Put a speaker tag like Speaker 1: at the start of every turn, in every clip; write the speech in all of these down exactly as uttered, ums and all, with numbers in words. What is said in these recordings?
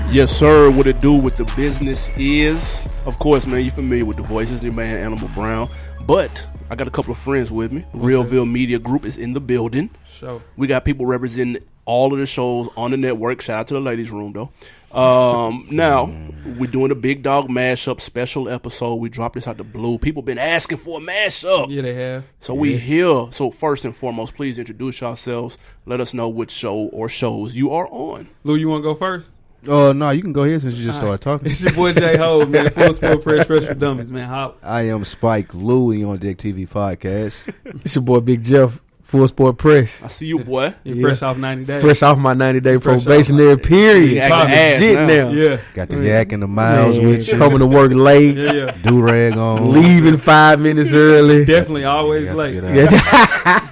Speaker 1: Yes, sir. What it do, what the business is. Of course, man, you familiar with the voices. Your man, Animal Brown. But I got a couple of friends with me. Realville Media Group is in the building.
Speaker 2: Sure.
Speaker 1: We got people representing all of the shows on the network. Shout out to the ladies' room, though. Um, now, we're doing a Big Dog Mashup special episode. We dropped this out the blue. People been asking for a mashup.
Speaker 2: Yeah, they have.
Speaker 1: So
Speaker 2: yeah.
Speaker 1: we here. So first and foremost, please introduce yourselves. Let us know which show or shows you are on.
Speaker 2: Lou, you want to go first?
Speaker 3: Oh, uh, no, you can go ahead since you just started talking.
Speaker 2: It's your boy Jay Ho, man. Full Sport Press, Fresh for Dummies, man. Hop.
Speaker 3: I am Spike Louie on Dick T V Podcast.
Speaker 4: It's your boy Big Jeff, Full Sport Press.
Speaker 1: I see you, boy.
Speaker 2: You're
Speaker 4: Yeah.
Speaker 2: fresh off ninety days.
Speaker 4: Fresh off my ninety day
Speaker 2: Fresh
Speaker 4: probationary
Speaker 2: off my-
Speaker 4: period.
Speaker 1: You acting ass
Speaker 4: Legit
Speaker 1: now.
Speaker 4: now.
Speaker 2: Yeah.
Speaker 3: Got the yak and the miles
Speaker 4: Man,
Speaker 3: with you.
Speaker 4: coming to work late,
Speaker 2: Yeah, yeah.
Speaker 3: Do-rag on.
Speaker 4: leaving five minutes early.
Speaker 2: Definitely always
Speaker 3: Got-
Speaker 2: late.
Speaker 3: get out.
Speaker 4: Yeah.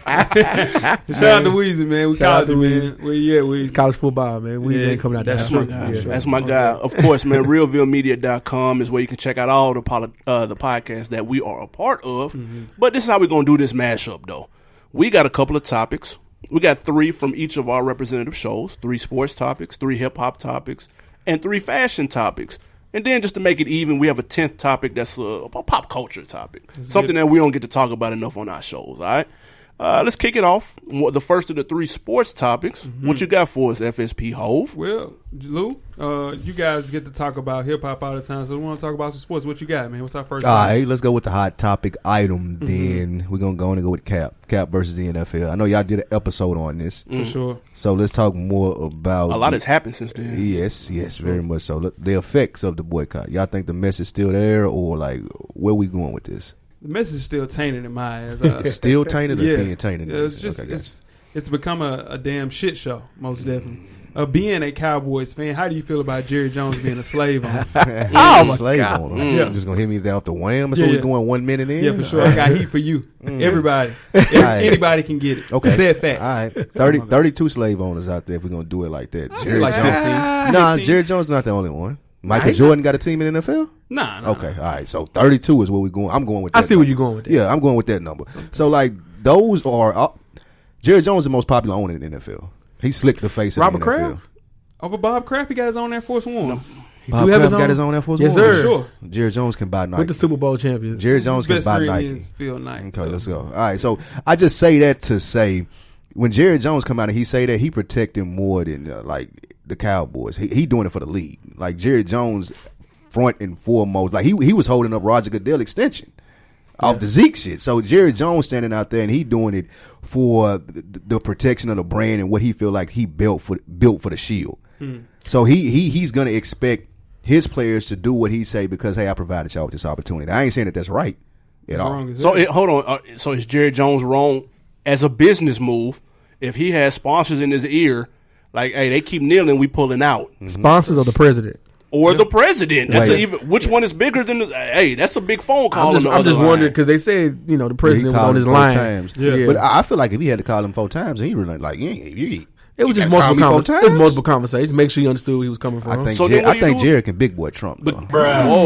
Speaker 2: Shout out to Weezy, man. We
Speaker 4: Shout out
Speaker 2: called
Speaker 4: to
Speaker 2: you,
Speaker 4: Weezy.
Speaker 2: man. Where you at, Weezy?
Speaker 4: It's college football, man. We
Speaker 2: Yeah,
Speaker 4: ain't coming out there.
Speaker 2: that's
Speaker 1: That's my
Speaker 2: true.
Speaker 1: guy.
Speaker 2: Yeah.
Speaker 1: That's my guy. Of course, man. Realville Media dot com is where you can check out all the poli- uh, the podcasts that we are a part of.
Speaker 2: Mm-hmm.
Speaker 1: But this is how we're going to do this mashup, though. We got a couple of topics. We got three from each of our representative shows. Three sports topics, three hip-hop topics, and three fashion topics. And then just to make it even, we have a tenth topic that's a, a pop culture topic. Something that we don't get to talk about enough on our shows, all right? Uh, let's kick it off. The first of the three sports topics.
Speaker 2: Mm-hmm.
Speaker 1: What you got for us, F S P Hove?
Speaker 2: Well, Lou, uh, you guys get to talk about hip hop all the time, so we want to talk about some sports. What you got, man? What's our first?
Speaker 3: All
Speaker 2: topic?
Speaker 3: right, let's go with the hot topic item. Then we're going to go on and go with Cap. Cap versus the N F L. I know y'all did an episode on this.
Speaker 2: For sure.
Speaker 3: So let's talk more about...
Speaker 1: A lot
Speaker 3: the-
Speaker 1: has happened since then.
Speaker 3: Yes, yes, very much so. Look, the effects of the boycott. Y'all think the mess is still there, or like where we going with this?
Speaker 2: The message is still tainted in my eyes. Uh,
Speaker 3: It's still tainted or
Speaker 2: yeah.
Speaker 3: being tainted?
Speaker 2: Yeah, it's just
Speaker 3: Okay,
Speaker 2: it's it's become a, a damn shit show, most definitely. Uh, being a Cowboys fan, how do you feel about Jerry Jones being a slave owner?
Speaker 3: gotcha.
Speaker 4: Oh, my
Speaker 3: slave
Speaker 4: God.
Speaker 3: owner.
Speaker 2: Mm.
Speaker 3: You
Speaker 2: Yeah.
Speaker 3: just gonna hit me there off the wham? That's
Speaker 2: Yeah,
Speaker 3: what we
Speaker 2: yeah.
Speaker 3: going one minute in.
Speaker 2: Yeah, for sure. I got heat for you. Everybody, Every-
Speaker 3: Alright.
Speaker 2: anybody can get it.
Speaker 3: Okay.
Speaker 2: Said facts.
Speaker 3: All right, thirty, thirty-two slave owners out there. If we're gonna do it like that,
Speaker 2: I
Speaker 3: Jerry
Speaker 2: feel like
Speaker 3: Jones.
Speaker 2: fifteen.
Speaker 3: Nah,
Speaker 2: fifteen.
Speaker 3: Jerry Jones is not the only one. Michael
Speaker 4: Right.
Speaker 3: Jordan got a team in the N F L.
Speaker 2: Nah, nah.
Speaker 3: Okay, all right. So thirty-two is where we going. I'm going with. That
Speaker 4: I see where
Speaker 3: number.
Speaker 4: you're going with that.
Speaker 3: Yeah, I'm going with that number. So like those are uh, Jerry Jones is the most popular owner in the N F L. He slicked the face of
Speaker 4: Robert
Speaker 3: the N F L.
Speaker 4: Kraft?
Speaker 2: Over Bob Kraft, he got his own Air Force Ones.
Speaker 3: Bob
Speaker 4: do have
Speaker 3: Kraft
Speaker 4: his
Speaker 3: got
Speaker 4: own?
Speaker 3: his own Air Force
Speaker 4: Yes,
Speaker 3: One.
Speaker 4: sir.
Speaker 2: Sure.
Speaker 3: Jerry Jones can buy Nike.
Speaker 4: With the Super Bowl champions.
Speaker 3: Jerry Jones
Speaker 2: His
Speaker 3: can
Speaker 2: best
Speaker 3: buy
Speaker 2: friend
Speaker 3: Nike.
Speaker 2: is Phil Knight.
Speaker 3: Okay,
Speaker 2: so.
Speaker 3: let's go. All right, so I just say that to say when Jerry Jones come out and he say that, he protecting more than uh, like the Cowboys. He, he doing it for the league. Like Jerry Jones, front and foremost, like he he was holding up Roger Goodell extension off the Zeke shit. So Jerry Jones standing out there and he doing it for the, the protection of the brand and what he feel like he built for built for the Shield.
Speaker 2: Hmm.
Speaker 3: So he he he's gonna expect his players to do what he say because hey, I provided y'all with this opportunity. I ain't saying that that's right at
Speaker 2: It's
Speaker 3: all.
Speaker 2: wrong as
Speaker 1: So
Speaker 2: hell.
Speaker 1: it, hold on. Uh, so is Jerry Jones wrong as a business move? If he has sponsors in his ear, like, hey, they keep kneeling, we pulling out,
Speaker 4: Sponsors of the president.
Speaker 1: or the president. That's a
Speaker 3: Wait.
Speaker 1: even which one is bigger than the? Hey, that's a big phone call.
Speaker 4: I'm just,
Speaker 1: on the
Speaker 4: I'm
Speaker 1: other
Speaker 4: just
Speaker 1: line.
Speaker 4: wondering because they said, you know, the
Speaker 3: He
Speaker 4: president was
Speaker 3: called
Speaker 4: on his
Speaker 3: him four
Speaker 4: line.
Speaker 3: times.
Speaker 2: Yeah.
Speaker 3: But I I feel like if he had to call him four times, he really like you ain't you.
Speaker 4: It was
Speaker 3: you
Speaker 4: just
Speaker 3: gotta call
Speaker 4: multiple
Speaker 3: me four
Speaker 4: conversations. It was
Speaker 3: times?
Speaker 4: multiple conversations. Make sure you understood where he was coming from.
Speaker 3: I think
Speaker 1: So
Speaker 3: Jer-
Speaker 1: then what
Speaker 3: I
Speaker 1: do you
Speaker 3: think
Speaker 1: do?
Speaker 3: Jerry can big boy Trump.
Speaker 1: But
Speaker 3: though.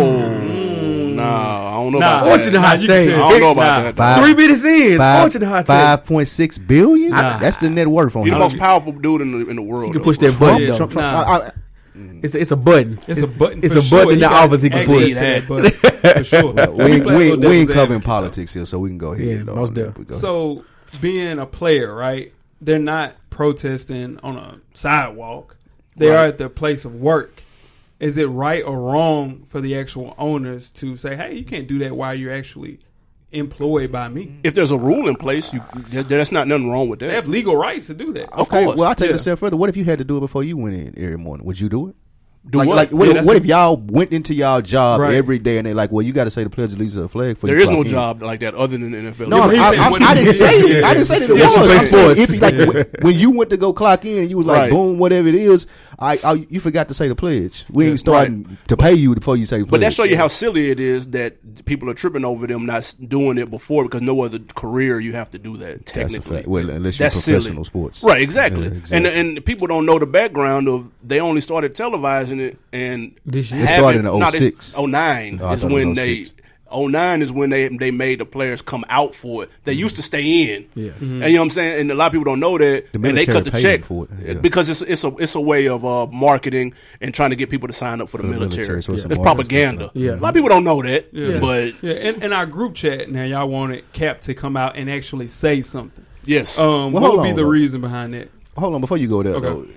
Speaker 1: whoa, nah, I don't know
Speaker 2: Nah,
Speaker 1: about
Speaker 4: Fortunate
Speaker 1: that.
Speaker 4: hot
Speaker 2: you can
Speaker 4: take.
Speaker 2: tell.
Speaker 1: I don't know about
Speaker 2: Nah.
Speaker 1: that.
Speaker 3: Five-
Speaker 4: Three minutes in.
Speaker 3: Five,
Speaker 4: Fortunate hot take.
Speaker 3: five point six billion.
Speaker 2: Nah.
Speaker 3: That's the net worth on
Speaker 1: He's
Speaker 3: him.
Speaker 1: the most powerful dude in the in the world.
Speaker 4: You can
Speaker 1: though.
Speaker 4: push that
Speaker 2: Trump,
Speaker 4: button.
Speaker 2: yeah,
Speaker 4: though.
Speaker 3: Trump, Trump,
Speaker 2: Nah.
Speaker 3: I- I-
Speaker 4: It's a, it's a button.
Speaker 2: It's a button.
Speaker 4: It's
Speaker 2: for
Speaker 4: a
Speaker 2: sure.
Speaker 4: button in the
Speaker 2: got
Speaker 4: office he can
Speaker 2: access
Speaker 4: push.
Speaker 2: to that button, for sure.
Speaker 3: we ain't,
Speaker 2: play
Speaker 3: we
Speaker 2: a
Speaker 3: ain't,
Speaker 2: little
Speaker 3: we ain't
Speaker 2: devil's
Speaker 3: covering
Speaker 2: advocate.
Speaker 3: politics here, so we can go ahead.
Speaker 4: Yeah,
Speaker 3: though.
Speaker 4: most
Speaker 3: We
Speaker 4: definitely.
Speaker 3: go.
Speaker 2: So being a player, right? They're not protesting on a sidewalk. They
Speaker 1: Right.
Speaker 2: are at their place of work. Is it right or wrong for the actual owners to say, "Hey, you can't do that while you're actually employed by me"?
Speaker 1: If there's a rule in place, you there, there's not nothing wrong with
Speaker 2: They
Speaker 1: that.
Speaker 2: have legal rights to do that.
Speaker 1: Of
Speaker 3: Okay,
Speaker 1: course.
Speaker 3: well, I'll take
Speaker 2: Yeah.
Speaker 3: it a step further. What if you had to do it before you went in every morning? Would you do it?
Speaker 1: Do
Speaker 3: like,
Speaker 1: what?
Speaker 3: like what,
Speaker 2: Yeah,
Speaker 3: if,
Speaker 2: that's
Speaker 3: what
Speaker 2: a-
Speaker 3: if y'all went into y'all job
Speaker 2: Right.
Speaker 3: every day and they like, well, you got to say the pledge of allegiance to the flag. For
Speaker 1: There
Speaker 3: you
Speaker 1: is no
Speaker 3: clock in.
Speaker 1: job like that other than the N F L.
Speaker 3: No,
Speaker 2: Yeah,
Speaker 3: I,
Speaker 2: but he
Speaker 3: I,
Speaker 2: said
Speaker 3: I,
Speaker 2: when
Speaker 3: I
Speaker 2: he-
Speaker 3: didn't say
Speaker 2: yeah,
Speaker 3: it. I didn't say that it
Speaker 4: yeah,
Speaker 3: was.
Speaker 4: she
Speaker 3: I'm
Speaker 4: plays
Speaker 3: saying
Speaker 4: sports.
Speaker 3: if you, like
Speaker 2: Yeah.
Speaker 3: when, when you went to go clock in and you was like,
Speaker 1: Right.
Speaker 3: boom, whatever it is, I, I you forgot to say the pledge. We ain't starting to pay you before you say the pledge.
Speaker 1: But that show you how silly it is that people are tripping over them not s- doing it before because no other career you have to do that.
Speaker 3: That's a
Speaker 1: Technically,
Speaker 3: fact. Well, unless you're
Speaker 1: That's
Speaker 3: professional
Speaker 1: silly.
Speaker 3: sports,
Speaker 1: Right? Exactly.
Speaker 3: Yeah, exactly.
Speaker 1: And and people don't know the background of they only started televising it and
Speaker 4: This year.
Speaker 3: It
Speaker 1: having-
Speaker 3: started in
Speaker 1: no, they-
Speaker 3: oh six.
Speaker 1: oh nine
Speaker 3: Oh, I
Speaker 1: is
Speaker 3: thought it was
Speaker 1: when
Speaker 3: oh
Speaker 1: they
Speaker 3: six.
Speaker 1: oh nine is when they they made the players come out for it. They used to stay in.
Speaker 4: Yeah.
Speaker 1: Mm-hmm. And you know what I'm saying? And a lot of people don't know that.
Speaker 3: The
Speaker 1: and they cut the
Speaker 3: military
Speaker 1: check
Speaker 3: paid for it, yeah.
Speaker 1: because it's it's a it's a way of uh, marketing and trying to get people to sign up for,
Speaker 3: For
Speaker 1: the
Speaker 3: the
Speaker 1: military.
Speaker 3: military, so it's
Speaker 1: It's
Speaker 3: a
Speaker 1: propaganda.
Speaker 4: Yeah.
Speaker 1: A lot of people don't know that.
Speaker 2: Yeah.
Speaker 1: But
Speaker 2: Yeah, in, in our group chat now, y'all wanted Cap to come out and actually say something.
Speaker 1: yes.
Speaker 2: Um,
Speaker 3: Well,
Speaker 2: what
Speaker 3: hold
Speaker 2: would be
Speaker 3: on,
Speaker 2: the
Speaker 3: though.
Speaker 2: reason behind that?
Speaker 3: Hold on, before you go there,
Speaker 2: Okay.
Speaker 3: though,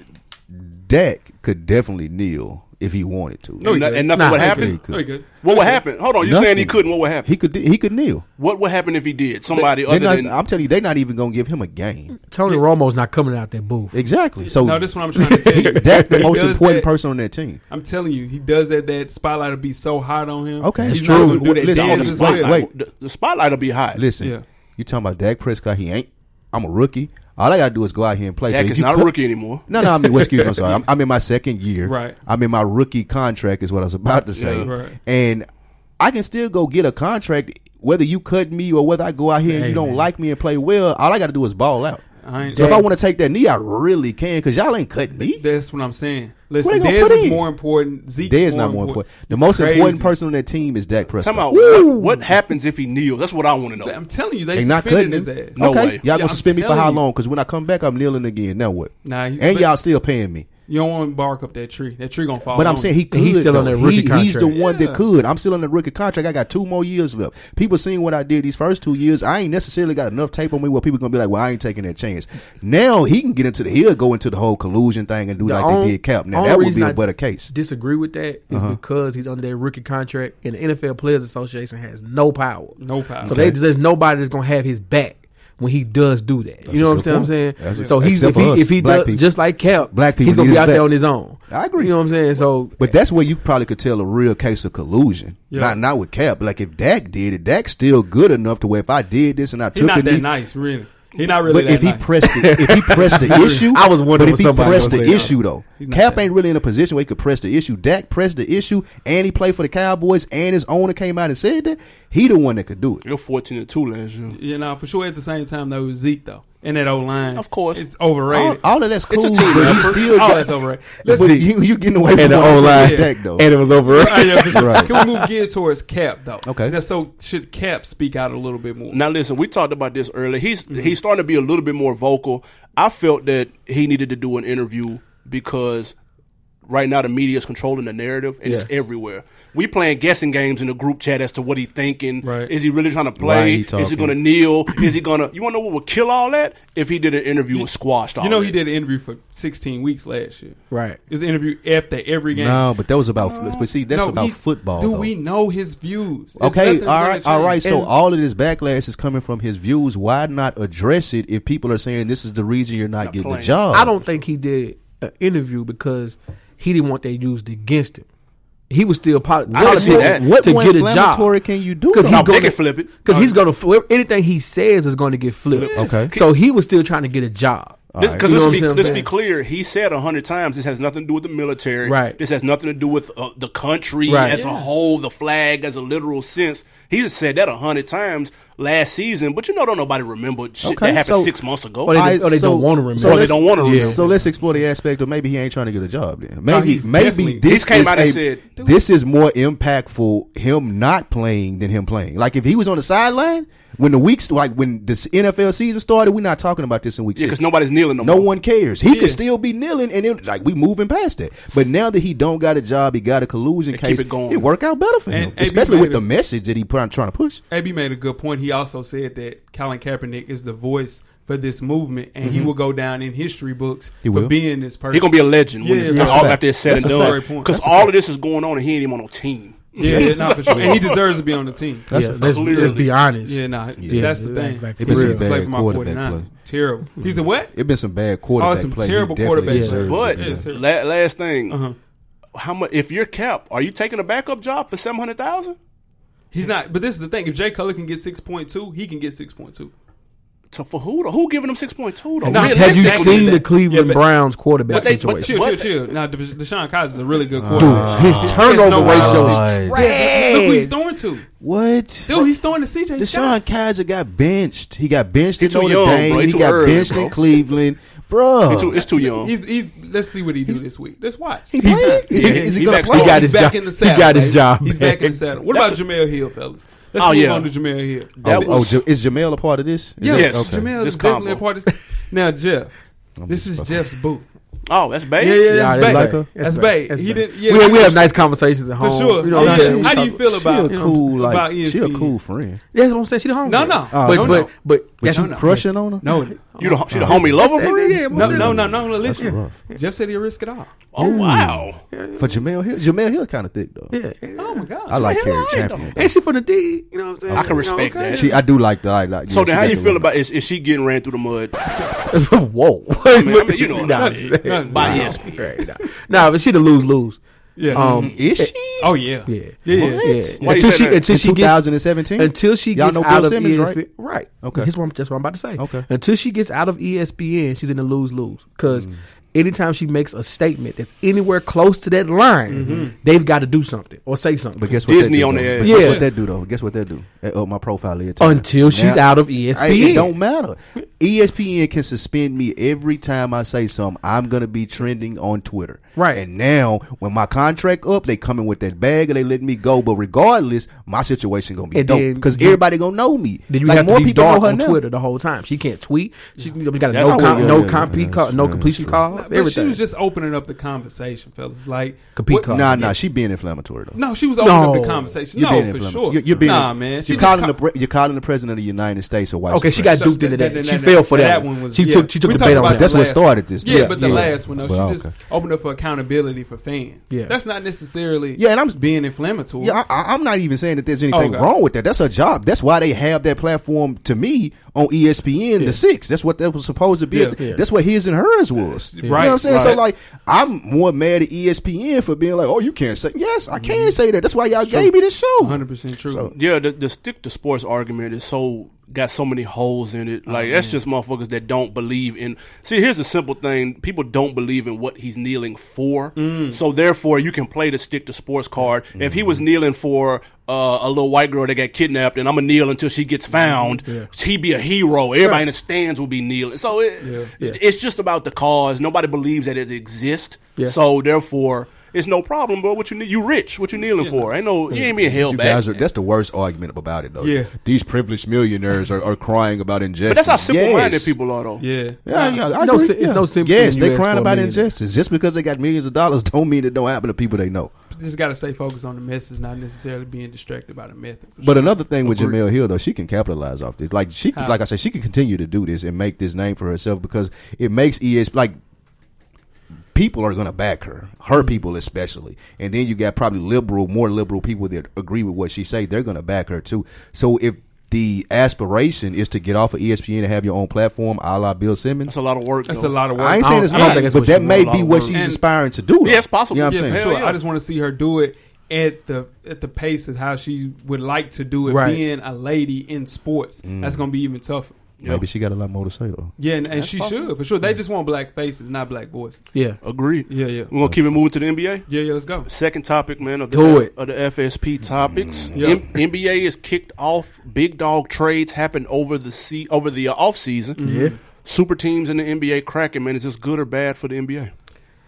Speaker 3: Dak could definitely kneel if he wanted to.
Speaker 2: No, he
Speaker 1: and, no-
Speaker 2: good.
Speaker 1: and nothing
Speaker 4: Nah,
Speaker 1: would
Speaker 4: he
Speaker 1: happen.
Speaker 3: could.
Speaker 2: No, he good.
Speaker 1: What would happen? Hold on, you saying he
Speaker 3: Nothing.
Speaker 1: couldn't? What would happen?
Speaker 3: He could he could kneel.
Speaker 1: What would happen if he did? Somebody
Speaker 3: They're
Speaker 1: other
Speaker 3: not-
Speaker 1: than
Speaker 3: I'm telling you, they're not even gonna give him a game.
Speaker 4: Tony Romo's not coming out that booth.
Speaker 3: Exactly. So
Speaker 2: No, this is what I'm trying to tell you.
Speaker 3: Dak, the
Speaker 2: He
Speaker 3: most
Speaker 2: does
Speaker 3: important
Speaker 2: that-
Speaker 3: person on that team.
Speaker 2: I'm telling you, he does that. That spotlight will be so hot on him.
Speaker 3: Okay.
Speaker 2: he's
Speaker 3: That's
Speaker 2: not
Speaker 3: true.
Speaker 2: gonna do that
Speaker 3: Listen,
Speaker 2: dance
Speaker 3: the
Speaker 2: as
Speaker 3: spotlight-
Speaker 2: well.
Speaker 3: wait.
Speaker 1: the, the spotlight will be high.
Speaker 3: Listen,
Speaker 2: Yeah.
Speaker 3: you talking about Dak Prescott? He ain't. I'm a rookie. All I gotta do is go out here and play.
Speaker 1: Dak
Speaker 3: so if
Speaker 1: is
Speaker 3: you
Speaker 1: not a
Speaker 3: cut-
Speaker 1: rookie anymore.
Speaker 3: No, no. I mean, well, excuse me. I'm sorry. I'm, I'm in my second year.
Speaker 2: Right.
Speaker 3: I'm in my rookie contract. Is what I was about to say.
Speaker 1: Yeah.
Speaker 2: Right.
Speaker 3: And I can still go get a contract whether you cut me or whether I go out here and
Speaker 4: Hey,
Speaker 3: you don't
Speaker 4: man.
Speaker 3: like me and play well. All I got to do is ball out.
Speaker 2: I ain't,
Speaker 3: So if I want to take that knee, I really can because y'all ain't cutting me.
Speaker 2: that's what I'm saying.
Speaker 3: What
Speaker 2: Listen,
Speaker 3: they gonna
Speaker 2: Dez
Speaker 3: put
Speaker 2: is
Speaker 3: in?
Speaker 2: more important. Zeke's
Speaker 3: Dez
Speaker 2: more
Speaker 3: not more
Speaker 2: important.
Speaker 3: important. The most
Speaker 2: Crazy.
Speaker 3: important person on that team is Dak Prescott.
Speaker 1: Talking about what, what happens if he kneels? That's what I want to know.
Speaker 2: I'm telling you, they,
Speaker 3: They not
Speaker 2: suspended
Speaker 3: cutting
Speaker 2: his
Speaker 3: him.
Speaker 2: ass.
Speaker 1: No
Speaker 3: okay,
Speaker 1: way.
Speaker 3: y'all
Speaker 2: Yeah,
Speaker 3: gonna
Speaker 2: I'm
Speaker 3: suspend me for
Speaker 2: telling
Speaker 3: how
Speaker 2: you.
Speaker 3: long? Because when I come back, I'm kneeling again. Now what?
Speaker 2: Nah, he's,
Speaker 3: And
Speaker 2: but
Speaker 3: y'all still paying me.
Speaker 2: you don't want to bark up that tree. That tree gonna fall.
Speaker 3: But I'm
Speaker 2: on
Speaker 3: saying
Speaker 2: you.
Speaker 3: he could.
Speaker 4: He's still on
Speaker 3: though.
Speaker 4: that rookie
Speaker 3: He- He's the
Speaker 4: contract.
Speaker 3: one
Speaker 2: Yeah.
Speaker 3: that could. I'm still on the rookie contract. I got two more years left. People seeing what I did these first two years. I ain't necessarily got enough tape on me where people gonna be like, "Well, I ain't taking that chance." Now he can get into the. He'll go into the whole collusion thing and do
Speaker 4: The
Speaker 3: like
Speaker 4: only-
Speaker 3: they did Cap. Now
Speaker 4: only
Speaker 3: that would
Speaker 4: reason
Speaker 3: be a
Speaker 4: I
Speaker 3: better case.
Speaker 4: Disagree with that is
Speaker 3: Uh-huh.
Speaker 4: because he's under that rookie contract, and the N F L Players Association has no power.
Speaker 2: No power.
Speaker 4: So
Speaker 3: Okay.
Speaker 4: they, there's nobody that's gonna have his back when he does do that.
Speaker 3: That's
Speaker 4: you know
Speaker 3: a
Speaker 4: what
Speaker 3: good
Speaker 4: I'm
Speaker 3: point.
Speaker 4: saying?
Speaker 3: That's a-
Speaker 4: So he's
Speaker 3: except
Speaker 4: if
Speaker 3: for
Speaker 4: he
Speaker 3: us,
Speaker 4: if he
Speaker 3: black
Speaker 4: does
Speaker 3: people.
Speaker 4: just like Cap,
Speaker 3: Black people
Speaker 4: he's gonna
Speaker 3: need
Speaker 4: be
Speaker 3: his
Speaker 4: out there
Speaker 3: back.
Speaker 4: on his own.
Speaker 3: I agree.
Speaker 4: You know what I'm saying? So,
Speaker 3: But that's where you probably could tell a real case of collusion.
Speaker 2: Yeah.
Speaker 3: Not not with Cap. Like if Dak did it, Dak's still good enough to where if I did this and I
Speaker 2: He's
Speaker 3: took
Speaker 2: not
Speaker 3: a
Speaker 2: that
Speaker 3: knee,
Speaker 2: nice, really. He's not really
Speaker 3: but
Speaker 2: that
Speaker 3: if he
Speaker 2: nice.
Speaker 3: pressed the, if he pressed the issue,
Speaker 4: I was wondering
Speaker 3: but if
Speaker 4: what
Speaker 3: he
Speaker 4: somebody
Speaker 3: pressed
Speaker 4: was
Speaker 3: the
Speaker 4: gonna say,
Speaker 3: issue though,
Speaker 2: He's not
Speaker 3: Cap
Speaker 2: that.
Speaker 3: ain't really in a position where he could press the issue. Dak pressed the issue, and he played for the Cowboys, and his owner came out and said that he the one that could do it.
Speaker 1: You're fourteen and two last year.
Speaker 2: You know, for sure. At the same time, though, with Zeke though, and that old line,
Speaker 1: Of course.
Speaker 2: it's overrated.
Speaker 3: All, all of that's
Speaker 1: It's a
Speaker 3: cool,
Speaker 1: team
Speaker 3: but he
Speaker 1: effort.
Speaker 3: still
Speaker 2: All
Speaker 3: got.
Speaker 2: that's overrated.
Speaker 3: But
Speaker 2: Listen,
Speaker 3: you you getting away from
Speaker 4: and the
Speaker 3: what I'm
Speaker 4: O line,
Speaker 3: saying, Dak though.
Speaker 4: and it was over.
Speaker 2: Right, yeah, for sure.
Speaker 3: Right.
Speaker 2: Can we move gears towards Cap though?
Speaker 3: Okay.
Speaker 2: Now, so should Cap speak out a little bit more?
Speaker 1: Now listen, we talked about this earlier. He's
Speaker 3: Mm-hmm.
Speaker 1: he's starting to be a little bit more vocal. I felt that he needed to do an interview because right now the media is controlling the narrative and it's
Speaker 4: Yeah.
Speaker 1: everywhere. We playing guessing games in the group chat as to what he thinking.
Speaker 2: Right.
Speaker 1: Is he really trying to
Speaker 3: Why
Speaker 1: play?
Speaker 3: he
Speaker 1: Is he
Speaker 3: talking?
Speaker 1: going to kneel? Is he going to? You want to know what would kill all that? If he did an interview and squashed all.
Speaker 2: You know,
Speaker 1: that.
Speaker 2: he did an interview for sixteen weeks last year.
Speaker 4: Right.
Speaker 2: It was an interview after every game.
Speaker 3: No, but that was about. But see, that's
Speaker 2: No,
Speaker 3: about
Speaker 2: he-
Speaker 3: football.
Speaker 2: Do
Speaker 3: though.
Speaker 2: we know his views? It's
Speaker 3: Okay,
Speaker 2: nothing's
Speaker 3: all
Speaker 2: gonna
Speaker 3: right, all
Speaker 2: change.
Speaker 3: right. So
Speaker 4: And-
Speaker 3: all of this backlash is coming from his views. Why not address it if people are saying this is the reason you're not,
Speaker 1: Not
Speaker 3: getting
Speaker 1: playing.
Speaker 3: the job?
Speaker 4: I don't think he did an interview because he didn't want that used against him. He was still poli-
Speaker 1: I can see
Speaker 4: politic
Speaker 1: that.
Speaker 3: What
Speaker 4: to
Speaker 3: more
Speaker 4: get a job
Speaker 3: inflammatory can you do?
Speaker 4: because
Speaker 3: though?
Speaker 4: he's
Speaker 1: How
Speaker 4: going
Speaker 1: they can flip it.
Speaker 4: Because he's going to flip anything he says is going to get flipped.
Speaker 3: Okay.
Speaker 4: So he was still trying to get a job.
Speaker 1: Because
Speaker 3: right.
Speaker 4: You know
Speaker 1: let's,
Speaker 4: what
Speaker 1: be,
Speaker 4: I'm saying?
Speaker 1: let's be clear, he said a hundred times this has nothing to do with the military.
Speaker 4: Right.
Speaker 1: This has nothing to do with uh, the country
Speaker 4: Right.
Speaker 1: as a whole, the flag as a literal sense. He's said that a hundred times last season, but you know, don't nobody remember shit
Speaker 3: Okay,
Speaker 1: that happened
Speaker 3: so-
Speaker 1: six months ago.
Speaker 4: Or they,
Speaker 3: I-
Speaker 4: or they
Speaker 3: so-
Speaker 4: don't want to remember.
Speaker 3: so
Speaker 1: Or they
Speaker 3: let's-
Speaker 1: don't want to
Speaker 4: yeah.
Speaker 1: remember.
Speaker 3: So let's explore the aspect of maybe he ain't trying to get a job. Then
Speaker 2: No,
Speaker 3: maybe
Speaker 2: he's
Speaker 3: maybe
Speaker 2: definitely-
Speaker 3: this
Speaker 1: He's came
Speaker 3: is
Speaker 1: out and
Speaker 3: a-
Speaker 1: said,
Speaker 3: this is more impactful him not playing than him playing. Like if he was on the sideline when the weeks like when the N F L season started, we're not talking about this in week
Speaker 1: yeah,
Speaker 3: six.
Speaker 1: because nobody's kneeling no,
Speaker 3: No
Speaker 1: more.
Speaker 3: one cares. He
Speaker 2: Yeah.
Speaker 3: could still be kneeling, and it, like we moving past that. But now that he don't got a job, he got a collusion
Speaker 1: They
Speaker 3: case.
Speaker 1: keep it going.
Speaker 3: work out better for
Speaker 2: And
Speaker 3: him,
Speaker 2: A B
Speaker 3: especially
Speaker 2: made
Speaker 3: with
Speaker 2: a-
Speaker 3: the message that he trying trying to push.
Speaker 2: A B made a good point. He also said that Colin Kaepernick is the voice for this movement, and
Speaker 3: Mm-hmm.
Speaker 2: he will go down in history books
Speaker 3: He
Speaker 2: for
Speaker 3: will.
Speaker 2: being this person.
Speaker 1: He's gonna be a legend when
Speaker 2: Yeah,
Speaker 1: it's
Speaker 2: that's
Speaker 1: all
Speaker 3: a fact.
Speaker 1: after it's said
Speaker 3: That's
Speaker 1: and
Speaker 3: a
Speaker 1: done.
Speaker 2: fact. Great point.
Speaker 1: Because
Speaker 2: That's a
Speaker 1: all of this is going on, and he ain't even on no team.
Speaker 2: yeah, yeah, nah, for sure. And he deserves to be on the team.
Speaker 3: That's
Speaker 4: yeah,
Speaker 3: a
Speaker 4: let's,
Speaker 1: clearly-
Speaker 4: let's be honest.
Speaker 2: Yeah, nah,
Speaker 4: Yeah.
Speaker 2: that's the
Speaker 4: Yeah,
Speaker 2: thing.
Speaker 4: like,
Speaker 3: It
Speaker 4: for
Speaker 3: been some
Speaker 4: real.
Speaker 3: bad
Speaker 2: Play for my
Speaker 3: quarterback
Speaker 2: forty-nine.
Speaker 3: play.
Speaker 2: Terrible. He's a what?
Speaker 3: It been some bad quarterback
Speaker 2: Oh, some
Speaker 3: play. He
Speaker 2: terrible
Speaker 3: definitely
Speaker 2: quarterback
Speaker 3: deserves
Speaker 2: play.
Speaker 3: it.
Speaker 2: Yeah,
Speaker 3: Yeah.
Speaker 2: it's terrible.
Speaker 1: La- last thing,
Speaker 2: Uh-huh.
Speaker 1: how much? If you're Cap, are you taking a backup job for seven hundred thousand?
Speaker 2: He's not. But this is the thing. If Jay Cutler can get six point two, he can get six point two.
Speaker 1: To for who? though? Who giving him six point two? Though?
Speaker 2: Now,
Speaker 4: Have you
Speaker 1: Realistically,
Speaker 4: seen the
Speaker 2: Yeah,
Speaker 4: Cleveland
Speaker 2: but-
Speaker 4: Browns quarterback
Speaker 1: but they- but
Speaker 4: situation?
Speaker 2: Chill,
Speaker 1: What?
Speaker 2: chill, chill. Now, Deshaun Kaiser is a really good
Speaker 4: Dude,
Speaker 2: quarterback.
Speaker 4: his
Speaker 2: He has
Speaker 4: turnover
Speaker 2: no
Speaker 4: ratio
Speaker 2: problems.
Speaker 3: Right.
Speaker 2: Look who he's
Speaker 4: trash.
Speaker 2: throwing to.
Speaker 3: What?
Speaker 2: Dude, he's throwing to C J
Speaker 3: Deshaun
Speaker 2: Scott.
Speaker 3: Kaiser got benched. He got benched
Speaker 1: He
Speaker 3: in
Speaker 1: too
Speaker 3: Notre
Speaker 1: young,
Speaker 3: Dame.
Speaker 1: bro. He
Speaker 3: He
Speaker 1: too
Speaker 3: got
Speaker 1: early,
Speaker 3: benched
Speaker 1: bro.
Speaker 3: in Cleveland, bro.
Speaker 1: It's too, it's too young.
Speaker 2: He's he's. Let's see what he do this week. Let's watch.
Speaker 3: He played? Is he-
Speaker 1: Yeah,
Speaker 3: is he
Speaker 1: he
Speaker 3: gonna
Speaker 1: back
Speaker 3: play?
Speaker 1: He got
Speaker 2: He's
Speaker 4: his
Speaker 2: back
Speaker 4: job.
Speaker 2: in the
Speaker 4: He
Speaker 2: saddle.
Speaker 4: got his
Speaker 2: baby.
Speaker 4: job
Speaker 2: He's
Speaker 4: back.
Speaker 2: back in the saddle. What
Speaker 1: That's
Speaker 2: about Jamel Hill, fellas? Let's
Speaker 1: Oh,
Speaker 2: move
Speaker 1: yeah.
Speaker 2: on to Jamel Hill.
Speaker 1: That
Speaker 3: oh,
Speaker 1: was-
Speaker 3: oh, Ja- is Jamel a part of this? Is
Speaker 2: Yeah,
Speaker 3: that-
Speaker 1: Yes.
Speaker 3: okay.
Speaker 2: Jamel
Speaker 1: This
Speaker 2: is definitely
Speaker 1: combo.
Speaker 2: a part of this. Now, Jeff,
Speaker 3: I'm
Speaker 2: this
Speaker 3: just
Speaker 2: is
Speaker 3: fucking-
Speaker 2: Jeff's boo.
Speaker 1: Oh, that's bad.
Speaker 2: Yeah, yeah,
Speaker 4: Yeah,
Speaker 2: that's
Speaker 4: that's
Speaker 2: bad.
Speaker 3: like her?
Speaker 2: That's
Speaker 4: That's
Speaker 2: bad.
Speaker 4: bad.
Speaker 2: He
Speaker 4: That's
Speaker 2: didn't. Yeah,
Speaker 4: we, we
Speaker 2: I-
Speaker 4: have nice conversations at
Speaker 2: For
Speaker 4: home.
Speaker 2: sure.
Speaker 4: You know
Speaker 2: How
Speaker 4: what I'm
Speaker 2: you-
Speaker 4: saying?
Speaker 2: how do you feel
Speaker 3: She
Speaker 2: about
Speaker 3: a cool, like
Speaker 2: about E S P
Speaker 3: she
Speaker 2: N?
Speaker 3: a cool friend.
Speaker 4: That's what I'm saying. She the homie.
Speaker 2: No, no.
Speaker 3: Oh,
Speaker 4: but,
Speaker 2: no,
Speaker 4: but,
Speaker 2: no.
Speaker 4: but
Speaker 3: But
Speaker 4: that's
Speaker 3: you
Speaker 2: no.
Speaker 3: crushing on her?
Speaker 2: No,
Speaker 1: You the, she the
Speaker 3: Oh,
Speaker 1: homie lover
Speaker 4: that's-
Speaker 1: for real?
Speaker 4: yeah,
Speaker 2: no,
Speaker 4: yeah.
Speaker 2: no, no, no.
Speaker 3: That's
Speaker 2: Listen,
Speaker 3: rough.
Speaker 2: Jeff said he'll risk it all.
Speaker 1: Oh, wow.
Speaker 3: For Jamel Hill, Jamel Hill kind of thick though.
Speaker 4: Yeah.
Speaker 2: Oh my God.
Speaker 3: I like
Speaker 1: Jamel
Speaker 3: Carrie
Speaker 1: alright,
Speaker 3: Champion.
Speaker 4: And she from the D. You know what I'm saying?
Speaker 1: I can respect
Speaker 4: You know,
Speaker 1: that.
Speaker 3: She, I do like the. I like.
Speaker 1: So
Speaker 3: yeah,
Speaker 1: then,
Speaker 3: she
Speaker 1: how
Speaker 3: got
Speaker 1: you
Speaker 3: the
Speaker 1: feel
Speaker 3: one.
Speaker 1: about is, is she getting ran through the mud?
Speaker 4: Whoa.
Speaker 1: I mean, I mean, you know,
Speaker 4: nah,
Speaker 1: nothing- nothing by
Speaker 4: nah,
Speaker 1: E S P N.
Speaker 4: right, nah. Nah, but she the lose lose.
Speaker 2: Yeah.
Speaker 4: Um,
Speaker 3: Is she?
Speaker 2: oh yeah.
Speaker 4: yeah,
Speaker 2: Yeah.
Speaker 4: yeah.
Speaker 2: yeah.
Speaker 1: Why you
Speaker 4: Until
Speaker 1: say
Speaker 4: she
Speaker 1: that?
Speaker 4: until
Speaker 3: In
Speaker 4: she gets
Speaker 3: twenty seventeen.
Speaker 4: until she
Speaker 3: Y'all
Speaker 4: gets
Speaker 3: know
Speaker 4: out
Speaker 3: Bill
Speaker 4: of
Speaker 3: Simmons,
Speaker 4: E S P N.
Speaker 3: right?
Speaker 4: Right.
Speaker 3: Okay.
Speaker 4: That's what, I'm, that's what I'm about to say.
Speaker 3: Okay.
Speaker 4: Until she gets out of E S P N, she's in the lose lose because. Anytime she makes a statement that's anywhere close to that line, they've got to do something or say something.
Speaker 3: But guess what?
Speaker 1: Disney
Speaker 3: that do,
Speaker 1: on
Speaker 3: though?
Speaker 1: the
Speaker 3: But
Speaker 1: edge.
Speaker 3: Guess
Speaker 4: Yeah.
Speaker 3: what that do though? Guess what that do? That up my profile every time.
Speaker 4: Until she's
Speaker 3: Now-
Speaker 4: out of E S P N.
Speaker 3: Hey, it don't matter. E S P N can suspend me every time I say something. I'm gonna be trending on Twitter.
Speaker 4: Right.
Speaker 3: And now when my contract up, they coming with that bag and they letting me go. But regardless, my situation gonna be
Speaker 4: And
Speaker 3: dope
Speaker 4: then
Speaker 3: because
Speaker 4: you-
Speaker 3: everybody gonna know me.
Speaker 4: Then you
Speaker 3: like
Speaker 4: have
Speaker 3: more
Speaker 4: to be
Speaker 3: people
Speaker 4: dark
Speaker 3: know her
Speaker 4: on
Speaker 3: now.
Speaker 4: Twitter the whole time. She can't tweet. She we got a
Speaker 1: That's
Speaker 4: no
Speaker 1: how
Speaker 4: com-
Speaker 1: we-
Speaker 4: no
Speaker 3: yeah, yeah,
Speaker 4: compete
Speaker 3: yeah,
Speaker 4: call,
Speaker 3: that's
Speaker 4: no
Speaker 3: true.
Speaker 4: completion calls.
Speaker 2: But she
Speaker 4: Everything.
Speaker 2: was just opening up the conversation, fellas. Like
Speaker 4: Compete
Speaker 2: what-
Speaker 4: call.
Speaker 3: Nah, nah, she being inflammatory though.
Speaker 2: No, she was opening
Speaker 4: No.
Speaker 2: up the conversation.
Speaker 3: You're
Speaker 2: no,
Speaker 3: being
Speaker 2: for
Speaker 3: inflammatory.
Speaker 2: sure.
Speaker 3: You're, you're being,
Speaker 2: nah, man. She
Speaker 3: You're
Speaker 2: just
Speaker 3: calling
Speaker 2: ca-
Speaker 3: the pre- you're calling the president of the United States a white
Speaker 4: Okay, she got
Speaker 3: supremacist.
Speaker 4: duped into
Speaker 2: That-
Speaker 4: that.
Speaker 2: that-
Speaker 4: She
Speaker 2: that-
Speaker 4: fell for
Speaker 2: that
Speaker 4: that.
Speaker 2: one was-
Speaker 4: She
Speaker 2: yeah.
Speaker 4: took she took
Speaker 2: We
Speaker 4: the
Speaker 2: talked
Speaker 4: bait on
Speaker 2: about
Speaker 4: that.
Speaker 3: That's
Speaker 2: the
Speaker 3: what
Speaker 2: last-
Speaker 3: started this.
Speaker 2: Yeah,
Speaker 3: though.
Speaker 2: but the
Speaker 4: yeah.
Speaker 2: last one though,
Speaker 3: Well,
Speaker 2: she just
Speaker 3: okay.
Speaker 2: opened up for accountability for fans.
Speaker 4: Yeah.
Speaker 2: That's not necessarily
Speaker 3: Yeah, and I'm-
Speaker 2: being inflammatory.
Speaker 3: Yeah, I, I'm not even saying that there's anything
Speaker 2: Okay.
Speaker 3: wrong with that. That's her job. That's why they have that platform to me on E S P N,
Speaker 2: Yeah.
Speaker 3: the six. That's what that was supposed to be.
Speaker 2: Yeah.
Speaker 4: Yeah.
Speaker 3: That's what his and hers was. You know
Speaker 2: Right,
Speaker 3: what I'm saying? So,
Speaker 2: right.
Speaker 3: like, I'm more mad at E S P N for being like, oh, you can't say. Yes, I can say that. That's why y'all gave me this show.
Speaker 2: one hundred percent true.
Speaker 3: So-
Speaker 1: Yeah, the, the stick to sports argument is so got so many holes in it. Like that's just motherfuckers that don't believe in. See, here's the simple thing: people don't believe in what he's kneeling for. So therefore, you can play the stick to sports card. If he was kneeling for uh, a little white girl that got kidnapped, and I'm gonna kneel until she gets found, he'd be a hero. Everybody in the stands will be kneeling. So it,
Speaker 4: Yeah.
Speaker 1: it's just about the cause. Nobody believes that it exists.
Speaker 4: Yeah.
Speaker 1: So therefore. It's no problem, bro. What you need? You rich? What you kneeling for? Ain't no. You ain't being held
Speaker 3: You
Speaker 1: back.
Speaker 3: guys are, that's the worst argument about it, though.
Speaker 2: Yeah.
Speaker 3: These privileged millionaires are, are crying about injustice.
Speaker 1: But that's how simple-minded
Speaker 3: Yes.
Speaker 1: people are, though.
Speaker 2: yeah.
Speaker 3: Yeah, yeah, I
Speaker 4: No
Speaker 3: agree.
Speaker 4: si- it's
Speaker 3: yeah.
Speaker 4: no sympathy
Speaker 3: Yes,
Speaker 4: in
Speaker 3: they
Speaker 4: U S
Speaker 3: crying
Speaker 4: for a
Speaker 3: about
Speaker 4: millionaire.
Speaker 3: injustice. Just because they got millions of dollars don't mean it don't happen to people they know.
Speaker 2: Just got to stay focused on the message, not necessarily being distracted by the method. for
Speaker 3: But
Speaker 2: sure.
Speaker 3: another thing with
Speaker 2: Agreed.
Speaker 3: Jamel Hill, though, she can capitalize off this. Like she,
Speaker 2: How?
Speaker 3: like I said, she can continue to do this and make this name for herself because it makes E S like people are gonna back her, her people especially, and then you got probably liberal, more liberal people that agree with what she say. They're gonna back her too. So if the aspiration is to get off of E S P N and have your own platform, a la Bill Simmons,
Speaker 1: That's a lot of work.
Speaker 2: That's
Speaker 1: though.
Speaker 2: a lot of work.
Speaker 3: I ain't
Speaker 4: I
Speaker 3: saying
Speaker 4: don't-
Speaker 3: it's
Speaker 4: I don't
Speaker 3: not,
Speaker 4: think that's
Speaker 3: but
Speaker 4: what
Speaker 3: that
Speaker 4: she
Speaker 3: may
Speaker 1: wants.
Speaker 3: be what she's
Speaker 2: And-
Speaker 3: aspiring to do. Though.
Speaker 1: Yeah, it's possible.
Speaker 3: You know what
Speaker 1: Yeah,
Speaker 3: I'm saying?
Speaker 1: hell
Speaker 2: Sure.
Speaker 1: yeah.
Speaker 2: I just want to see her do it at the at the pace of how she would like to do it.
Speaker 4: Right.
Speaker 2: Being a lady in sports, that's gonna be even tougher.
Speaker 3: Maybe she got a lot more to say though.
Speaker 2: Yeah, and, and
Speaker 1: That's
Speaker 2: she
Speaker 1: possible.
Speaker 2: should for sure. They just want black faces, not black boys.
Speaker 4: Yeah.
Speaker 1: Agreed.
Speaker 2: Yeah, yeah,
Speaker 1: We're gonna keep it moving to the N B A.
Speaker 2: yeah, yeah. Let's go.
Speaker 1: Second topic, man, of the,
Speaker 4: Do it.
Speaker 1: of the F S P topics.
Speaker 2: Yeah.
Speaker 1: M- N B A is kicked off. Big dog trades happen over the se- over the uh, off season.
Speaker 4: Yeah.
Speaker 1: Super teams in the N B A cracking, man. Is this good or bad for the N B A?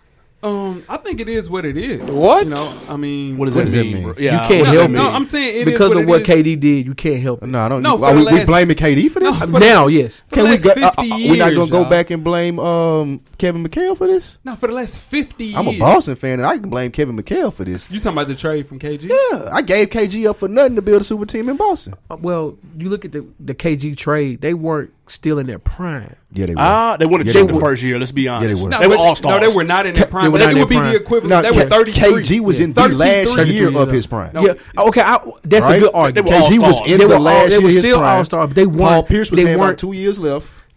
Speaker 2: Um, I think it is what it is.
Speaker 4: What?
Speaker 2: You know, I mean,
Speaker 1: What does
Speaker 3: What
Speaker 1: that
Speaker 3: does that
Speaker 1: mean?
Speaker 3: mean?
Speaker 1: bro?
Speaker 3: You
Speaker 1: Yeah,
Speaker 4: can't
Speaker 1: what does
Speaker 4: help
Speaker 1: that
Speaker 2: no,
Speaker 1: mean?
Speaker 2: I'm saying it is
Speaker 4: because
Speaker 2: what
Speaker 4: of
Speaker 2: it
Speaker 4: what
Speaker 2: is.
Speaker 4: K D did, you can't help it.
Speaker 3: No, I don't.
Speaker 2: No,
Speaker 3: are
Speaker 2: for
Speaker 3: we,
Speaker 2: the
Speaker 3: we
Speaker 2: last-
Speaker 3: blaming K D for this?
Speaker 2: No, for
Speaker 4: Now, yes.
Speaker 2: For
Speaker 3: Can
Speaker 2: the
Speaker 3: we
Speaker 2: last
Speaker 3: go? Uh,
Speaker 2: fifty
Speaker 3: uh,
Speaker 2: years,
Speaker 3: we're not gonna go
Speaker 2: y'all.
Speaker 3: back and blame um, Kevin McHale for this.
Speaker 2: No, for the last fifty years.
Speaker 3: I'm a Boston fan, and I can blame Kevin McHale for this.
Speaker 2: You talking about the trade from K G?
Speaker 3: Yeah, I gave K G up for nothing to build a super team in Boston.
Speaker 4: Uh, Well, you look at the the K G trade; they weren't still in their prime.
Speaker 3: Yeah, they were.
Speaker 1: Ah, they won a
Speaker 3: Yeah,
Speaker 1: chip
Speaker 3: they
Speaker 1: the
Speaker 3: were.
Speaker 1: first year. Let's be honest.
Speaker 3: were.
Speaker 2: No,
Speaker 1: They were
Speaker 2: but-
Speaker 1: all stars.
Speaker 2: No, they were not in their
Speaker 4: They
Speaker 2: prime.
Speaker 4: were
Speaker 2: But
Speaker 4: not
Speaker 2: they
Speaker 4: in
Speaker 2: would be
Speaker 4: their
Speaker 2: the
Speaker 4: prime.
Speaker 2: equivalent.
Speaker 3: Now,
Speaker 2: they were thirty-three.
Speaker 3: K G was in the
Speaker 2: thirty-three.
Speaker 3: last year
Speaker 4: yeah.
Speaker 3: of his prime.
Speaker 2: No,
Speaker 4: Yeah, okay, I, that's
Speaker 3: Right?
Speaker 4: a good argument.
Speaker 1: They were
Speaker 3: K G was
Speaker 1: all-stars.
Speaker 3: in
Speaker 4: They
Speaker 3: the
Speaker 4: were all-
Speaker 3: last
Speaker 4: they
Speaker 3: year
Speaker 4: were
Speaker 3: of his
Speaker 4: still
Speaker 3: prime.
Speaker 4: all-star, but they weren't.
Speaker 3: Paul Pierce was
Speaker 4: they
Speaker 3: had
Speaker 4: weren't
Speaker 3: about two years left.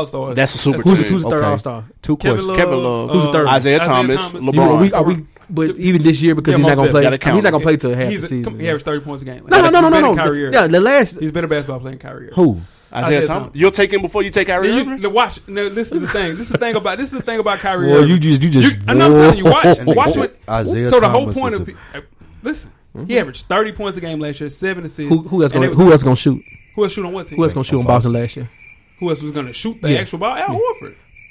Speaker 2: All Stars.
Speaker 1: That's a super
Speaker 2: That's
Speaker 4: Who's the,
Speaker 1: team.
Speaker 4: who's the third
Speaker 3: Okay.
Speaker 4: All Star?
Speaker 3: Two
Speaker 2: Kevin
Speaker 3: questions.
Speaker 2: Love,
Speaker 1: Kevin Love.
Speaker 4: Who's the third?
Speaker 1: Isaiah Thomas, LeBron.
Speaker 4: You, are we, are we, but even this year because
Speaker 2: Yeah,
Speaker 4: he's not
Speaker 2: most
Speaker 4: gonna
Speaker 2: definitely.
Speaker 4: play.
Speaker 1: Gotta
Speaker 4: He's
Speaker 1: count
Speaker 4: not gonna
Speaker 1: him.
Speaker 4: play till half
Speaker 2: He's
Speaker 4: the
Speaker 2: a,
Speaker 4: season.
Speaker 2: he averaged thirty points a game.
Speaker 4: No, no, no, no,
Speaker 2: Better
Speaker 4: no,
Speaker 2: than
Speaker 4: no.
Speaker 2: Kyrie Irving.
Speaker 4: Yeah, the last
Speaker 2: He's better basketball player than Kyrie Irving.
Speaker 3: Who?
Speaker 1: Isaiah,
Speaker 2: Isaiah
Speaker 1: Thomas.
Speaker 2: Thomas.
Speaker 1: You'll take him before you take Kyrie
Speaker 2: Then
Speaker 1: Irving?
Speaker 2: you, watch. No, this is the thing. This is the thing about. This is the thing about Kyrie
Speaker 4: Well,
Speaker 2: Irving.
Speaker 4: you just, you just.
Speaker 2: You, I'm not telling you. Watch. Watch what.
Speaker 3: Isaiah
Speaker 2: so the whole
Speaker 3: Thomas
Speaker 2: point
Speaker 3: is
Speaker 2: of
Speaker 3: a-
Speaker 2: uh, listen. He averaged thirty points a game last year, seven assists.
Speaker 4: Who, who else
Speaker 2: and
Speaker 4: gonna
Speaker 2: it was-
Speaker 4: Who else gonna shoot?
Speaker 2: Who else shoot on what team?
Speaker 4: Who else gonna shoot on Boston last year?
Speaker 2: Who else was going to shoot the
Speaker 4: Yeah.
Speaker 2: actual ball? Al Horford.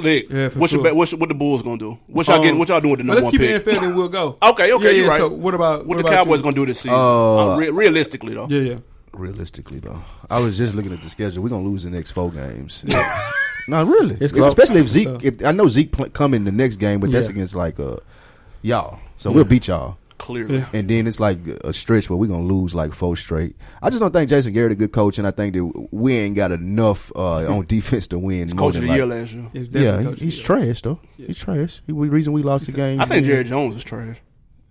Speaker 1: Lick,
Speaker 2: Yeah, for
Speaker 1: what's
Speaker 2: sure.
Speaker 1: your bet? What's your, what the Bulls gonna do? What y'all
Speaker 2: Um,
Speaker 1: getting? What y'all doing with the
Speaker 2: Well,
Speaker 1: number
Speaker 2: let's
Speaker 1: one
Speaker 2: keep it
Speaker 1: pick?
Speaker 2: N F L, then we'll go.
Speaker 1: Okay, okay,
Speaker 2: yeah,
Speaker 1: you're
Speaker 2: yeah,
Speaker 1: right.
Speaker 2: So what about
Speaker 1: what
Speaker 2: what
Speaker 1: the
Speaker 2: about
Speaker 1: Cowboys
Speaker 2: you?
Speaker 1: gonna do this season?
Speaker 3: Uh,
Speaker 1: Uh, re- realistically, though,
Speaker 2: Yeah, yeah.
Speaker 3: Realistically, though, I was just looking at the schedule. We're gonna lose the next four games. No, really.
Speaker 4: It's
Speaker 3: If-
Speaker 4: close.
Speaker 3: especially if Zeke.
Speaker 2: So-
Speaker 3: If I know Zeke pl- come in the next game, but that's
Speaker 4: Yeah.
Speaker 3: against like uh y'all. So we'll beat y'all.
Speaker 1: clearly.
Speaker 2: Yeah.
Speaker 3: And then it's like a stretch where we're gonna lose like four straight. I just don't think Jason Garrett a good coach, and I think that we ain't got enough uh, on defense to win.
Speaker 1: He's
Speaker 3: more
Speaker 1: coach of
Speaker 3: than
Speaker 1: the year
Speaker 3: like-
Speaker 1: last year.
Speaker 2: It's
Speaker 3: Yeah,
Speaker 2: definitely
Speaker 3: he-
Speaker 2: coach
Speaker 3: he's
Speaker 2: of the
Speaker 3: trash though.
Speaker 2: Yeah.
Speaker 3: He's trash. He the reason we lost the game.
Speaker 1: I think Jerry Jones is trash.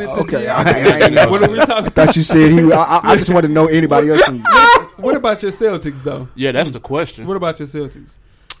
Speaker 2: into
Speaker 3: Okay,
Speaker 2: the
Speaker 3: I- I ain't know.
Speaker 2: What are we talking?
Speaker 3: I thought you said he. I, I- I just wanted to know anybody else. From,
Speaker 2: What about your Celtics though?
Speaker 1: Yeah, that's the question.
Speaker 2: What about your Celtics?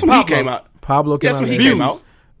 Speaker 1: Guess when he
Speaker 2: Pablo.
Speaker 1: came out.
Speaker 4: Pablo came
Speaker 1: Guess
Speaker 4: out
Speaker 1: when he
Speaker 4: last.
Speaker 1: came out.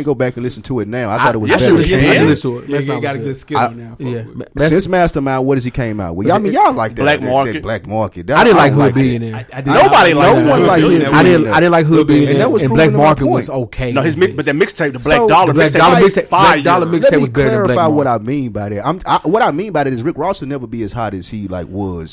Speaker 3: can't go back and listen to it now. I
Speaker 4: I-
Speaker 3: thought it was
Speaker 1: yes,
Speaker 3: better.
Speaker 1: you
Speaker 4: Yes,
Speaker 1: can.
Speaker 4: I can listen to it.
Speaker 2: Yeah,
Speaker 4: Mastermind
Speaker 2: you got a
Speaker 4: was
Speaker 2: good skill
Speaker 3: I-
Speaker 2: on now.
Speaker 4: Yeah,
Speaker 2: Fuck
Speaker 4: Ma-
Speaker 2: with
Speaker 3: Since Mastermind, what has he came out with? I mean, y'all like that
Speaker 1: Black
Speaker 3: that- that
Speaker 1: Market.
Speaker 3: Black Market. That-
Speaker 4: I didn't like
Speaker 3: don't
Speaker 4: Hood
Speaker 3: that.
Speaker 4: Billionaire.
Speaker 2: I, I did
Speaker 1: Nobody
Speaker 2: not-
Speaker 1: likes
Speaker 3: No one
Speaker 1: Hood
Speaker 3: liked
Speaker 1: Billionaire.
Speaker 3: Hood
Speaker 4: I didn't.
Speaker 3: Billionaire.
Speaker 4: I didn't like Hood
Speaker 3: And
Speaker 4: Billionaire.
Speaker 3: that was
Speaker 4: And
Speaker 3: proving
Speaker 4: Black
Speaker 3: to my
Speaker 4: Market
Speaker 3: point.
Speaker 4: was okay.
Speaker 1: No, his mix, but that mixtape, the Black
Speaker 3: So,
Speaker 1: Dollar
Speaker 4: the Black
Speaker 1: mixtape,
Speaker 4: Dollar
Speaker 1: was
Speaker 4: mixtape-
Speaker 1: fire.
Speaker 4: Black Dollar
Speaker 3: Let
Speaker 4: mixtape
Speaker 3: me
Speaker 4: was better than
Speaker 3: clarify
Speaker 4: Black
Speaker 3: what I
Speaker 4: Market.
Speaker 3: mean by that. I'm I, what I mean by that is Rick Ross will never be as hot as he like was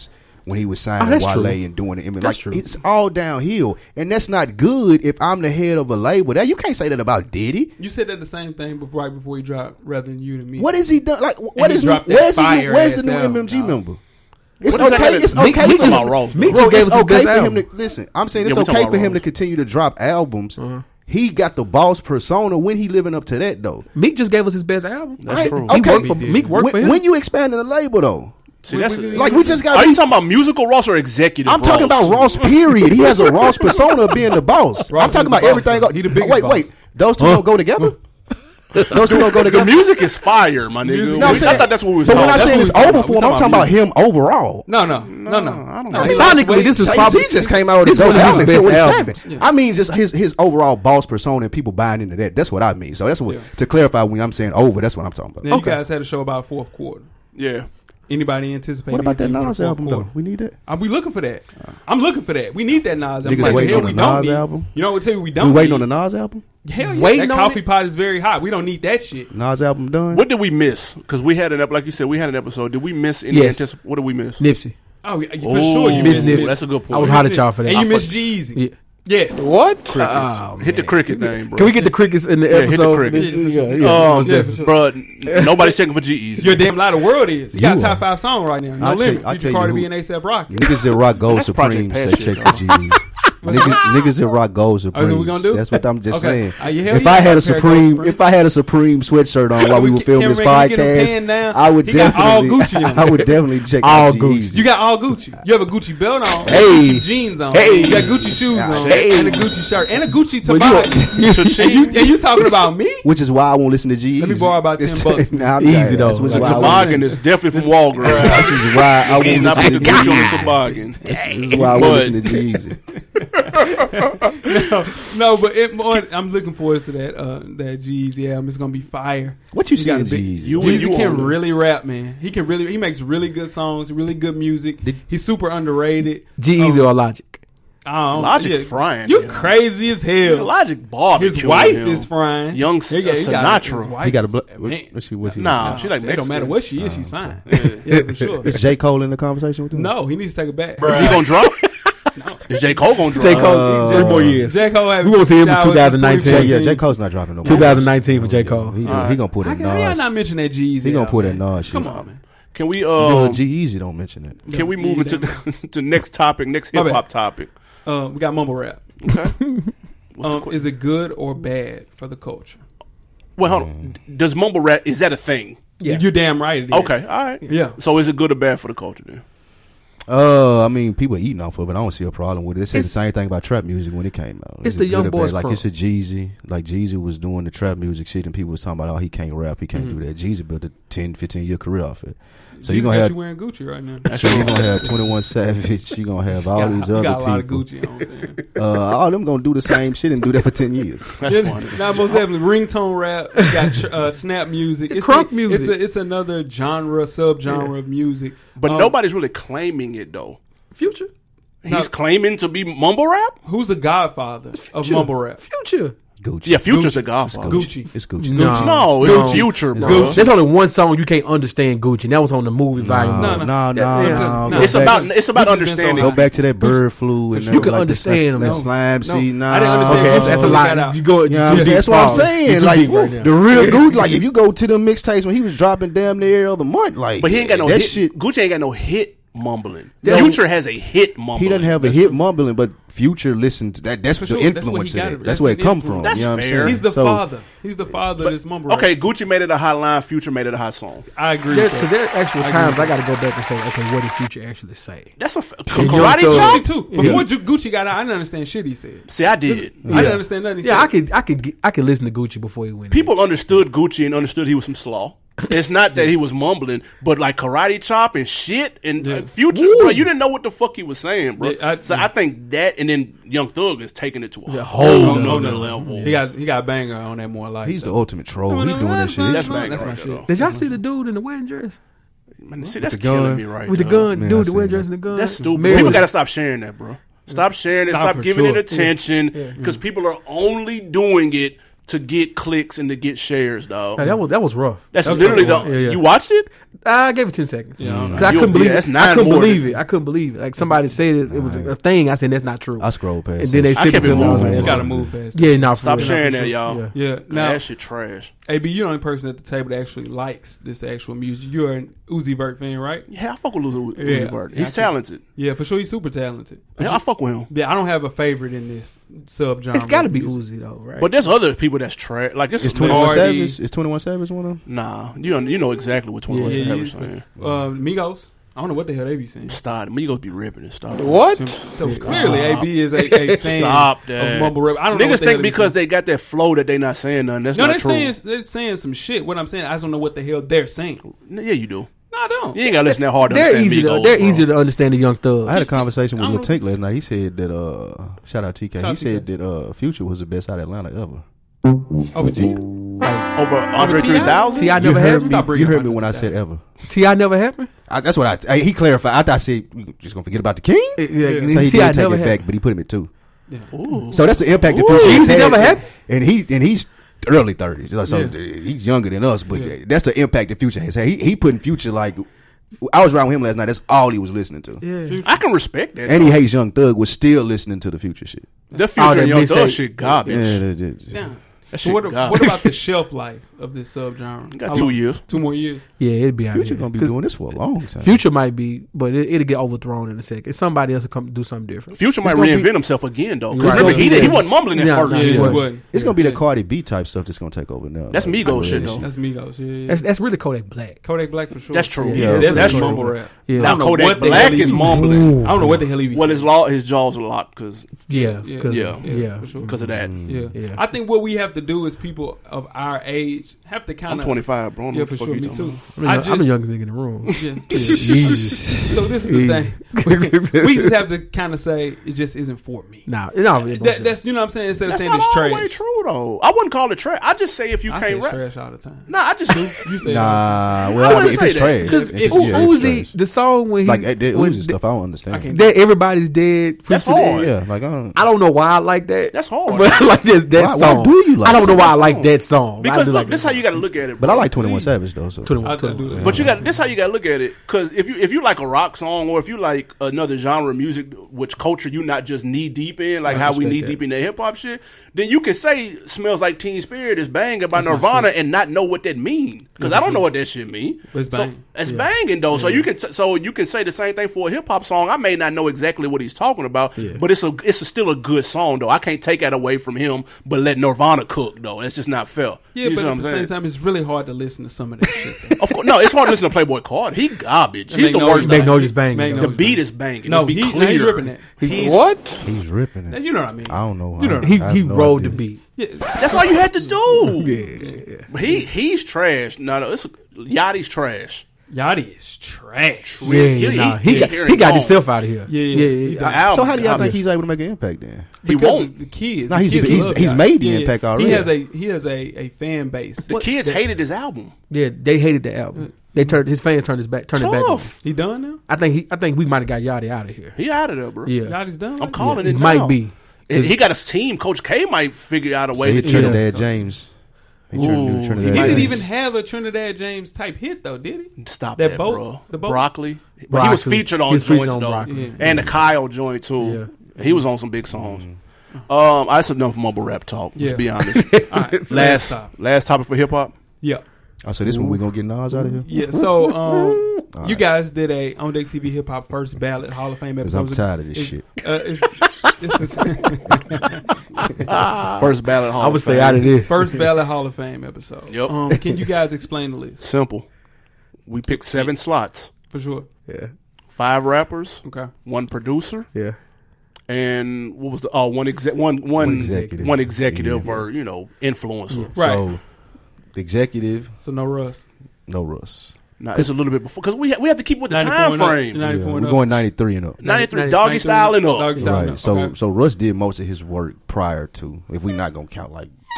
Speaker 3: when he was signing
Speaker 4: Oh, that's
Speaker 3: Wale
Speaker 4: true.
Speaker 3: and doing the image.
Speaker 4: That's
Speaker 3: Like
Speaker 4: true.
Speaker 3: it's all downhill, and that's not good. If I'm the head of a label, that you can't say that about Diddy.
Speaker 2: You said that the same thing before, right before he dropped Rather Than You to Me.
Speaker 3: What has he done? Like what
Speaker 2: he
Speaker 3: is
Speaker 2: dropped that
Speaker 3: where's his,
Speaker 2: fire
Speaker 3: where's the
Speaker 2: ass
Speaker 3: new
Speaker 2: album,
Speaker 3: M M G
Speaker 2: dog.
Speaker 3: member? It's
Speaker 1: What is
Speaker 3: okay.
Speaker 1: that?
Speaker 3: It's
Speaker 1: Meek-
Speaker 3: okay.
Speaker 1: Meek
Speaker 3: for-
Speaker 1: talking about Rose,
Speaker 4: Meek
Speaker 3: Bro,
Speaker 4: just gave
Speaker 3: it's
Speaker 4: us his
Speaker 3: okay
Speaker 4: best
Speaker 3: for him
Speaker 4: album.
Speaker 3: to listen. I'm saying it's
Speaker 1: Yeah, we talking
Speaker 3: okay for
Speaker 1: about
Speaker 3: him to
Speaker 1: Rose.
Speaker 3: continue to drop albums.
Speaker 4: Uh-huh.
Speaker 3: He got the boss persona. When he living up to that though?
Speaker 4: Meek just gave us his best album.
Speaker 1: That's
Speaker 4: He-
Speaker 1: true.
Speaker 4: He
Speaker 3: Okay.
Speaker 4: worked for,
Speaker 2: He
Speaker 4: Meek
Speaker 2: did.
Speaker 4: worked
Speaker 3: when,
Speaker 4: for him.
Speaker 3: when you expanding the label though?
Speaker 1: See, that's
Speaker 2: we- we-
Speaker 3: Like we just got.
Speaker 1: Are you talking about musical Ross or executive?
Speaker 3: I'm talking
Speaker 1: Ross?
Speaker 3: about Ross. Period. He has a Ross persona of being the boss.
Speaker 2: Ross
Speaker 3: I'm talking
Speaker 2: is the
Speaker 3: about
Speaker 2: boss,
Speaker 3: everything.
Speaker 2: bro. He the biggest
Speaker 3: wait,
Speaker 2: boss.
Speaker 3: wait. Those two
Speaker 4: Huh?
Speaker 3: don't go together. Those two don't go
Speaker 1: The
Speaker 3: together.
Speaker 1: music is fire, my nigga.
Speaker 2: Music-
Speaker 3: No, I'm
Speaker 1: I
Speaker 3: saying,
Speaker 1: thought that's what we was
Speaker 3: but when
Speaker 1: talking
Speaker 3: I
Speaker 1: about.
Speaker 3: saying
Speaker 2: That's
Speaker 3: it's
Speaker 2: what we
Speaker 3: over
Speaker 2: talking
Speaker 3: for him,
Speaker 2: about.
Speaker 3: I'm talking about him overall.
Speaker 2: No, no, no, no.
Speaker 1: I don't
Speaker 2: no
Speaker 1: know.
Speaker 2: he
Speaker 4: Sonically,
Speaker 2: lost weight.
Speaker 4: this is
Speaker 3: Jay-Z
Speaker 4: probably
Speaker 3: just came out with
Speaker 4: this
Speaker 3: his
Speaker 4: one of
Speaker 3: album.
Speaker 4: his best
Speaker 3: Fit with
Speaker 4: albums.
Speaker 3: Savage. I mean, just his his overall boss persona and people buying into that. That's what I mean. So that's what
Speaker 2: Yeah.
Speaker 3: to clarify when I'm saying over. That's what I'm talking about.
Speaker 2: Then
Speaker 4: Okay.
Speaker 2: you guys had a show about fourth quarter.
Speaker 1: Yeah.
Speaker 2: Anybody anticipate?
Speaker 3: What about that
Speaker 2: anything for the
Speaker 3: Nas
Speaker 2: fourth
Speaker 3: album
Speaker 2: quarter?
Speaker 3: though? We need that.
Speaker 2: Are we looking for that? I'm looking for that. We need that Nas album.
Speaker 3: Niggas
Speaker 2: Like,
Speaker 3: waiting
Speaker 2: hell,
Speaker 3: on
Speaker 2: we
Speaker 3: the
Speaker 2: don't
Speaker 3: Nas
Speaker 2: need.
Speaker 3: album?
Speaker 2: You know what? Tell you we don't.
Speaker 3: We waiting
Speaker 2: need.
Speaker 3: on the Nas album.
Speaker 2: Hell yeah,
Speaker 4: Waiting
Speaker 2: that
Speaker 4: on
Speaker 2: coffee
Speaker 4: it?
Speaker 2: pot is very hot. We don't need that shit.
Speaker 3: Nas album done.
Speaker 1: What did we miss? Because we had an ep- like you said, we had an episode. Did we miss any?
Speaker 4: Yes.
Speaker 1: Anticip- what did we miss?
Speaker 4: Nipsey.
Speaker 2: Oh, yeah, for
Speaker 1: Oh,
Speaker 2: sure. You
Speaker 4: miss
Speaker 2: missed
Speaker 4: Nipsey.
Speaker 2: Nipsey.
Speaker 1: That's a good point.
Speaker 4: I was
Speaker 2: You
Speaker 4: hot
Speaker 2: missed
Speaker 4: at y'all
Speaker 2: Nipsey.
Speaker 4: for that.
Speaker 2: And you
Speaker 1: I
Speaker 2: missed
Speaker 1: fuck-
Speaker 2: Jeezy.
Speaker 4: Yeah.
Speaker 2: Yes.
Speaker 5: What?
Speaker 4: Oh,
Speaker 1: Hit the
Speaker 4: man.
Speaker 1: cricket thing, bro.
Speaker 4: Can we get the crickets in the
Speaker 1: Yeah, hit the
Speaker 4: episode?
Speaker 1: crickets.
Speaker 4: Yeah, yeah,
Speaker 1: Um,
Speaker 4: most
Speaker 2: yeah,
Speaker 4: definitely.
Speaker 2: for sure.
Speaker 1: bro, n- nobody's checking for G E's.
Speaker 2: You're a damn lot of world is. You got
Speaker 3: You
Speaker 2: a top
Speaker 3: are.
Speaker 2: five song right now. No
Speaker 3: I'll tell you-
Speaker 2: limit.
Speaker 3: I'll
Speaker 2: Future
Speaker 3: tell you
Speaker 2: Cardi
Speaker 3: who-
Speaker 2: B and ASAP Rocky.
Speaker 3: Niggas that rock gold
Speaker 1: That's Project
Speaker 3: supreme say
Speaker 1: Pat
Speaker 3: check
Speaker 1: shit,
Speaker 3: for G's. niggas, niggas that rock gold supreme.
Speaker 2: Oh, so we gonna do?
Speaker 3: That's what I'm just
Speaker 2: Okay.
Speaker 3: saying.
Speaker 2: Uh, yeah, hell
Speaker 3: if
Speaker 2: yeah,
Speaker 3: I had
Speaker 2: I
Speaker 3: a
Speaker 2: pair of
Speaker 3: supreme,
Speaker 2: Gold
Speaker 3: if I had a supreme sweatshirt on while we were filming this
Speaker 2: Cameron, can you get him
Speaker 3: podcast,
Speaker 2: pan down?
Speaker 3: I would
Speaker 2: He got all
Speaker 3: definitely,
Speaker 2: Gucci on.
Speaker 3: I would definitely check
Speaker 4: All
Speaker 3: out
Speaker 4: Gucci.
Speaker 3: G's.
Speaker 2: You got all Gucci. You have a Gucci belt on,
Speaker 4: Hey.
Speaker 2: Gucci jeans on,
Speaker 4: Hey.
Speaker 2: you got Gucci shoes on,
Speaker 4: Hey.
Speaker 2: and a Gucci shirt, and a Gucci
Speaker 3: But you-
Speaker 2: toboggan. and, you, and you talking about me?
Speaker 3: which is why I won't listen to G's.
Speaker 2: Let me borrow about ten
Speaker 3: It's-
Speaker 2: bucks.
Speaker 3: Nah, I'm
Speaker 4: Easy,
Speaker 3: not-
Speaker 4: though.
Speaker 3: That's which
Speaker 4: Like,
Speaker 3: why I won't
Speaker 1: Toboggan
Speaker 3: listen-
Speaker 1: is definitely from Walgreens.
Speaker 3: This is why I
Speaker 1: He's
Speaker 3: won't
Speaker 1: not
Speaker 3: listen
Speaker 1: put
Speaker 3: to
Speaker 1: the Gucci on
Speaker 3: G's.
Speaker 1: the toboggan.
Speaker 3: This is why I won't
Speaker 1: But-
Speaker 3: listen to G's.
Speaker 2: no, no, but it, more, I'm looking forward to that. Uh, that Jeezy album. It's gonna be fire.
Speaker 3: What you
Speaker 2: He
Speaker 3: see
Speaker 2: got
Speaker 3: in
Speaker 2: a big-
Speaker 3: G's?
Speaker 1: You-
Speaker 2: Jeezy
Speaker 1: you
Speaker 2: can
Speaker 1: on it.
Speaker 2: really rap, man. He can really. He makes really good songs, really good music.
Speaker 3: Did-
Speaker 2: He's super underrated.
Speaker 4: G-Eazy or Logic?
Speaker 2: I don't-
Speaker 1: Logic
Speaker 2: yeah.
Speaker 1: frying,
Speaker 2: You
Speaker 1: yeah.
Speaker 2: crazy as hell.
Speaker 1: Logic barbecue.
Speaker 2: His wife
Speaker 1: him.
Speaker 2: is frying.
Speaker 1: Young
Speaker 2: Yeah, yeah, he got-
Speaker 1: Sinatra.
Speaker 2: his wife-
Speaker 3: He got a. Bl-
Speaker 2: Man.
Speaker 3: what she? What she?
Speaker 1: Nah,
Speaker 2: No,
Speaker 1: she like
Speaker 2: it don't matter
Speaker 1: Mexican.
Speaker 2: what she is, she's fine. Yeah, for sure.
Speaker 3: Is J. Cole in the conversation with him?
Speaker 2: No, he needs to take it back.
Speaker 1: Is he gonna drop? Is J Cole gonna drop?
Speaker 4: J. Cole,
Speaker 3: Uh,
Speaker 4: three more years.
Speaker 2: J. Cole had
Speaker 4: We gonna see him in
Speaker 2: showers since
Speaker 4: twenty nineteen.
Speaker 3: Yeah,
Speaker 2: twenty
Speaker 3: yeah.
Speaker 2: fifteen.
Speaker 3: J. Cole's not dropping no. more.
Speaker 4: twenty nineteen for J. Cole.
Speaker 3: He,
Speaker 1: Alright.
Speaker 3: he gonna put
Speaker 2: How
Speaker 3: that
Speaker 2: can how y'all
Speaker 3: Nas.
Speaker 2: not mention that Jeezy?
Speaker 3: He gonna
Speaker 2: out,
Speaker 3: put that
Speaker 2: man?
Speaker 3: Nas shit.
Speaker 2: Come on, man.
Speaker 1: Can we
Speaker 3: You
Speaker 1: um
Speaker 3: know, G Easy don't mention it.
Speaker 1: can we
Speaker 2: Yeah,
Speaker 1: move
Speaker 2: yeah,
Speaker 1: into the, to next topic, next
Speaker 2: My
Speaker 1: hip
Speaker 2: bad.
Speaker 1: hop topic?
Speaker 2: Uh, we got mumble rap.
Speaker 1: Okay. What's the
Speaker 2: Um,
Speaker 1: que-
Speaker 2: is it good or bad for the culture?
Speaker 1: well, hold on. Does mumble rap is that a thing?
Speaker 4: Yeah.
Speaker 2: You're damn right. It is.
Speaker 1: Okay, all right.
Speaker 2: Yeah.
Speaker 1: So is it good or bad for the culture then?
Speaker 3: Uh, I mean, people eating off of it. I don't see a problem with it. They said the
Speaker 4: It's-
Speaker 3: same thing about trap music when it came out.
Speaker 4: It's
Speaker 3: Is
Speaker 4: the
Speaker 3: it
Speaker 4: young
Speaker 3: good or
Speaker 4: boys
Speaker 3: bad? Like
Speaker 4: crunk.
Speaker 3: it's a Jeezy. Like Jeezy was doing the trap music shit, and people was talking about, oh, he can't rap, he can't do that. Jeezy built a ten, fifteen year career off it. So
Speaker 2: Jeezy
Speaker 3: you're gonna
Speaker 2: got
Speaker 3: have,
Speaker 2: you wearing Gucci right now.
Speaker 3: so you're gonna have twenty-one Savage. You're gonna have all
Speaker 2: got,
Speaker 3: these
Speaker 2: you
Speaker 3: other
Speaker 2: got a lot of
Speaker 3: people.
Speaker 2: Gucci on. Man.
Speaker 3: Uh, all of them gonna do the same shit and do that for ten years.
Speaker 1: That's
Speaker 2: Yeah,
Speaker 1: funny.
Speaker 2: Now, most definitely, ringtone rap. You got tr- uh, snap music. It's
Speaker 4: Crunk
Speaker 2: a-
Speaker 4: music.
Speaker 2: It's, a, it's another genre, subgenre of music.
Speaker 1: But
Speaker 2: Um,
Speaker 1: nobody's really claiming it though.
Speaker 4: Future?
Speaker 1: He's
Speaker 2: No.
Speaker 1: claiming to be mumble rap.
Speaker 2: Who's the godfather of
Speaker 4: Future.
Speaker 2: mumble rap?
Speaker 4: Future.
Speaker 3: Gucci.
Speaker 1: Yeah, Future's
Speaker 2: Gucci.
Speaker 1: a godfather.
Speaker 2: Gucci.
Speaker 3: It's Gucci.
Speaker 4: No.
Speaker 1: No, it's
Speaker 4: Gucci.
Speaker 1: Future, bro.
Speaker 2: Gucci.
Speaker 4: There's only one song you can't understand Gucci, and that was on the movie volume.
Speaker 2: No,
Speaker 3: No,
Speaker 2: no.
Speaker 3: no, no,
Speaker 4: Yeah,
Speaker 3: no.
Speaker 2: no.
Speaker 3: Go
Speaker 1: It's
Speaker 3: back-
Speaker 1: about it's about
Speaker 2: Gucci's been so
Speaker 1: understanding.
Speaker 3: Go back to that bird flu and
Speaker 2: sure.
Speaker 3: that,
Speaker 4: You can
Speaker 3: like,
Speaker 4: understand
Speaker 3: the,
Speaker 4: them.
Speaker 3: that slime
Speaker 2: No.
Speaker 3: seed. Nah,
Speaker 2: I didn't understand
Speaker 4: Okay,
Speaker 2: Oh,
Speaker 4: that's, that's a
Speaker 2: look that
Speaker 4: lot.
Speaker 2: out.
Speaker 4: You go.
Speaker 3: You know what
Speaker 4: too
Speaker 3: I'm saying?
Speaker 4: deep
Speaker 3: That's what I'm
Speaker 4: forward. You're
Speaker 3: saying.
Speaker 4: too
Speaker 3: Like
Speaker 4: deep right now.
Speaker 3: the real Gucci. Like if you go to the mixtapes when he was dropping damn near every other month, like
Speaker 1: But he ain't got no
Speaker 3: that
Speaker 1: hit.
Speaker 3: shit.
Speaker 1: Gucci ain't got no hit mumbling.
Speaker 3: No.
Speaker 1: Future has a hit mumbling.
Speaker 3: He doesn't have a hit mumbling, but Future listened to that. That's
Speaker 2: For
Speaker 3: the
Speaker 2: sure. That's what
Speaker 3: influence
Speaker 2: he
Speaker 3: of
Speaker 2: got
Speaker 3: it.
Speaker 2: it.
Speaker 3: That's
Speaker 2: That's
Speaker 3: where it
Speaker 2: an
Speaker 3: come
Speaker 2: influence.
Speaker 3: from.
Speaker 1: That's
Speaker 3: you know what I'm
Speaker 1: fair.
Speaker 3: saying?
Speaker 2: He's the
Speaker 3: So,
Speaker 2: father. He's the father of this mumble rap.
Speaker 1: Okay, Gucci made it a hot line. Future made it a hot song.
Speaker 2: I agree.
Speaker 4: There,
Speaker 2: with
Speaker 4: cause
Speaker 2: that.
Speaker 4: there are actual
Speaker 2: I
Speaker 4: times
Speaker 2: agree.
Speaker 4: I got to go back and say, okay, what did Future actually say?
Speaker 1: That's a f-
Speaker 4: Young
Speaker 1: karate
Speaker 4: Thug.
Speaker 1: chop.
Speaker 2: Gucci too. Before Ju- Gucci got out, I didn't understand shit he said.
Speaker 1: See, I did.
Speaker 2: I didn't understand nothing. He
Speaker 4: Yeah,
Speaker 2: said.
Speaker 4: I could, I could, get, I could listen to Gucci before he went.
Speaker 1: People understood Gucci and understood he was some slaw. It's not that he was mumbling, but like karate chop and shit and uh, Future,
Speaker 4: Woo.
Speaker 1: bro, you didn't know what the fuck he was saying, bro.
Speaker 2: Yeah, I-
Speaker 1: so I think that, and then Young Thug is taking it to a
Speaker 4: whole
Speaker 1: whole
Speaker 4: nother
Speaker 1: nother level.
Speaker 2: He got he got banger on that more like
Speaker 3: he's the
Speaker 2: though.
Speaker 3: ultimate troll. He doing that shit.
Speaker 1: That's
Speaker 2: That's
Speaker 1: bang
Speaker 2: that's
Speaker 1: right
Speaker 2: my
Speaker 1: there,
Speaker 2: shit.
Speaker 1: though.
Speaker 4: Did y'all see the dude in the wedding dress
Speaker 1: Man, see, that's
Speaker 3: the gun.
Speaker 1: killing me right
Speaker 4: with the
Speaker 1: there.
Speaker 4: gun?
Speaker 3: Man, I
Speaker 4: dude, the
Speaker 3: seen
Speaker 4: wedding
Speaker 3: that.
Speaker 4: dress and the gun.
Speaker 1: That's stupid.
Speaker 4: Married-
Speaker 1: People got to stop sharing that, bro. Stop sharing it.
Speaker 2: Nah,
Speaker 1: Stop
Speaker 2: for
Speaker 1: giving
Speaker 2: sure.
Speaker 1: it attention because people are only doing it to get clicks and to get shares, dog.
Speaker 4: Hey, that was that was rough.
Speaker 1: That's
Speaker 2: That was
Speaker 1: literally the.
Speaker 2: rough.
Speaker 4: Yeah, yeah.
Speaker 1: You watched it?
Speaker 4: I gave it ten seconds.
Speaker 2: Yeah, I don't know.
Speaker 4: 'Cause I
Speaker 1: You-
Speaker 4: couldn't believe
Speaker 1: yeah,
Speaker 4: it.
Speaker 1: that's
Speaker 4: I
Speaker 1: nine
Speaker 4: couldn't
Speaker 1: more
Speaker 4: believe
Speaker 1: than-
Speaker 4: it. I couldn't believe it. Like somebody said it, it was a thing. I said that's not true.
Speaker 3: I scrolled past.
Speaker 4: And then they
Speaker 3: that.
Speaker 1: I
Speaker 4: said it
Speaker 1: kept
Speaker 4: to
Speaker 1: it
Speaker 4: me. I was
Speaker 1: moving.
Speaker 4: like,
Speaker 2: You gotta move past.
Speaker 4: Yeah, no, for
Speaker 1: Stop
Speaker 4: real.
Speaker 1: sharing
Speaker 4: No, for
Speaker 1: that,
Speaker 4: sure.
Speaker 1: y'all.
Speaker 4: Yeah.
Speaker 2: Yeah.
Speaker 1: Man,
Speaker 2: Now,
Speaker 1: that shit trash.
Speaker 2: A B, you're the only person at the table that actually likes this actual music. You're an Uzi Vert fan, right?
Speaker 1: Yeah, I fuck with Uzi, Uzi
Speaker 2: Yeah.
Speaker 1: Vert.
Speaker 2: Yeah,
Speaker 1: He's
Speaker 2: I can-
Speaker 1: talented.
Speaker 2: Yeah, for sure. He's super talented.
Speaker 1: Yeah, I fuck with him.
Speaker 2: Yeah, I don't have a favorite in this sub genre.
Speaker 4: It's got to be Uzi though, right?
Speaker 1: But there's other people that's trash. Like this
Speaker 3: Is
Speaker 1: is
Speaker 3: Twenty One
Speaker 2: Marty.
Speaker 3: Savage? Is Twenty One Savage one of them?
Speaker 1: Nah, you know, you know exactly what Twenty One
Speaker 2: Yeah,
Speaker 1: Savage
Speaker 2: yeah.
Speaker 1: saying.
Speaker 2: Uh, Migos. I don't know what the hell they be saying.
Speaker 1: Stop. Migos be ripping and stuff.
Speaker 5: What?
Speaker 2: So clearly, A B is a, a fan
Speaker 1: Stop
Speaker 2: of
Speaker 1: that.
Speaker 2: mumble rap. I don't know
Speaker 1: Niggas
Speaker 2: what the hell
Speaker 1: think
Speaker 2: they
Speaker 1: because
Speaker 2: saying.
Speaker 1: they got that flow that they not saying nothing. That's
Speaker 2: no,
Speaker 1: not
Speaker 2: they're
Speaker 1: true.
Speaker 2: saying they're saying some shit. What I'm saying, I just don't know what the hell they're saying.
Speaker 1: Yeah, you do.
Speaker 2: No, I don't.
Speaker 1: You ain't gotta listen that hard to
Speaker 4: they're
Speaker 1: understand
Speaker 4: easy. To,
Speaker 1: Migos,
Speaker 4: they're
Speaker 1: bro.
Speaker 4: easier to understand the Young Thug.
Speaker 3: I had a conversation with
Speaker 2: I
Speaker 3: Lil
Speaker 2: don't-
Speaker 3: Tink last night. He said that uh, shout out T K.
Speaker 2: Shout
Speaker 3: He
Speaker 2: out
Speaker 3: said
Speaker 2: T K.
Speaker 3: that uh, Future was the best out of Atlanta ever.
Speaker 2: Over Jesus.
Speaker 4: Like
Speaker 1: Over Andre
Speaker 2: T I?
Speaker 1: three thousand.
Speaker 4: T I
Speaker 3: You
Speaker 4: never
Speaker 3: heard
Speaker 4: happened.
Speaker 3: me.
Speaker 2: Stop bringing
Speaker 3: You heard
Speaker 2: up
Speaker 3: me when I
Speaker 2: Andre
Speaker 3: said ever.
Speaker 4: T I never happened.
Speaker 3: I, that's what I. I. He clarified. I thought I said we just gonna forget about the king.
Speaker 4: Yeah,
Speaker 2: Yeah.
Speaker 3: So he
Speaker 4: T I
Speaker 3: did take
Speaker 4: never
Speaker 3: it back,
Speaker 4: happened.
Speaker 3: but he put him at two.
Speaker 2: Yeah.
Speaker 1: Ooh.
Speaker 3: So that's the impact that
Speaker 4: Ooh,
Speaker 3: Future has
Speaker 4: Easy
Speaker 3: had.
Speaker 4: never
Speaker 3: and,
Speaker 4: happened?
Speaker 3: and he and he's early thirties. So
Speaker 2: Yeah.
Speaker 3: he's younger than us, but
Speaker 2: Yeah.
Speaker 3: that's the impact that Future has had. He he putting Future like. I was around with him last night. That's all he was listening to.
Speaker 4: Yeah.
Speaker 1: I can respect that.
Speaker 3: And he
Speaker 1: though.
Speaker 3: hates Young Thug. Was still listening to the Future shit.
Speaker 1: The
Speaker 4: Oh,
Speaker 1: Future
Speaker 4: that
Speaker 1: and Young
Speaker 4: mixtape.
Speaker 1: Thug shit garbage.
Speaker 3: Yeah, that- that-
Speaker 2: Damn.
Speaker 1: That
Speaker 2: So
Speaker 1: shit
Speaker 2: what,
Speaker 1: garbage.
Speaker 2: what about the shelf life of this subgenre?
Speaker 1: Got
Speaker 2: How
Speaker 1: two
Speaker 2: long-
Speaker 1: years.
Speaker 2: Two more years.
Speaker 4: Yeah, it'd be out
Speaker 3: Future
Speaker 4: here.
Speaker 3: gonna be
Speaker 4: 'Cause
Speaker 3: doing this for a long time.
Speaker 4: Future might be, but it, it'll get overthrown in a second. Somebody else will come do something different.
Speaker 1: Future might
Speaker 3: It's gonna
Speaker 1: reinvent
Speaker 3: be-
Speaker 1: himself again though.
Speaker 4: Right.
Speaker 1: Because remember, he, did, he
Speaker 3: Yeah.
Speaker 1: wasn't mumbling at
Speaker 4: Yeah,
Speaker 1: first.
Speaker 4: nah,
Speaker 2: Yeah,
Speaker 4: he
Speaker 2: it
Speaker 4: wasn't.
Speaker 2: wasn't.
Speaker 3: It's gonna be the
Speaker 2: Yeah.
Speaker 3: Cardi B type stuff that's gonna take over now.
Speaker 1: That's
Speaker 3: Like,
Speaker 1: Migos
Speaker 3: like,
Speaker 1: shit,
Speaker 3: yeah.
Speaker 1: though.
Speaker 2: That's Migos. Yeah, yeah.
Speaker 4: That's that's really Kodak Black.
Speaker 2: Kodak Black for sure.
Speaker 1: That's true.
Speaker 4: Yeah.
Speaker 2: He's
Speaker 3: Yeah,
Speaker 2: definitely
Speaker 1: that's true.
Speaker 2: mumble rap.
Speaker 4: Yeah.
Speaker 2: I
Speaker 1: Now
Speaker 2: don't know
Speaker 1: Kodak
Speaker 2: what the
Speaker 1: Black
Speaker 2: hell he
Speaker 1: is
Speaker 2: be
Speaker 1: mumbling.
Speaker 2: saying. I don't know what the hell he be
Speaker 1: Well,
Speaker 2: saying.
Speaker 1: his law, his jaws are locked because
Speaker 4: Yeah,
Speaker 2: Yeah.
Speaker 4: 'cause-
Speaker 1: Yeah.
Speaker 4: yeah.
Speaker 2: for sure.
Speaker 1: because of that.
Speaker 2: Yeah.
Speaker 4: Yeah.
Speaker 2: I think what we have to do is people of our age have to kind
Speaker 1: I'm
Speaker 2: of.
Speaker 1: twenty-five, bro. I don't know
Speaker 2: Yeah,
Speaker 1: what
Speaker 2: for
Speaker 1: the fuck
Speaker 2: sure.
Speaker 1: you
Speaker 2: Me
Speaker 1: talking
Speaker 2: too.
Speaker 1: about.
Speaker 4: I'm, the,
Speaker 2: I
Speaker 4: young- I'm the
Speaker 2: just.
Speaker 4: youngest nigga in the room.
Speaker 2: Yeah.
Speaker 4: Jesus.
Speaker 2: So this is the thing. We just have to kind of say it just isn't for me.
Speaker 4: Nah, no, it
Speaker 2: That, that's you know what I'm saying. Instead of
Speaker 1: That's
Speaker 2: saying
Speaker 1: not
Speaker 2: it's
Speaker 1: all
Speaker 2: trash.
Speaker 1: the way true though. I wouldn't call it trash. I just say if you
Speaker 2: I say
Speaker 1: can't
Speaker 2: it's
Speaker 1: rap.
Speaker 2: trash all the time.
Speaker 1: Nah, I just do.
Speaker 2: You say
Speaker 3: Nah,
Speaker 1: I
Speaker 3: well, I
Speaker 1: wouldn't
Speaker 3: mean, if
Speaker 1: say
Speaker 3: it's
Speaker 1: that.
Speaker 3: trash,
Speaker 2: Because
Speaker 3: if-
Speaker 2: if
Speaker 3: yeah, it's
Speaker 4: Uzi,
Speaker 3: trash.
Speaker 4: the song when he
Speaker 3: like that, that
Speaker 4: when
Speaker 3: Uzi
Speaker 4: the-
Speaker 3: stuff, I don't
Speaker 2: I
Speaker 3: understand.
Speaker 2: can't.
Speaker 4: that everybody's dead.
Speaker 1: That's
Speaker 4: Future
Speaker 1: hard.
Speaker 4: dead.
Speaker 3: Yeah, like I don't.
Speaker 4: I don't know why I like that.
Speaker 1: That's hard.
Speaker 4: But I like this that
Speaker 3: Why- why
Speaker 4: song.
Speaker 3: do you like
Speaker 4: I don't know
Speaker 3: that
Speaker 4: why I
Speaker 1: song?
Speaker 4: like that song. I
Speaker 1: Because
Speaker 4: do
Speaker 1: look,
Speaker 4: like
Speaker 1: this is
Speaker 4: that
Speaker 1: how you got to look at it.
Speaker 3: But
Speaker 1: bro.
Speaker 3: I like Twenty One Savage though. So
Speaker 4: twenty-one,
Speaker 2: I do
Speaker 4: twenty-one.
Speaker 2: that.
Speaker 1: But you got this how you got to look at it because if you if you like a rock song or if you like another genre of music, which culture you not just knee deep in, like
Speaker 4: I
Speaker 1: how we
Speaker 4: respect
Speaker 1: knee
Speaker 4: that.
Speaker 1: deep in the hip hop shit, then you can say "Smells Like Teen Spirit" is banging by Nirvana and not know what that mean because I don't know what that shit mean.
Speaker 2: But it's
Speaker 1: So
Speaker 2: banging.
Speaker 1: it's banging though, so you can t- so you can say the same thing for a hip hop song. I may not know exactly what he's talking about,
Speaker 4: Yeah.
Speaker 1: but it's a it's a, still a good song though. I can't take that away from him, but let Nirvana cook though. That's just not fair.
Speaker 2: Yeah,
Speaker 1: You see
Speaker 2: but
Speaker 1: what
Speaker 2: at
Speaker 1: I'm
Speaker 2: the
Speaker 1: saying?
Speaker 2: same time, it's really hard to listen to some of that shit. though.
Speaker 1: Of course, no, it's hard to listen to Playboy Card. He garbage. He's the
Speaker 2: Magnolia-
Speaker 1: worst.
Speaker 4: Magnolia is banging,
Speaker 2: Magnolia
Speaker 4: though.
Speaker 1: The beat is banging.
Speaker 2: No,
Speaker 1: Let's be
Speaker 2: he,
Speaker 1: clear.
Speaker 2: no, he's ripping that.
Speaker 1: He's-
Speaker 5: What?
Speaker 3: he's ripping
Speaker 2: Now,
Speaker 3: it.
Speaker 2: You know what I mean?
Speaker 3: I don't know.
Speaker 2: You know,
Speaker 3: I-
Speaker 4: He
Speaker 3: I have
Speaker 4: he
Speaker 3: no
Speaker 4: rolled the
Speaker 3: idea.
Speaker 4: beat.
Speaker 2: Yeah.
Speaker 1: That's all you had to do.
Speaker 4: Yeah.
Speaker 1: But he he's trash. No, no, it's Yachty's trash.
Speaker 2: Yachty is trash.
Speaker 4: Yeah,
Speaker 1: He-
Speaker 4: nah,
Speaker 1: he-
Speaker 4: he,
Speaker 1: he
Speaker 4: got,
Speaker 1: here
Speaker 4: he
Speaker 1: and
Speaker 4: got
Speaker 1: gone.
Speaker 4: himself out of here.
Speaker 2: Yeah, yeah,
Speaker 4: yeah.
Speaker 2: he
Speaker 4: yeah.
Speaker 2: done.
Speaker 4: I-
Speaker 3: So how do y'all
Speaker 1: Garbage.
Speaker 3: think he's able to make an impact then?
Speaker 1: He
Speaker 2: Because
Speaker 1: won't.
Speaker 2: The kids.
Speaker 3: Nah,
Speaker 2: the
Speaker 3: he's-
Speaker 2: kids
Speaker 3: he's-
Speaker 2: love
Speaker 3: he's
Speaker 2: Yachty.
Speaker 3: made the
Speaker 2: Yeah,
Speaker 3: impact
Speaker 2: He
Speaker 3: already.
Speaker 2: has a he has a, a fan base.
Speaker 1: The kids hated his album.
Speaker 4: yeah, they hated the album. They turned his fans turned his back, turned it back. on him.
Speaker 1: Tough.
Speaker 2: He done now?
Speaker 4: I think he, I think we might have got Yachty out of here.
Speaker 1: He out of there, bro.
Speaker 4: Yeah,
Speaker 2: Yachty's done.
Speaker 1: I'm calling
Speaker 4: it
Speaker 1: it.
Speaker 4: might
Speaker 1: now.
Speaker 4: be.
Speaker 1: And he got his team. Coach K might figure out a
Speaker 3: So
Speaker 1: way
Speaker 3: he
Speaker 1: to
Speaker 3: Trinidad James. He turned
Speaker 1: Ooh,
Speaker 3: into
Speaker 1: he
Speaker 3: Trinidad
Speaker 2: He
Speaker 1: might-
Speaker 2: didn't
Speaker 3: James.
Speaker 2: even have a Trinidad James type hit though, did he?
Speaker 1: stop
Speaker 2: That
Speaker 1: that,
Speaker 2: boat-
Speaker 1: bro.
Speaker 2: the boat?
Speaker 1: Broccoli. But he
Speaker 4: Broccoli.
Speaker 1: was featured on
Speaker 4: He was featured
Speaker 1: joints
Speaker 4: on
Speaker 1: though,
Speaker 4: Broccoli.
Speaker 2: Yeah.
Speaker 1: and the Kyle joint too.
Speaker 4: Yeah.
Speaker 1: He was on some big songs. Um, that's enough mumble rap talk. Let's
Speaker 2: Yeah.
Speaker 1: be honest.
Speaker 2: All right,
Speaker 1: last
Speaker 2: stop.
Speaker 1: last topic for hip hop.
Speaker 2: Yeah,
Speaker 3: Oh, so this one we gonna get Nas out of here?
Speaker 2: yeah. So um, you guys did a On Deck T V Hip Hop First Ballot Hall of Fame
Speaker 3: Because
Speaker 2: episode.
Speaker 3: I'm tired of this
Speaker 2: It's-
Speaker 3: shit.
Speaker 2: Uh, it's, this is
Speaker 1: First ballot. Hall
Speaker 4: I would
Speaker 1: of
Speaker 4: stay
Speaker 1: Fame.
Speaker 4: out of this.
Speaker 2: First Ballot Hall of Fame episode.
Speaker 1: Yep.
Speaker 2: Um, can you guys explain the list
Speaker 1: Simple. We picked seven slots.
Speaker 2: for sure?
Speaker 4: Yeah,
Speaker 1: Five rappers,
Speaker 2: Okay.
Speaker 1: one producer,
Speaker 4: yeah.
Speaker 1: and what was the oh one exec one one
Speaker 3: One executive.
Speaker 1: one executive
Speaker 3: Yeah.
Speaker 1: or you know influencer.
Speaker 2: Right.
Speaker 3: So the executive,
Speaker 2: So no Russ.
Speaker 3: no Russ.
Speaker 1: Now it's a little bit before because we ha- we have to keep with the
Speaker 2: ninety-four
Speaker 1: time
Speaker 2: and up.
Speaker 1: frame.
Speaker 3: Yeah,
Speaker 2: ninety-four and
Speaker 3: we're
Speaker 2: up.
Speaker 3: going ninety-three and up.
Speaker 1: ninety-three
Speaker 2: ninety-
Speaker 1: doggy
Speaker 2: ninety-three
Speaker 1: style and up.
Speaker 2: Doggy style and
Speaker 3: Right.
Speaker 2: up.
Speaker 3: So
Speaker 2: Okay.
Speaker 3: so Russ did most of his work prior to, if we're not gonna count like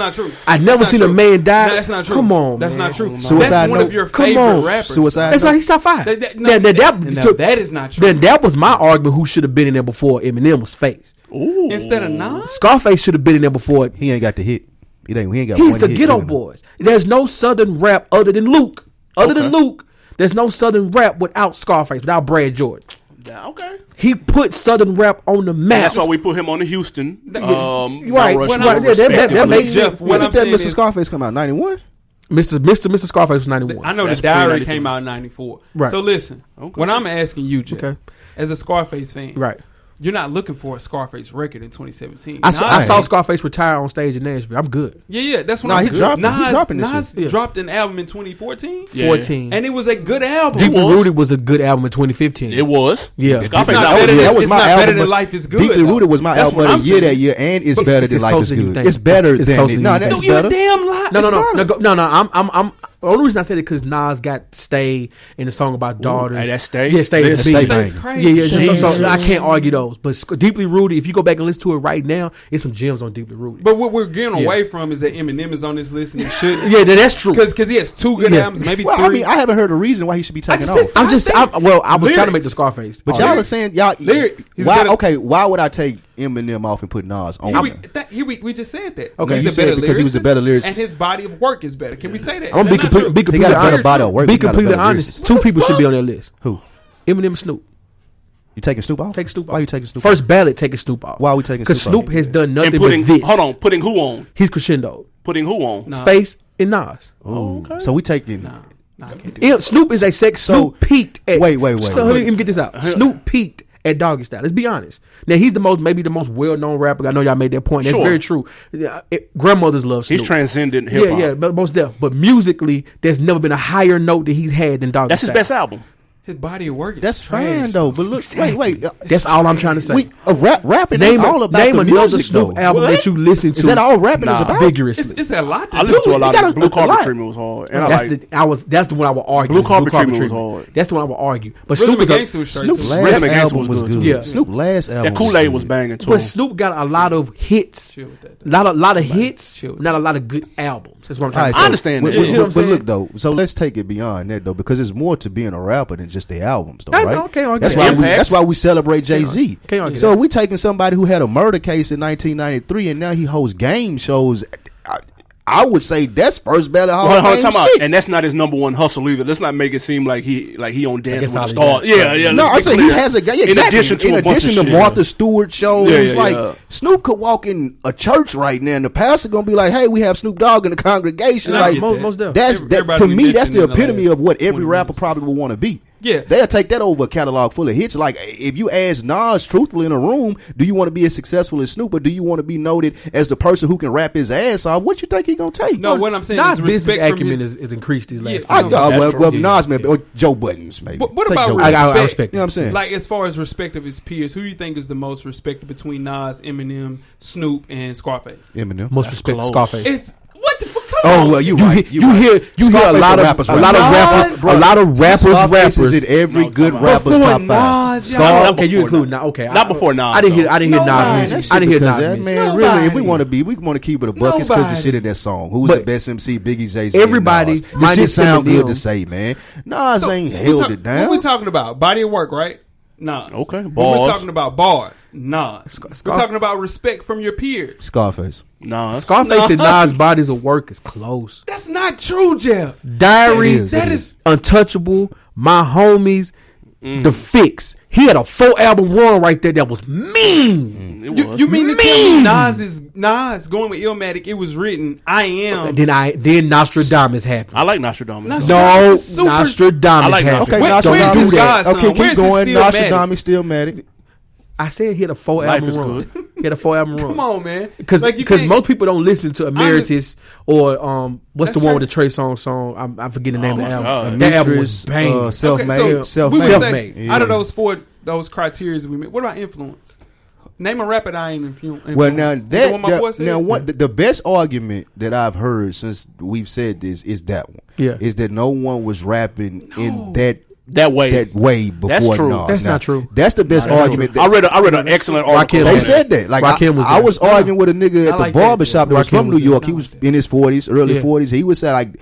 Speaker 2: not true.
Speaker 4: I never
Speaker 2: That's
Speaker 4: seen
Speaker 2: not
Speaker 4: a
Speaker 2: true.
Speaker 4: man die.
Speaker 2: No, that's not true.
Speaker 4: Come on,
Speaker 2: That's
Speaker 4: man.
Speaker 2: not true.
Speaker 3: Suicide
Speaker 2: That's one
Speaker 3: note.
Speaker 2: of your
Speaker 4: Come
Speaker 2: favorite
Speaker 4: on.
Speaker 2: rappers.
Speaker 3: Suicide
Speaker 4: That's
Speaker 3: note.
Speaker 4: why he's top five.
Speaker 2: That, that, no,
Speaker 4: That- that-
Speaker 2: that,
Speaker 4: that-
Speaker 2: no,
Speaker 4: so-
Speaker 2: that is not true.
Speaker 4: Then that was my argument. Who should have been in there before Eminem was Face?
Speaker 1: Ooh.
Speaker 2: Instead of Nas,
Speaker 4: Scarface should have been in there before.
Speaker 3: He ain't got the hit. He ain't. He ain't got
Speaker 4: He's
Speaker 3: one
Speaker 4: the
Speaker 3: hit
Speaker 4: Ghetto
Speaker 3: Eminem.
Speaker 4: Boys. There's no Southern rap other than Luke. Other
Speaker 1: Okay.
Speaker 4: than Luke, there's no Southern rap without Scarface, without Brad Jordan.
Speaker 1: Yeah, okay.
Speaker 4: He put Southern rap on the map.
Speaker 1: That's why we put him on the Houston. Um,
Speaker 4: Right.
Speaker 1: Mount
Speaker 4: When
Speaker 1: Rushmore,
Speaker 4: I- that- that- that
Speaker 1: respectively.
Speaker 4: makes sense.
Speaker 2: Jeff,
Speaker 3: When
Speaker 2: what
Speaker 3: did
Speaker 2: I'm
Speaker 3: that
Speaker 2: saying
Speaker 3: Mister
Speaker 2: is,
Speaker 3: Scarface come out? ninety-one.
Speaker 4: Mister Mister Mister Scarface was ninety-one.
Speaker 2: I know
Speaker 1: That's
Speaker 2: the diary
Speaker 1: pre-ninety-three.
Speaker 2: came out in ninety-four.
Speaker 4: Right.
Speaker 2: So listen,
Speaker 1: Okay.
Speaker 2: what I'm asking you, Jeff,
Speaker 4: Okay.
Speaker 2: as a Scarface fan,
Speaker 4: Right.
Speaker 2: you're not looking for a Scarface record in twenty seventeen.
Speaker 4: I saw,
Speaker 2: Nas-
Speaker 4: I saw Scarface retire on stage in Nashville. I'm good.
Speaker 2: Yeah, yeah, that's what
Speaker 3: Nah,
Speaker 2: I'm
Speaker 3: he
Speaker 2: saying.
Speaker 3: dropping- he
Speaker 2: Nas,
Speaker 3: dropping this
Speaker 2: Nas
Speaker 3: shit.
Speaker 4: Yeah.
Speaker 2: dropped an album in twenty fourteen,
Speaker 1: Yeah.
Speaker 4: fourteen.
Speaker 2: and it was a good album.
Speaker 4: Deeply
Speaker 1: was.
Speaker 4: Rooted was a good album in twenty fifteen.
Speaker 1: It was.
Speaker 4: Yeah.
Speaker 1: Scarface
Speaker 2: It's not
Speaker 1: album.
Speaker 2: better than-
Speaker 3: that was
Speaker 2: it's
Speaker 3: my
Speaker 2: not
Speaker 3: album.
Speaker 2: better than
Speaker 3: but
Speaker 2: Life is Good,
Speaker 3: Deeply
Speaker 2: though.
Speaker 3: Rooted was my
Speaker 2: That's
Speaker 3: album
Speaker 2: what
Speaker 3: of
Speaker 2: I'm
Speaker 3: the year
Speaker 2: saying.
Speaker 3: that year, and it's,
Speaker 4: It's-
Speaker 3: better
Speaker 4: it's
Speaker 3: than Life
Speaker 4: closer
Speaker 3: is
Speaker 4: than you
Speaker 3: Good.
Speaker 4: think.
Speaker 3: It's better
Speaker 4: It's
Speaker 3: than
Speaker 4: closer
Speaker 3: it.
Speaker 4: than
Speaker 3: No,
Speaker 4: you
Speaker 3: that's
Speaker 2: No, you're a
Speaker 3: better.
Speaker 2: damn lie.
Speaker 4: No, no,
Speaker 3: It's
Speaker 4: no,
Speaker 3: better.
Speaker 4: no, go- no, no. I'm, I'm, I'm. The only reason I said it because Nas got Stay in the song about daughters.
Speaker 1: hey, that Stay?
Speaker 4: Yeah, Stay
Speaker 3: That's
Speaker 4: is big.
Speaker 3: Stay
Speaker 2: That's
Speaker 3: thing.
Speaker 2: crazy.
Speaker 4: Yeah, yeah. So, so
Speaker 3: Jesus.
Speaker 4: I can't argue those. But Sc- Deeply Rooted, if you go back and listen to it right now, it's some gems on Deeply Rooted.
Speaker 2: But what we're getting
Speaker 4: Yeah.
Speaker 2: away from is that Eminem is on this list and he shouldn't.
Speaker 4: yeah, that- that's true.
Speaker 2: Because he has two good
Speaker 4: Yeah.
Speaker 2: albums, maybe
Speaker 3: Well,
Speaker 2: three.
Speaker 3: I mean, I haven't heard a reason why he should be taken
Speaker 2: just
Speaker 3: off.
Speaker 2: said
Speaker 4: I'm just, I, well, I was trying to make
Speaker 2: Lyrics.
Speaker 4: the Scarface.
Speaker 3: But
Speaker 4: Oh,
Speaker 3: y'all
Speaker 4: yeah.
Speaker 3: are saying y'all.
Speaker 2: Lyrics. He's
Speaker 3: Why?
Speaker 2: better-
Speaker 3: Okay, why would I take Eminem off and put Nas on?
Speaker 2: Here we,
Speaker 3: him?
Speaker 2: that, here we, we just said that.
Speaker 4: Okay.
Speaker 2: He's
Speaker 3: You
Speaker 2: a
Speaker 3: said
Speaker 2: better
Speaker 3: because he was a
Speaker 2: lyricist,
Speaker 3: better lyricist.
Speaker 2: and his body of work is better. Can we say that?
Speaker 4: I'm gonna be
Speaker 2: Is that not
Speaker 4: completely,
Speaker 2: true?
Speaker 4: be
Speaker 3: He
Speaker 4: completely
Speaker 3: got a better
Speaker 4: honest.
Speaker 3: body of work,
Speaker 4: Be
Speaker 3: he got a
Speaker 4: completely
Speaker 3: better
Speaker 4: honest.
Speaker 3: lyricist.
Speaker 4: Two people should be on that list.
Speaker 3: Who?
Speaker 4: Eminem and Snoop.
Speaker 3: You taking Snoop off?
Speaker 4: Take Snoop off.
Speaker 3: Why you taking Snoop
Speaker 4: First
Speaker 3: off?
Speaker 4: ballot, taking Snoop off.
Speaker 3: Why are we taking
Speaker 4: Because
Speaker 3: Snoop off?
Speaker 4: Snoop has done
Speaker 1: And
Speaker 4: nothing
Speaker 1: putting,
Speaker 4: but this.
Speaker 1: hold on, putting who on?
Speaker 4: He's crescendo.
Speaker 1: Putting who on?
Speaker 2: Nah.
Speaker 4: Space and Nas.
Speaker 3: Ooh. So we taking.
Speaker 2: Nah, nah, I can't do
Speaker 4: Yeah, Snoop is a sex.
Speaker 3: So-
Speaker 4: Snoop peaked at.
Speaker 3: Wait, wait, wait,
Speaker 4: Snoop-
Speaker 3: wait.
Speaker 4: Let me get this out. Snoop peaked at Doggy Style. Let's be honest. Now he's the most, maybe the most well-known rapper. I know y'all made that point. That's
Speaker 1: Sure.
Speaker 4: very true. Yeah, it- grandmothers love Snoop.
Speaker 1: He's transcendent hip hop.
Speaker 4: Yeah, yeah, but most definitely. But musically, there's never been a higher note that he's had than Doggy
Speaker 1: That's his
Speaker 4: Style.
Speaker 1: best album.
Speaker 2: His body of work is
Speaker 3: That's
Speaker 2: trash.
Speaker 3: fine though. But look, wait, wait. uh,
Speaker 4: That's all I'm trying to say.
Speaker 3: We uh, rap, rapping
Speaker 4: name
Speaker 3: ain't all about
Speaker 4: name
Speaker 3: the
Speaker 4: another
Speaker 3: music
Speaker 4: Snoop
Speaker 3: though.
Speaker 4: album
Speaker 2: What?
Speaker 4: that you listen to.
Speaker 3: Is that all rapping is
Speaker 1: Nah.
Speaker 3: about?
Speaker 4: vigorously?
Speaker 2: It's, it's a lot to
Speaker 1: I
Speaker 2: do.
Speaker 1: listened to a
Speaker 3: you
Speaker 1: lot
Speaker 3: gotta-
Speaker 1: of Blue
Speaker 3: a
Speaker 1: Carpet
Speaker 3: lot.
Speaker 1: Treatment was hard. And I
Speaker 4: That's
Speaker 1: like
Speaker 4: the I was. That's the one I would argue.
Speaker 1: Blue Carpet Treatment was
Speaker 4: Treatment.
Speaker 1: hard.
Speaker 4: That's the one I would argue. But
Speaker 2: Rhythm
Speaker 4: Snoop is
Speaker 2: and
Speaker 4: a,
Speaker 2: Gangsta was straight
Speaker 3: Snoop's
Speaker 2: too.
Speaker 1: Rhythm
Speaker 3: last
Speaker 1: and Gangsta
Speaker 3: album
Speaker 1: was
Speaker 3: was
Speaker 1: good,
Speaker 3: good.
Speaker 1: too.
Speaker 4: Yeah.
Speaker 3: Snoop last album.
Speaker 1: that Kool-Aid was banging too.
Speaker 4: but Snoop got a lot of hits.
Speaker 2: Chill with that.
Speaker 4: Lot of lot of hits,
Speaker 2: chill with
Speaker 4: not a lot of good albums. That's what I'm
Speaker 3: All
Speaker 4: trying
Speaker 3: right,
Speaker 4: to
Speaker 3: so,
Speaker 4: say.
Speaker 1: I understand
Speaker 3: But,
Speaker 1: that.
Speaker 3: but-
Speaker 1: You
Speaker 4: know what I'm
Speaker 3: but look
Speaker 4: saying?
Speaker 3: though, so let's take it beyond that though, because there's more to being a rapper than just the albums, though,
Speaker 4: I
Speaker 3: right?
Speaker 4: know, okay, okay.
Speaker 3: That's why we,
Speaker 1: Impact.
Speaker 3: that's why we celebrate Jay Z.
Speaker 4: Can't argue
Speaker 3: So
Speaker 4: that.
Speaker 3: we taking somebody who had a murder case in nineteen ninety-three, and now he hosts game shows. I, I would say that's first ballot Hall
Speaker 1: Hold on,
Speaker 3: of
Speaker 1: hold on,
Speaker 3: Fame
Speaker 1: time out.
Speaker 3: shit.
Speaker 1: And that's not his number one hustle either. Let's not make it seem like he like he on Dancing
Speaker 4: That's
Speaker 1: with the
Speaker 4: all
Speaker 1: Stars.
Speaker 4: he
Speaker 1: Yeah,
Speaker 4: does.
Speaker 1: yeah.
Speaker 3: No,
Speaker 1: let's
Speaker 3: I'm
Speaker 1: be
Speaker 3: saying
Speaker 1: clear.
Speaker 3: he has a guy. Yeah,
Speaker 1: In
Speaker 3: exactly.
Speaker 1: addition to
Speaker 3: in
Speaker 1: a bunch
Speaker 3: addition
Speaker 1: of
Speaker 3: to
Speaker 1: shit.
Speaker 3: Martha Stewart shows,
Speaker 1: Yeah, yeah,
Speaker 3: like
Speaker 1: yeah.
Speaker 3: Snoop could walk in a church right now, and the pastor gonna be like, "Hey, we have Snoop Dogg in the congregation."
Speaker 2: And I
Speaker 3: Like
Speaker 2: get
Speaker 4: most,
Speaker 2: that.
Speaker 4: most definitely.
Speaker 3: that's that,
Speaker 2: Everybody
Speaker 3: to
Speaker 2: we
Speaker 3: me, that's
Speaker 2: mentioned
Speaker 3: the
Speaker 2: in the
Speaker 3: epitome
Speaker 2: last
Speaker 3: of what every
Speaker 2: twenty
Speaker 3: rapper
Speaker 2: minutes.
Speaker 3: probably would want to be.
Speaker 2: Yeah.
Speaker 3: They'll take that over a catalog full of hits. Like, if you ask Nas truthfully in a room, do you want to be as successful as Snoop, or do you want to be noted as the person who can rap his ass off? What you think he gonna take?
Speaker 2: No, what I'm saying
Speaker 4: Nas'
Speaker 2: is
Speaker 4: business
Speaker 2: respect from
Speaker 4: acumen
Speaker 2: his.
Speaker 4: is, is increased these last.
Speaker 2: Yeah,
Speaker 4: few
Speaker 3: I,
Speaker 2: no,
Speaker 4: years.
Speaker 3: uh,
Speaker 1: that's
Speaker 3: well,
Speaker 1: true.
Speaker 3: well
Speaker 1: Yeah,
Speaker 3: Nas, man, or Joe Buttons, maybe.
Speaker 2: But what
Speaker 3: Take
Speaker 2: about
Speaker 3: Joe
Speaker 2: respect?
Speaker 3: Budden.
Speaker 4: I- I respect
Speaker 3: You know what I'm saying?
Speaker 2: Like, as far as respect of his peers, who do you think is the most respected between Nas, Eminem, Snoop, and Scarface?
Speaker 3: Eminem.
Speaker 4: Most respect to
Speaker 1: close.
Speaker 4: Scarface.
Speaker 2: It's what the fuck? Come
Speaker 3: Oh
Speaker 2: on.
Speaker 3: well, you
Speaker 4: You,
Speaker 3: right.
Speaker 4: hear,
Speaker 3: You,
Speaker 4: you
Speaker 3: right.
Speaker 4: hear you hear a
Speaker 3: Scarface
Speaker 4: lot
Speaker 3: a
Speaker 4: of
Speaker 3: rapper's
Speaker 4: a lot of
Speaker 3: rapper.
Speaker 4: rappers a lot of rappers
Speaker 3: Scarface is
Speaker 4: rappers.
Speaker 3: in every
Speaker 1: No,
Speaker 3: good
Speaker 1: time out.
Speaker 3: rapper's
Speaker 2: Before
Speaker 3: top five.
Speaker 2: Nas,
Speaker 3: Scar-
Speaker 2: y'all-
Speaker 4: Okay, you
Speaker 1: Before
Speaker 4: include
Speaker 1: Nas.
Speaker 4: Nas. Okay,
Speaker 1: Not
Speaker 4: I,
Speaker 1: before Nas,
Speaker 4: I didn't hear.
Speaker 1: though.
Speaker 4: I didn't hear
Speaker 2: Nobody.
Speaker 4: Nas.
Speaker 3: That
Speaker 4: music.
Speaker 3: shit
Speaker 4: I didn't hear
Speaker 3: because
Speaker 4: Nas.
Speaker 3: that,
Speaker 4: music.
Speaker 3: man, really, if we
Speaker 2: Nobody.
Speaker 3: want to be, we want to keep it a buck. It's because the
Speaker 2: Nobody.
Speaker 3: shit in that song. Who's
Speaker 4: But
Speaker 3: the best M C? Biggie, Jay-Z,
Speaker 4: everybody,
Speaker 3: and Nas. This
Speaker 4: minus
Speaker 3: shit sound
Speaker 4: Eminem.
Speaker 3: good to say, man. Nas
Speaker 2: So,
Speaker 3: ain't
Speaker 2: we
Speaker 3: held
Speaker 2: talk-
Speaker 3: it down.
Speaker 2: What we talking about? Body of work, right? Nas.
Speaker 1: Okay,
Speaker 2: When
Speaker 1: bars.
Speaker 2: we're talking about bars, Nas.
Speaker 4: Scar-
Speaker 2: We're talking about respect from your peers.
Speaker 3: Scarface.
Speaker 1: Nah,
Speaker 4: Scarface and
Speaker 2: Nas.
Speaker 4: Nas bodies of work is close.
Speaker 2: That's not true, Jeff.
Speaker 4: Diary,
Speaker 3: It is,
Speaker 2: That
Speaker 3: it
Speaker 2: is.
Speaker 4: Untouchable, My Homies,
Speaker 3: Mm.
Speaker 4: The Fix. He had a four album run right there that was mean.
Speaker 1: it
Speaker 2: You,
Speaker 1: was.
Speaker 2: you mean to tell me Nas is Nas going with Illmatic? It was written. I am.
Speaker 4: And then I then Nostradamus happened.
Speaker 1: I like Nostradamus.
Speaker 2: Nas-
Speaker 4: No,
Speaker 2: Super-
Speaker 4: Nostradamus
Speaker 1: I like
Speaker 4: happened.
Speaker 1: Nostradamus.
Speaker 3: Okay,
Speaker 2: Where-
Speaker 3: Nostradamus.
Speaker 2: where's
Speaker 3: do
Speaker 2: his
Speaker 3: that.
Speaker 2: God's son?
Speaker 3: Okay, keep
Speaker 2: Where's his
Speaker 3: going.
Speaker 2: Stillmatic?
Speaker 3: Nostradamus, Stillmatic.
Speaker 4: I said he had a four
Speaker 1: Life
Speaker 4: album
Speaker 1: is
Speaker 4: run.
Speaker 1: good.
Speaker 4: He had a four album run.
Speaker 2: Come on, man.
Speaker 4: Because
Speaker 2: Like, you
Speaker 4: because
Speaker 2: can't-
Speaker 4: most people don't listen to Emeritus or um what's the
Speaker 2: That's
Speaker 4: one
Speaker 2: right.
Speaker 4: with the Trey Songz song? I'm, I forget the name
Speaker 1: Oh
Speaker 4: of the
Speaker 1: my
Speaker 4: album.
Speaker 1: God.
Speaker 4: That album was
Speaker 3: Demetrius,
Speaker 4: banging.
Speaker 3: uh, self-made.
Speaker 2: Okay, so
Speaker 3: self-made.
Speaker 2: we would
Speaker 4: Self-made.
Speaker 2: say
Speaker 3: Yeah.
Speaker 2: out of those four, those criteria we made. What about influence? Name a rapper that I ain't influ-
Speaker 3: Well, now
Speaker 2: influenced. Is the one
Speaker 3: that,
Speaker 2: my boy
Speaker 3: that
Speaker 2: said?
Speaker 3: now what the, the best argument that I've heard since we've said this is that one.
Speaker 4: Yeah.
Speaker 3: is that no one was rapping in that
Speaker 1: that way.
Speaker 3: that way before.
Speaker 1: That's true.
Speaker 3: Nas.
Speaker 4: That's
Speaker 3: Now,
Speaker 4: not true.
Speaker 3: That's the best
Speaker 1: That's true.
Speaker 3: argument.
Speaker 1: I
Speaker 3: That,
Speaker 1: read. A, I read an excellent article.
Speaker 4: Rakim
Speaker 1: on
Speaker 3: they
Speaker 1: that.
Speaker 3: said that. Like
Speaker 4: Rakim
Speaker 3: I,
Speaker 4: was
Speaker 3: I
Speaker 4: there.
Speaker 3: was arguing with a nigga
Speaker 2: I
Speaker 3: at
Speaker 2: like
Speaker 3: the
Speaker 2: that.
Speaker 3: barber shop that was
Speaker 4: Rakim
Speaker 3: from
Speaker 4: was
Speaker 3: New York.
Speaker 2: there.
Speaker 3: He was in his forties, early forties. He would say like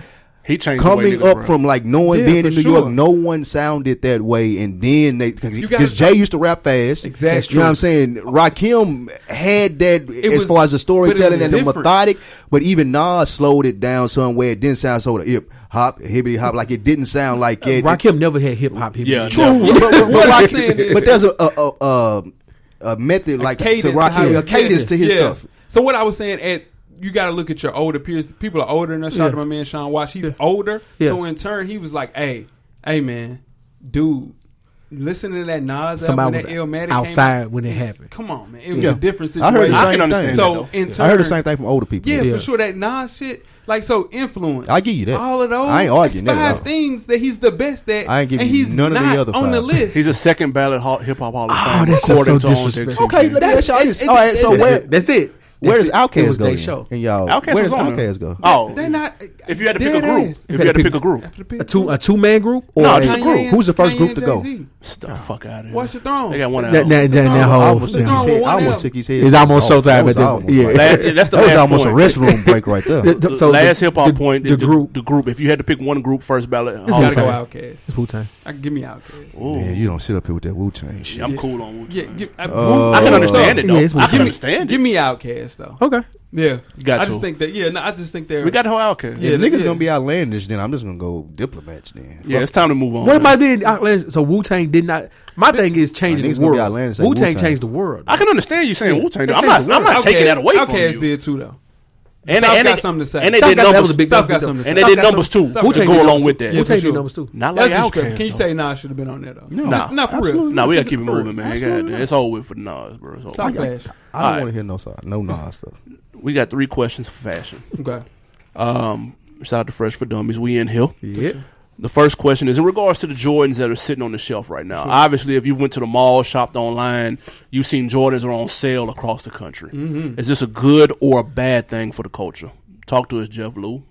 Speaker 1: He changed the way
Speaker 3: coming
Speaker 1: niggas
Speaker 3: up
Speaker 1: rap.
Speaker 3: from like knowing
Speaker 2: Yeah,
Speaker 3: being
Speaker 2: for
Speaker 3: in New
Speaker 2: sure.
Speaker 3: York, no one sounded that way, and then they
Speaker 2: gotta
Speaker 3: because Jay
Speaker 2: stop-
Speaker 3: used to rap fast.
Speaker 2: Exactly.
Speaker 3: You know what I'm saying? Rakim had that as
Speaker 2: was-
Speaker 3: far as the storytelling
Speaker 2: but it
Speaker 3: and
Speaker 2: was
Speaker 3: the
Speaker 2: different.
Speaker 3: methodic, but even Nas slowed it down somewhere. It didn't sound so hip hop, hippity hop, like it didn't sound like it.
Speaker 4: Rakim never had hip hop.
Speaker 1: Yeah,
Speaker 3: True,
Speaker 1: definitely.
Speaker 3: but, but,
Speaker 2: What
Speaker 3: but,
Speaker 2: I'm
Speaker 3: Rakim-
Speaker 2: saying is-
Speaker 3: but there's a a, a, a, a method like
Speaker 2: cadence
Speaker 3: to
Speaker 2: to how
Speaker 3: Rakim,
Speaker 2: you-
Speaker 3: a cadence
Speaker 2: yeah,
Speaker 3: to his
Speaker 2: yeah.
Speaker 3: stuff.
Speaker 2: So what I was saying, at you got to look at your older peers. People are older than us. Shout out to
Speaker 4: Yeah.
Speaker 2: my man Sean Watts. He's older,
Speaker 4: Yeah.
Speaker 2: so in turn he was like, "Hey, hey, man, dude." Listen to that Nas
Speaker 4: Somebody
Speaker 2: album,
Speaker 4: was
Speaker 2: that Illmatic came
Speaker 4: outside
Speaker 2: out.
Speaker 4: when it
Speaker 2: It's-
Speaker 4: happened.
Speaker 2: Come on, man. It was
Speaker 3: Yeah.
Speaker 2: a different
Speaker 3: I heard
Speaker 2: situation.
Speaker 3: the
Speaker 1: I
Speaker 3: same
Speaker 1: can understand
Speaker 3: thing.
Speaker 1: that,
Speaker 2: So
Speaker 1: though.
Speaker 2: in turn,
Speaker 3: I heard the same thing from older people.
Speaker 2: Yeah,
Speaker 4: Yeah.
Speaker 2: for sure. That Nas shit, like so influence.
Speaker 3: I give you that.
Speaker 2: All of those.
Speaker 3: I ain't arguing
Speaker 2: that's
Speaker 3: that at
Speaker 2: five
Speaker 3: all.
Speaker 2: things that he's the best at.
Speaker 3: I ain't giving
Speaker 2: and
Speaker 3: you
Speaker 2: he's
Speaker 3: none of the
Speaker 2: not
Speaker 3: other
Speaker 2: on the
Speaker 3: five.
Speaker 2: list.
Speaker 1: He's a second ballot hip hop Hall of
Speaker 4: Oh,
Speaker 1: Fame.
Speaker 4: that's just
Speaker 1: according
Speaker 4: so
Speaker 1: to On Deck
Speaker 4: disrespectful.
Speaker 3: Okay, let me
Speaker 2: That's-
Speaker 3: ask y'all this.
Speaker 2: it-
Speaker 3: All right, so
Speaker 2: it-
Speaker 3: where
Speaker 4: That's it.
Speaker 3: where
Speaker 4: That's
Speaker 3: does
Speaker 4: it. It
Speaker 3: Outkast
Speaker 4: was
Speaker 3: go?
Speaker 4: their
Speaker 3: then?
Speaker 4: show.
Speaker 3: And y'all,
Speaker 1: Outkast
Speaker 3: where
Speaker 1: was
Speaker 3: does
Speaker 1: on there.
Speaker 3: Outkast go?
Speaker 1: Oh,
Speaker 2: They're not.
Speaker 1: if you had to pick
Speaker 2: dead
Speaker 1: a group,
Speaker 2: ass.
Speaker 1: if you had to pick a group,
Speaker 2: Have to pick
Speaker 4: A two a two man group or
Speaker 1: No,
Speaker 4: a-
Speaker 1: just a
Speaker 2: Kanye
Speaker 1: group.
Speaker 2: and-
Speaker 3: Who's the first
Speaker 2: Kanye
Speaker 3: group
Speaker 2: and
Speaker 3: to go?
Speaker 2: Jay-Z.
Speaker 1: Stop fuck out of here.
Speaker 2: Watch your throne.
Speaker 1: They got one
Speaker 4: that,
Speaker 1: album.
Speaker 4: that, that, that
Speaker 3: I
Speaker 4: whole
Speaker 3: almost took
Speaker 2: What's
Speaker 3: his
Speaker 2: wrong
Speaker 3: head.
Speaker 2: with
Speaker 3: I
Speaker 2: one
Speaker 3: almost
Speaker 2: L?
Speaker 3: took his head.
Speaker 4: It's almost
Speaker 3: off.
Speaker 4: showtime
Speaker 3: That
Speaker 4: at
Speaker 3: was
Speaker 4: that
Speaker 3: almost
Speaker 4: point. Yeah.
Speaker 3: like-
Speaker 1: Last, that's the
Speaker 3: That was
Speaker 1: last
Speaker 3: almost a
Speaker 1: point.
Speaker 3: restroom break right there.
Speaker 4: The-
Speaker 1: The
Speaker 4: so
Speaker 1: last
Speaker 4: the-
Speaker 1: hip hop
Speaker 4: the-
Speaker 1: point
Speaker 4: the
Speaker 1: is the
Speaker 4: group.
Speaker 1: the group. If you had to pick one group, first ballot.
Speaker 2: It's
Speaker 1: Hall
Speaker 2: gotta
Speaker 1: of
Speaker 2: go
Speaker 1: Fame.
Speaker 2: Outkast.
Speaker 4: It's Wu Tang.
Speaker 2: I give me Outkast.
Speaker 1: Ooh.
Speaker 3: Man, you don't sit up here with that Wu Tang shit.
Speaker 1: I'm cool on Wu.
Speaker 2: Yeah, give, I,
Speaker 3: Uh,
Speaker 1: I can understand it though.
Speaker 4: Yeah, it's
Speaker 1: I can
Speaker 2: give me,
Speaker 1: understand
Speaker 2: give
Speaker 1: it.
Speaker 2: me Outkast though.
Speaker 4: Okay.
Speaker 2: Yeah,
Speaker 1: Got
Speaker 2: I
Speaker 1: you.
Speaker 2: just think that. Yeah, no, I just think they're.
Speaker 1: We got the whole Outkast.
Speaker 2: Yeah,
Speaker 3: Yeah,
Speaker 2: they-
Speaker 3: niggas
Speaker 2: yeah.
Speaker 3: gonna be outlandish. Then I'm just gonna go diplomats. Then
Speaker 1: Yeah, it's time to move on.
Speaker 4: What
Speaker 1: man.
Speaker 4: about being outlandish? So Wu Tang did not. My thing is changing
Speaker 3: niggas
Speaker 4: the
Speaker 3: gonna be
Speaker 4: world.
Speaker 3: outlandish like
Speaker 4: Wu Tang
Speaker 3: Wu-Tang.
Speaker 4: changed the world.
Speaker 1: I can understand you saying
Speaker 4: Yeah.
Speaker 1: Wu Tang.
Speaker 4: They
Speaker 1: I'm
Speaker 4: changed
Speaker 1: not.
Speaker 4: the
Speaker 1: I'm not
Speaker 2: Outkast-
Speaker 1: taking that away from
Speaker 2: Outkast
Speaker 1: you.
Speaker 2: did too though.
Speaker 1: And
Speaker 2: South
Speaker 1: and
Speaker 2: got
Speaker 1: they,
Speaker 2: something to say.
Speaker 1: and they
Speaker 4: South
Speaker 1: did
Speaker 4: got- that
Speaker 1: numbers.
Speaker 4: was a big-
Speaker 2: South
Speaker 4: that was
Speaker 2: got something to
Speaker 1: and
Speaker 2: say.
Speaker 1: they
Speaker 2: South
Speaker 1: did
Speaker 2: got
Speaker 1: numbers
Speaker 2: some-
Speaker 1: too
Speaker 2: South
Speaker 1: to
Speaker 2: got
Speaker 1: go
Speaker 2: some
Speaker 1: along
Speaker 2: numbers
Speaker 1: with
Speaker 2: too.
Speaker 1: that.
Speaker 2: Yeah,
Speaker 4: Wu Tang
Speaker 2: for
Speaker 4: did
Speaker 2: sure.
Speaker 4: numbers too.
Speaker 1: Not
Speaker 2: That's
Speaker 1: like
Speaker 2: disrespectful.
Speaker 1: Outkast.
Speaker 2: Can you
Speaker 1: though.
Speaker 2: say Nas should have been on there though?
Speaker 3: No.
Speaker 2: It's not for
Speaker 3: Absolutely.
Speaker 2: real.
Speaker 1: No, we gotta
Speaker 2: It's
Speaker 1: keep it
Speaker 2: for real.
Speaker 1: moving, man.
Speaker 2: Absolutely.
Speaker 1: God, it's over with for Nas, bro. It's over.
Speaker 2: South
Speaker 3: I, I
Speaker 2: Flash.
Speaker 3: don't
Speaker 1: Alright.
Speaker 3: want to hear no side, no Nas stuff.
Speaker 1: We got three questions for fashion.
Speaker 2: Okay.
Speaker 1: Um, shout out to Fresh for Dummies. We in here.
Speaker 4: Yeah.
Speaker 1: The first question is in regards to the Jordans that are sitting on the shelf right now. Obviously, if you went to the mall, shopped online, you've seen Jordans are on sale across the country.
Speaker 2: Mm-hmm.
Speaker 1: Is this a good or a bad thing for the culture? Talk to us, Jeff Lou.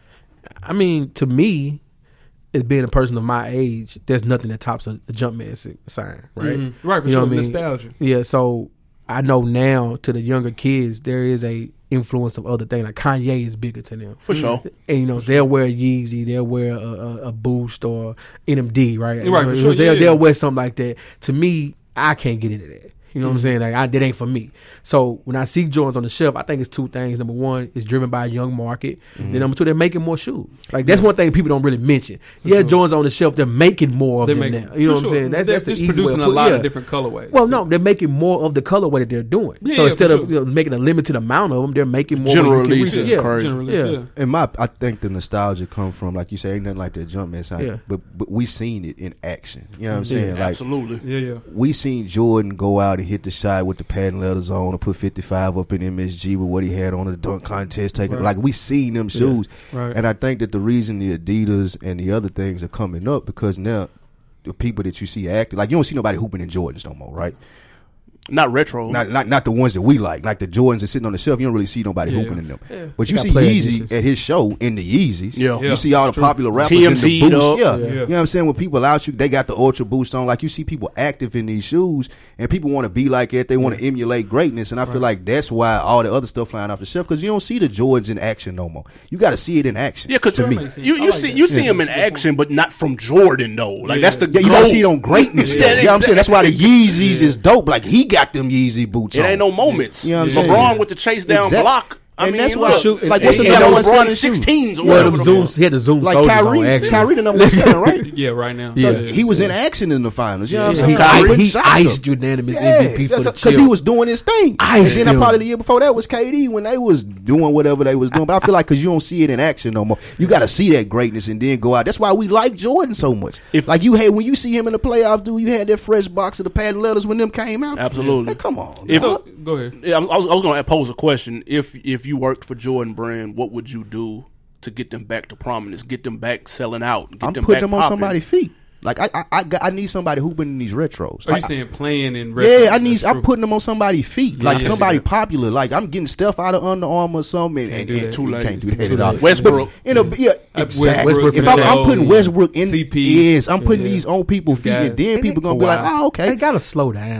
Speaker 4: I mean, to me, as being a person of my age, there's nothing that tops a, a Jumpman si- sign, right?
Speaker 2: Mhm. Right, for
Speaker 4: You know
Speaker 2: sure.
Speaker 4: what I mean?
Speaker 2: Nostalgia.
Speaker 4: Yeah, so I know now to the younger kids, there is a influence of other things. Like Kanye is bigger to them.
Speaker 1: For sure.
Speaker 4: And you know they'll wear Yeezy, they'll wear a, a, a Boost or N M D, right?
Speaker 2: Right,
Speaker 4: You know,
Speaker 2: for sure,
Speaker 4: They'll,
Speaker 2: yeah.
Speaker 4: they'll wear something like that. To me, I can't get into that. You know what I'm saying? Like, I, that ain't for me. So when I see Jordans on the shelf, I think it's two things. Number one, it's driven by a young market. Then number two, they're making more shoes. Like that's one thing people don't really mention. Yeah, Jordans on the shelf, they're making more of
Speaker 2: They
Speaker 4: them
Speaker 2: make
Speaker 4: now. You know
Speaker 2: for
Speaker 4: what I'm
Speaker 2: sure.
Speaker 4: saying? That's
Speaker 2: They're
Speaker 4: that's the
Speaker 2: just
Speaker 4: easy way
Speaker 2: producing
Speaker 4: to
Speaker 2: a
Speaker 4: put-
Speaker 2: lot
Speaker 4: yeah.
Speaker 2: of different colorways.
Speaker 4: Well, no, they're making more of the colorway that they're doing.
Speaker 2: Yeah,
Speaker 4: so
Speaker 2: yeah,
Speaker 4: instead
Speaker 2: for
Speaker 4: of
Speaker 2: sure.
Speaker 4: you know, making a limited amount of them, they're making more.
Speaker 1: General
Speaker 4: where you can
Speaker 1: release
Speaker 4: reach
Speaker 1: is
Speaker 4: it. Yeah.
Speaker 1: crazy.
Speaker 2: Generally,
Speaker 4: Yeah.
Speaker 2: yeah.
Speaker 3: And my, I think the nostalgia come from, like you say, ain't nothing like that Jumpman sign.
Speaker 4: Yeah.
Speaker 3: But but we seen it in action. You know what I'm
Speaker 4: Yeah,
Speaker 3: saying? Like
Speaker 1: Absolutely.
Speaker 2: Yeah, yeah.
Speaker 3: we seen Jordan go out and hit the shot with the patent leathers on and put fifty-five up in M S G with what he had on the dunk contest. Taking
Speaker 2: Right.
Speaker 3: like we seen them shoes,
Speaker 2: Right.
Speaker 3: and I think that the reason the Adidas and the other things are coming up because now the people that you see acting like you don't see nobody hooping in Jordans no more, right?
Speaker 1: Not retro.
Speaker 3: Not not not the ones that we like, like the Jordans that sitting on the shelf. You don't really see nobody
Speaker 2: Yeah.
Speaker 3: hooping in them.
Speaker 4: Yeah.
Speaker 3: But you
Speaker 4: Got
Speaker 3: see
Speaker 4: player
Speaker 3: Yeezy
Speaker 4: editions.
Speaker 3: at his show in the Yeezys.
Speaker 1: Yeah.
Speaker 2: Yeah.
Speaker 3: You see all the popular rappers
Speaker 1: T M
Speaker 3: in
Speaker 1: Z
Speaker 3: the boost.
Speaker 1: up.
Speaker 3: Yeah.
Speaker 2: Yeah.
Speaker 3: You know what I'm saying? When people out you, they got the Ultra Boost on. Like you see people active in these shoes and people want to be like it. They want to emulate greatness. And I feel like that's why all the other stuff flying off the shelf because you don't see the Jordans in action no more. You got to see it in action.
Speaker 1: Yeah, because
Speaker 3: to me.
Speaker 2: makes sense.
Speaker 1: you,
Speaker 2: I
Speaker 1: you
Speaker 2: like
Speaker 1: see
Speaker 2: that.
Speaker 1: you see
Speaker 2: Yeah.
Speaker 1: him in action, but not from Jordan though. Like
Speaker 2: Yeah.
Speaker 1: that's the
Speaker 3: Yeah, you gotta
Speaker 1: goal.
Speaker 3: see it on greatness.
Speaker 1: Yeah,
Speaker 3: Yeah, you know what I'm saying? That's why the Yeezys is dope. Like he got them Yeezy boots
Speaker 1: It
Speaker 3: on.
Speaker 1: ain't no moments.
Speaker 3: You know what I'm saying?
Speaker 1: LeBron with the chase down
Speaker 3: Exact-
Speaker 1: block. I
Speaker 3: and
Speaker 1: mean,
Speaker 3: that's
Speaker 1: look,
Speaker 3: why-
Speaker 4: Shoot,
Speaker 3: like,
Speaker 4: and-
Speaker 3: what's the
Speaker 4: and
Speaker 3: number
Speaker 4: those-
Speaker 3: one
Speaker 1: LeBron
Speaker 3: selling shoe?
Speaker 1: sixteens or
Speaker 4: Well,
Speaker 1: whatever.
Speaker 4: them
Speaker 1: the
Speaker 4: zooms, he had the zoom
Speaker 3: Like
Speaker 4: soldiers on
Speaker 3: Kyrie,
Speaker 4: action.
Speaker 3: Kyrie the number one selling, right?
Speaker 2: Yeah, right now.
Speaker 3: So
Speaker 4: Yeah.
Speaker 3: he was in action in the finals. You know what I'm
Speaker 4: Yeah,
Speaker 3: saying?
Speaker 4: he,
Speaker 3: Like,
Speaker 4: I,
Speaker 3: putting
Speaker 4: he
Speaker 3: shots
Speaker 4: iced
Speaker 3: up.
Speaker 4: unanimous
Speaker 3: Yeah,
Speaker 4: M V P for the
Speaker 3: because he
Speaker 4: chip.
Speaker 3: was doing his thing.
Speaker 4: Iced
Speaker 3: and then I
Speaker 4: him.
Speaker 3: probably the year before that was K D when they was doing whatever they was doing. But I feel like because you don't see it in action no more, you got to see that greatness and then go out. That's why we like Jordan so much.
Speaker 1: If-
Speaker 3: like you had when you see him in the playoffs, dude, you had that fresh box of the patent letters when them came out.
Speaker 1: Absolutely.
Speaker 3: Like, come on.
Speaker 1: If-
Speaker 2: So, go ahead.
Speaker 1: Yeah, I was, I was going to pose a question. If if you worked for Jordan Brand, what would you do to get them back to prominence, get them back selling out, get
Speaker 3: I'm
Speaker 1: them
Speaker 3: putting
Speaker 1: back
Speaker 3: them on
Speaker 1: popping?
Speaker 3: somebody's feet. Like I, I, I, got- I need somebody hooping in these retros.
Speaker 2: Are you
Speaker 3: Like,
Speaker 2: saying playing in?
Speaker 3: Yeah, I need.
Speaker 2: That's
Speaker 3: I'm
Speaker 2: true.
Speaker 3: putting them on somebody's feet,
Speaker 2: Yeah,
Speaker 3: like
Speaker 2: yeah,
Speaker 3: somebody
Speaker 2: yeah.
Speaker 3: popular. Like I'm getting stuff out of Under Armour or something. And,
Speaker 2: Can't
Speaker 3: and,
Speaker 2: do
Speaker 3: and
Speaker 2: that.
Speaker 1: Too
Speaker 3: you
Speaker 1: late.
Speaker 3: can't do
Speaker 1: Too
Speaker 3: that
Speaker 1: late.
Speaker 3: at all.
Speaker 1: Westbrook.
Speaker 3: But in a, yeah,
Speaker 2: Uh,
Speaker 3: exactly.
Speaker 2: Westbrook
Speaker 3: if
Speaker 2: in
Speaker 3: I'm,
Speaker 2: the
Speaker 3: I'm
Speaker 2: show,
Speaker 3: putting Westbrook in,
Speaker 2: C P.
Speaker 3: yes, I'm putting
Speaker 2: Yeah.
Speaker 3: these on people's feet,
Speaker 2: Got
Speaker 3: and then
Speaker 4: And
Speaker 3: people
Speaker 4: they-
Speaker 3: gonna be like, oh,
Speaker 4: They
Speaker 3: okay.
Speaker 4: gotta slow down.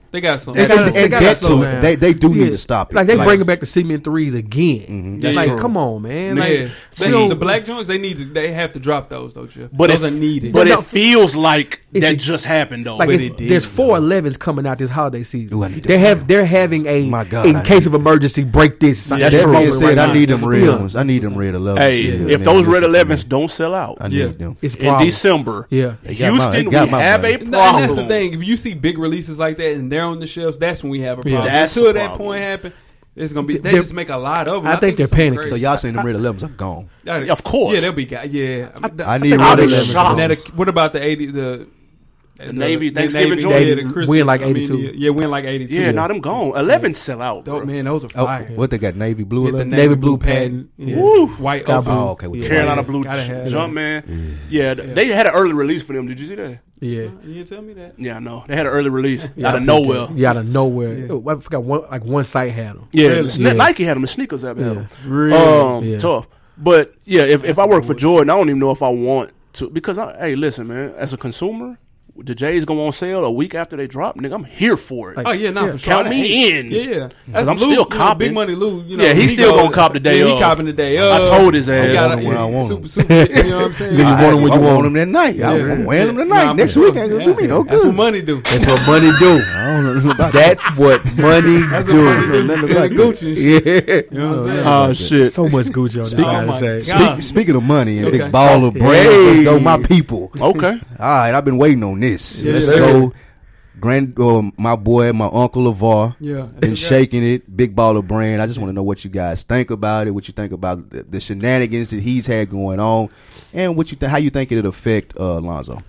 Speaker 2: They got some.
Speaker 4: They
Speaker 3: And,
Speaker 4: gotta-
Speaker 3: and,
Speaker 4: they
Speaker 3: and
Speaker 4: gotta
Speaker 3: that
Speaker 4: slow
Speaker 3: too,
Speaker 4: down.
Speaker 3: they they do
Speaker 4: Yeah.
Speaker 3: need to stop it.
Speaker 4: Like they bringing back the cement threes again.
Speaker 3: Mhm.
Speaker 1: That's
Speaker 4: Like,
Speaker 1: true.
Speaker 4: come on, man.
Speaker 2: Yeah,
Speaker 4: Like,
Speaker 2: they,
Speaker 4: see,
Speaker 2: the black joints they need to they have to drop those though, Jeff.
Speaker 1: But
Speaker 2: those
Speaker 1: it,
Speaker 2: are needed.
Speaker 1: But
Speaker 4: No,
Speaker 1: it feels like
Speaker 4: it's
Speaker 1: that
Speaker 4: a-
Speaker 1: just happened though.
Speaker 4: like
Speaker 2: But
Speaker 4: it's-
Speaker 2: it did,
Speaker 4: there's four
Speaker 2: though.
Speaker 4: elevens coming out this holiday season.
Speaker 3: Ooh, I need
Speaker 4: they
Speaker 3: them.
Speaker 4: have they're having a
Speaker 3: My God,
Speaker 4: in
Speaker 3: I
Speaker 4: case
Speaker 3: need
Speaker 4: of emergency break this.
Speaker 1: Yeah,
Speaker 4: this
Speaker 1: that's
Speaker 3: That
Speaker 1: true.
Speaker 3: being
Speaker 4: moment
Speaker 3: said,
Speaker 4: right
Speaker 3: I
Speaker 4: now.
Speaker 3: need them red
Speaker 4: Yeah.
Speaker 3: ones. I need them red elevens.
Speaker 1: Hey,
Speaker 3: Yeah,
Speaker 1: if
Speaker 3: man,
Speaker 1: those
Speaker 3: listen
Speaker 1: red
Speaker 3: to me.
Speaker 1: elevens don't sell out
Speaker 3: I need
Speaker 2: Yeah.
Speaker 3: them.
Speaker 4: It's
Speaker 1: in
Speaker 4: problem.
Speaker 1: December,
Speaker 4: Yeah.
Speaker 3: They got my-
Speaker 1: Houston,
Speaker 3: they got
Speaker 1: we
Speaker 3: my
Speaker 1: have
Speaker 3: money.
Speaker 1: a
Speaker 2: And
Speaker 1: problem.
Speaker 2: that's the thing. If you see big releases like that and they're on the shelves, that's when we have a problem.
Speaker 4: Yeah.
Speaker 1: That's
Speaker 2: Until
Speaker 1: the
Speaker 2: that
Speaker 1: problem.
Speaker 2: point happen, it's gonna be. They
Speaker 4: They're-
Speaker 2: just make a lot of them.
Speaker 4: I think they're
Speaker 2: it's something
Speaker 4: panicking.
Speaker 2: crazy.
Speaker 3: So y'all saying the red elevens are gone?
Speaker 1: Of course.
Speaker 2: Yeah, they'll be. Got, yeah, I, mean,
Speaker 3: I need
Speaker 4: think
Speaker 3: red
Speaker 4: I'll be
Speaker 3: elevens.
Speaker 1: shocked.
Speaker 2: Now the- what about the eighty? The
Speaker 1: The Navy Thanksgiving
Speaker 2: Navy,
Speaker 1: joint?
Speaker 2: yeah, the
Speaker 4: Navy
Speaker 2: Christmas-
Speaker 4: win like
Speaker 2: I mean,
Speaker 4: eighty-two.
Speaker 2: yeah, yeah, win like eighty-two.
Speaker 1: Yeah, not them gone. Eleven sell out,
Speaker 2: Oh
Speaker 1: bro.
Speaker 2: man, those are
Speaker 3: Oh,
Speaker 2: fire.
Speaker 3: what they got? Navy blue
Speaker 2: Yeah, the
Speaker 3: elevens?
Speaker 4: Navy blue patent.
Speaker 2: Yeah.
Speaker 1: Woo.
Speaker 2: White
Speaker 4: Sky
Speaker 2: oak.
Speaker 4: blue.
Speaker 3: Oh, okay, with the
Speaker 4: Yeah.
Speaker 1: Carolina
Speaker 2: Yeah,
Speaker 1: Blue
Speaker 2: gotta have
Speaker 1: jump,
Speaker 2: that.
Speaker 1: man. Yeah, they had an early release for them. Did you see that?
Speaker 4: Yeah.
Speaker 2: You didn't tell me that.
Speaker 1: Yeah, I know. They had an early release
Speaker 4: Yeah,
Speaker 1: out
Speaker 4: I
Speaker 1: of
Speaker 4: think
Speaker 1: nowhere.
Speaker 4: that- Yeah, out of nowhere.
Speaker 2: Yeah.
Speaker 4: Oh, I forgot one like one site had them.
Speaker 1: Yeah,
Speaker 2: Really?
Speaker 1: the Sne-
Speaker 4: Yeah.
Speaker 1: Nike had them. The sneakers had
Speaker 4: Yeah.
Speaker 1: them.
Speaker 2: Really?
Speaker 1: Um,
Speaker 4: Yeah.
Speaker 1: tough. But yeah, if, if I work for
Speaker 2: bullshit.
Speaker 1: Jordan, I don't even know if I want to because I, hey, listen, man. As a consumer, the J's go on sale a week after they drop. Nigga, I'm here for it.
Speaker 4: Like,
Speaker 2: Oh yeah, not
Speaker 4: Yeah.
Speaker 2: for sure.
Speaker 1: Count
Speaker 2: I
Speaker 1: me
Speaker 2: hate-
Speaker 1: in.
Speaker 2: Yeah, yeah. That's
Speaker 1: I'm
Speaker 2: Lou,
Speaker 1: still
Speaker 2: you know,
Speaker 1: copping.
Speaker 2: Big money Lou. You know,
Speaker 1: Yeah, he still
Speaker 2: goes-
Speaker 1: gonna cop the day
Speaker 2: yeah,
Speaker 1: of.
Speaker 2: He copping the day
Speaker 1: I
Speaker 2: of.
Speaker 1: told his ass.
Speaker 2: He got
Speaker 3: When I want
Speaker 2: super,
Speaker 3: him.
Speaker 2: super, you know what I'm saying?
Speaker 4: You want 'em when
Speaker 3: I
Speaker 4: you want
Speaker 3: want them that night.
Speaker 2: Yeah.
Speaker 3: I'm wearing them
Speaker 2: Yeah.
Speaker 3: tonight.
Speaker 2: Nah,
Speaker 3: Next
Speaker 2: for
Speaker 3: week
Speaker 2: sure.
Speaker 3: ain't gonna
Speaker 2: Yeah.
Speaker 3: do me no
Speaker 2: That's
Speaker 3: good.
Speaker 2: what money do.
Speaker 4: That's what money do.
Speaker 3: I don't know nothing about
Speaker 4: That's what money
Speaker 2: That's
Speaker 4: do.
Speaker 2: what money do.
Speaker 3: Nothing
Speaker 2: Yeah,
Speaker 3: about
Speaker 2: Gucci and shit.
Speaker 4: Yeah.
Speaker 2: You know what I'm saying?
Speaker 1: Oh shit.
Speaker 4: So much Gucci on this
Speaker 3: Speak-
Speaker 2: Oh,
Speaker 4: side
Speaker 2: my
Speaker 4: of the
Speaker 2: God.
Speaker 4: stage.
Speaker 3: Speak, speaking of money and
Speaker 2: Okay.
Speaker 3: big ball of
Speaker 4: Hey.
Speaker 3: brands, let's go, my people.
Speaker 1: Okay.
Speaker 3: All right, I've been waiting on this.
Speaker 2: Yes,
Speaker 3: Let's
Speaker 2: sir.
Speaker 3: go. Grand, uh, my boy, my uncle LeVar,
Speaker 2: Yeah.
Speaker 3: been shaking it. Big baller brand. I just want to know what you guys think about it. What you think about the, the shenanigans that he's had going on, and what you th- how you think it'll affect uh, Lonzo.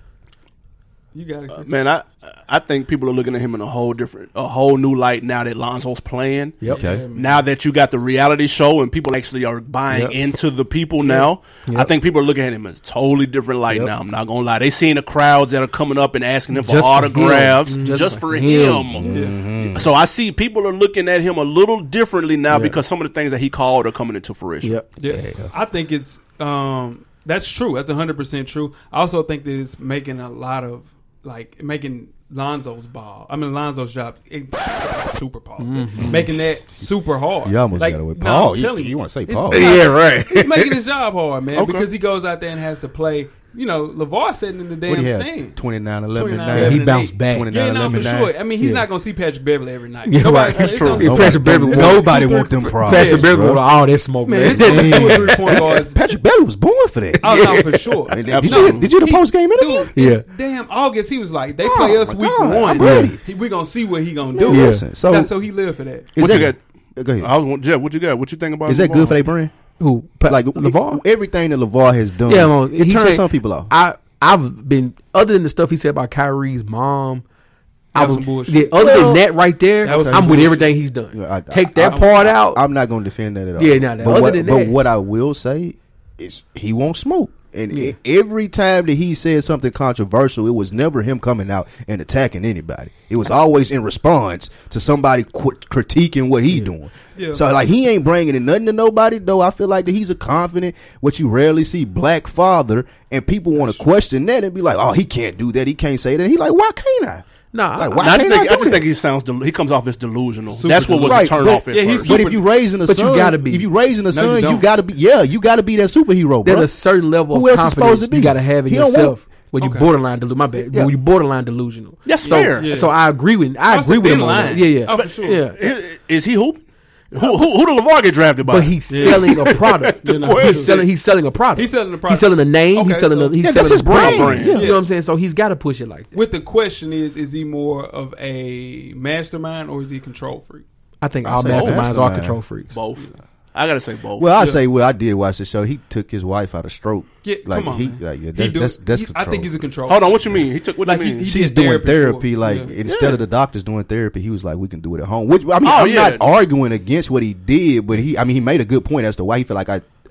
Speaker 2: You got it.
Speaker 1: Uh, man, I I think people are looking at him in a whole different, a whole new light now that Lonzo's playing.
Speaker 4: Yep.
Speaker 3: Okay.
Speaker 1: Now that you got the reality show and people actually are buying
Speaker 4: Yep.
Speaker 1: into the people now,
Speaker 4: Yep.
Speaker 1: I think people are looking at him in a totally different light
Speaker 4: Yep.
Speaker 1: now. I'm not gonna lie. They seeing the crowds that are coming up and asking him for
Speaker 4: Just for
Speaker 1: autographs
Speaker 4: him.
Speaker 1: just,
Speaker 4: Just
Speaker 1: for
Speaker 4: for
Speaker 1: him.
Speaker 4: him.
Speaker 1: So I see people are looking at him a little differently now
Speaker 4: Yeah.
Speaker 1: because some of the things that he called are coming into fruition.
Speaker 4: Yep.
Speaker 2: Yeah, I think it's um that's true. That's hundred percent true. I also think that it's making a lot of like making Lonzo's ball. I mean Lonzo's job it, super pause. Making that super hard.
Speaker 3: You almost
Speaker 2: like,
Speaker 3: got it with
Speaker 2: no,
Speaker 3: Paul.
Speaker 2: I'm
Speaker 3: You-
Speaker 2: telling
Speaker 3: you wanna say
Speaker 2: It's-
Speaker 3: Paul.
Speaker 4: Yeah, right.
Speaker 2: He's making his job hard, man,
Speaker 1: Okay.
Speaker 2: because he goes out there and has to play. You know, LeVar sitting in the damn
Speaker 3: What he had?
Speaker 2: stands.
Speaker 3: twenty-nine, eleven,
Speaker 2: twenty-nine,
Speaker 3: nine.
Speaker 4: Yeah, he
Speaker 2: and
Speaker 4: bounced
Speaker 2: eight.
Speaker 4: back.
Speaker 3: twenty-nine,
Speaker 2: Yeah, no, for
Speaker 3: eleven,
Speaker 2: sure.
Speaker 3: nine.
Speaker 2: I mean, he's
Speaker 4: Yeah.
Speaker 2: not going to see Patrick Beverly every night.
Speaker 4: Yeah,
Speaker 2: Nobody's
Speaker 4: right.
Speaker 2: gonna-
Speaker 1: That's
Speaker 2: it's
Speaker 1: true.
Speaker 2: only-
Speaker 3: Nobody,
Speaker 4: Patrick Beverly-
Speaker 3: nobody
Speaker 2: Two,
Speaker 3: want
Speaker 2: three-
Speaker 3: them
Speaker 2: Patrick
Speaker 3: problems.
Speaker 4: Pastor Beverly
Speaker 3: bro.
Speaker 4: with all that smoke,
Speaker 2: Man,
Speaker 4: man.
Speaker 2: it's only two or three point guards.
Speaker 3: Patrick Beverly was born for that.
Speaker 2: Oh no, for sure.
Speaker 3: Did you,
Speaker 1: Absolutely.
Speaker 3: did you the
Speaker 2: He-
Speaker 3: post game interview?
Speaker 2: Dude,
Speaker 4: Yeah.
Speaker 2: in damn August, he was like, they
Speaker 3: Oh,
Speaker 2: play us
Speaker 3: my
Speaker 2: week
Speaker 3: God,
Speaker 2: one.
Speaker 3: I'm ready.
Speaker 2: He, we gonna see what he gonna do.
Speaker 3: Yeah.
Speaker 2: Listen,
Speaker 3: So-
Speaker 2: That's so he lived for that.
Speaker 3: Is
Speaker 1: What
Speaker 3: that,
Speaker 1: you got?
Speaker 3: Go ahead.
Speaker 1: I was Jeff. What you got? What you think about?
Speaker 3: Is that
Speaker 1: LeVar?
Speaker 3: good for their brand?
Speaker 4: Who? Pa-
Speaker 3: Like
Speaker 4: LeVar?
Speaker 3: everything that LeVar has done.
Speaker 4: Yeah, well,
Speaker 3: it
Speaker 4: he
Speaker 3: turns
Speaker 4: changed-
Speaker 3: some people off.
Speaker 4: I I've been other than the stuff he said about Kyrie's mom. I
Speaker 2: That was
Speaker 4: was
Speaker 2: some bullshit.
Speaker 4: yeah, other
Speaker 3: Well,
Speaker 4: than that right there,
Speaker 2: that was
Speaker 4: I'm
Speaker 2: some
Speaker 4: with
Speaker 2: bullshit.
Speaker 4: everything he's done.
Speaker 3: Yeah, I-
Speaker 4: Take
Speaker 3: I-
Speaker 4: that
Speaker 3: I-
Speaker 4: part out.
Speaker 3: I'm not going to defend that at all.
Speaker 4: Yeah, no, no.
Speaker 3: But
Speaker 4: Other
Speaker 3: what,
Speaker 4: than
Speaker 3: but
Speaker 4: that-
Speaker 3: what I will say is he won't smoke. And
Speaker 4: Yeah.
Speaker 3: e- every time that he said something controversial, it was never him coming out and attacking anybody. It was always in response to somebody qu- critiquing what he doing.
Speaker 2: Yeah.
Speaker 3: So like he ain't bringing in nothing to nobody. Though I feel like that he's a confident, what you rarely see, black father, and people want to question that and be like, "Oh, he can't do that. He can't say that." And he like, "Why can't I?"
Speaker 4: Nah,
Speaker 3: Like,
Speaker 4: I-
Speaker 3: why
Speaker 1: I just
Speaker 3: can't
Speaker 1: think
Speaker 3: I
Speaker 1: I
Speaker 3: do
Speaker 1: just
Speaker 3: that?
Speaker 1: think he sounds. Del- he comes off as delusional.
Speaker 2: Super
Speaker 1: That's what was
Speaker 3: Right,
Speaker 1: the turn
Speaker 3: but-
Speaker 1: off at
Speaker 2: yeah, he's
Speaker 1: first.
Speaker 3: But if you raising a
Speaker 4: But you
Speaker 3: son,
Speaker 4: gotta be.
Speaker 3: if you raising a
Speaker 2: you
Speaker 3: son, you,
Speaker 2: don't.
Speaker 3: gotta be. Yeah, you gotta be that superhero, bro.
Speaker 4: There's a certain level
Speaker 3: Who
Speaker 4: of
Speaker 3: else is
Speaker 4: confidence
Speaker 3: supposed to be?
Speaker 4: you got to have in
Speaker 3: He don't
Speaker 4: yourself
Speaker 3: want-
Speaker 4: when you
Speaker 2: Okay.
Speaker 4: borderline delusional. My bad.
Speaker 3: Yeah.
Speaker 4: When you borderline delusional.
Speaker 1: That's
Speaker 4: so,
Speaker 1: fair.
Speaker 2: Yeah.
Speaker 4: So I agree with. I
Speaker 2: Also
Speaker 4: agree with
Speaker 2: thin
Speaker 4: him on
Speaker 2: line.
Speaker 4: that. Yeah, yeah.
Speaker 2: Oh, for sure.
Speaker 4: Yeah.
Speaker 1: Is he hooping? Who, who, who did LeVar get drafted by?
Speaker 4: But he's
Speaker 2: Yeah.
Speaker 4: selling a product.
Speaker 2: You know,
Speaker 4: he's selling. He's selling a product.
Speaker 2: He's selling a product.
Speaker 4: He's selling a name.
Speaker 2: Okay,
Speaker 4: he's selling.
Speaker 2: so-
Speaker 4: a, he's
Speaker 3: Yeah,
Speaker 4: selling
Speaker 3: that's
Speaker 4: a
Speaker 3: his
Speaker 4: brand.
Speaker 1: brand.
Speaker 4: Yeah.
Speaker 2: Yeah.
Speaker 4: You know what I'm saying? So he's got to push it like that.
Speaker 2: With the question is, is he more of a mastermind or is he a control freak?
Speaker 4: I think
Speaker 3: I
Speaker 4: all
Speaker 3: say
Speaker 4: masterminds are
Speaker 3: mastermind.
Speaker 4: control freaks.
Speaker 1: both. I gotta say both.
Speaker 3: Well, I
Speaker 2: Yeah.
Speaker 3: say, well, I did watch the show. He took his wife out of stroke.
Speaker 2: Yeah,
Speaker 3: like
Speaker 2: come on,
Speaker 3: he,
Speaker 2: man.
Speaker 3: like, yeah,
Speaker 2: He
Speaker 3: that's
Speaker 2: do-
Speaker 3: that's, that's
Speaker 2: he-
Speaker 3: control.
Speaker 2: I think he's a control.
Speaker 1: Hold on,
Speaker 2: freak.
Speaker 1: what you mean? He took what
Speaker 2: Like,
Speaker 1: you
Speaker 2: he-
Speaker 1: mean?
Speaker 2: he
Speaker 3: She's
Speaker 2: did
Speaker 3: doing
Speaker 2: therapy
Speaker 3: therapy.
Speaker 2: for-
Speaker 3: Like
Speaker 2: yeah.
Speaker 3: instead
Speaker 1: Yeah.
Speaker 3: of the doctors doing therapy, he was like, we can do it at home. Which I mean,
Speaker 1: Oh,
Speaker 3: I'm
Speaker 1: yeah.
Speaker 3: not arguing against what he did, but he, I mean, he made a good point as to why he felt like I,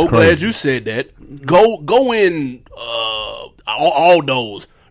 Speaker 1: so glad
Speaker 3: crazy.
Speaker 1: you said that. Go go in uh, all, all those.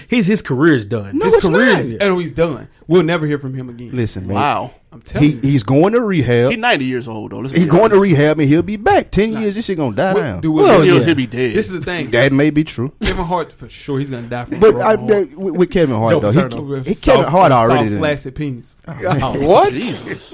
Speaker 4: His his career's done.
Speaker 3: No,
Speaker 4: his
Speaker 3: it's
Speaker 4: career's
Speaker 3: not.
Speaker 2: Oh, he's done. We'll never hear from him again.
Speaker 3: Listen, man.
Speaker 1: Wow.
Speaker 2: I'm telling
Speaker 3: He
Speaker 2: you.
Speaker 3: he's going to rehab.
Speaker 1: He's ninety years old though. Let's
Speaker 3: He's
Speaker 1: be
Speaker 3: going to
Speaker 1: honest.
Speaker 3: rehab and he'll be back. Ten years, this shit gonna die
Speaker 2: What-
Speaker 3: down.
Speaker 2: do
Speaker 4: Well,
Speaker 2: what-
Speaker 1: Ten years
Speaker 4: yeah.
Speaker 1: he'll be dead.
Speaker 2: This is the thing.
Speaker 3: That may be true.
Speaker 2: Kevin Hart for sure. He's gonna die from
Speaker 3: But
Speaker 2: broken
Speaker 3: I,
Speaker 2: heart.
Speaker 3: that- with with Kevin Hart
Speaker 4: Joke
Speaker 3: though,
Speaker 4: turn
Speaker 3: he,
Speaker 2: With
Speaker 3: he
Speaker 2: soft-
Speaker 3: Kevin Hart already
Speaker 2: soft,
Speaker 3: done.
Speaker 2: flaccid penis.
Speaker 4: What?
Speaker 1: Jesus.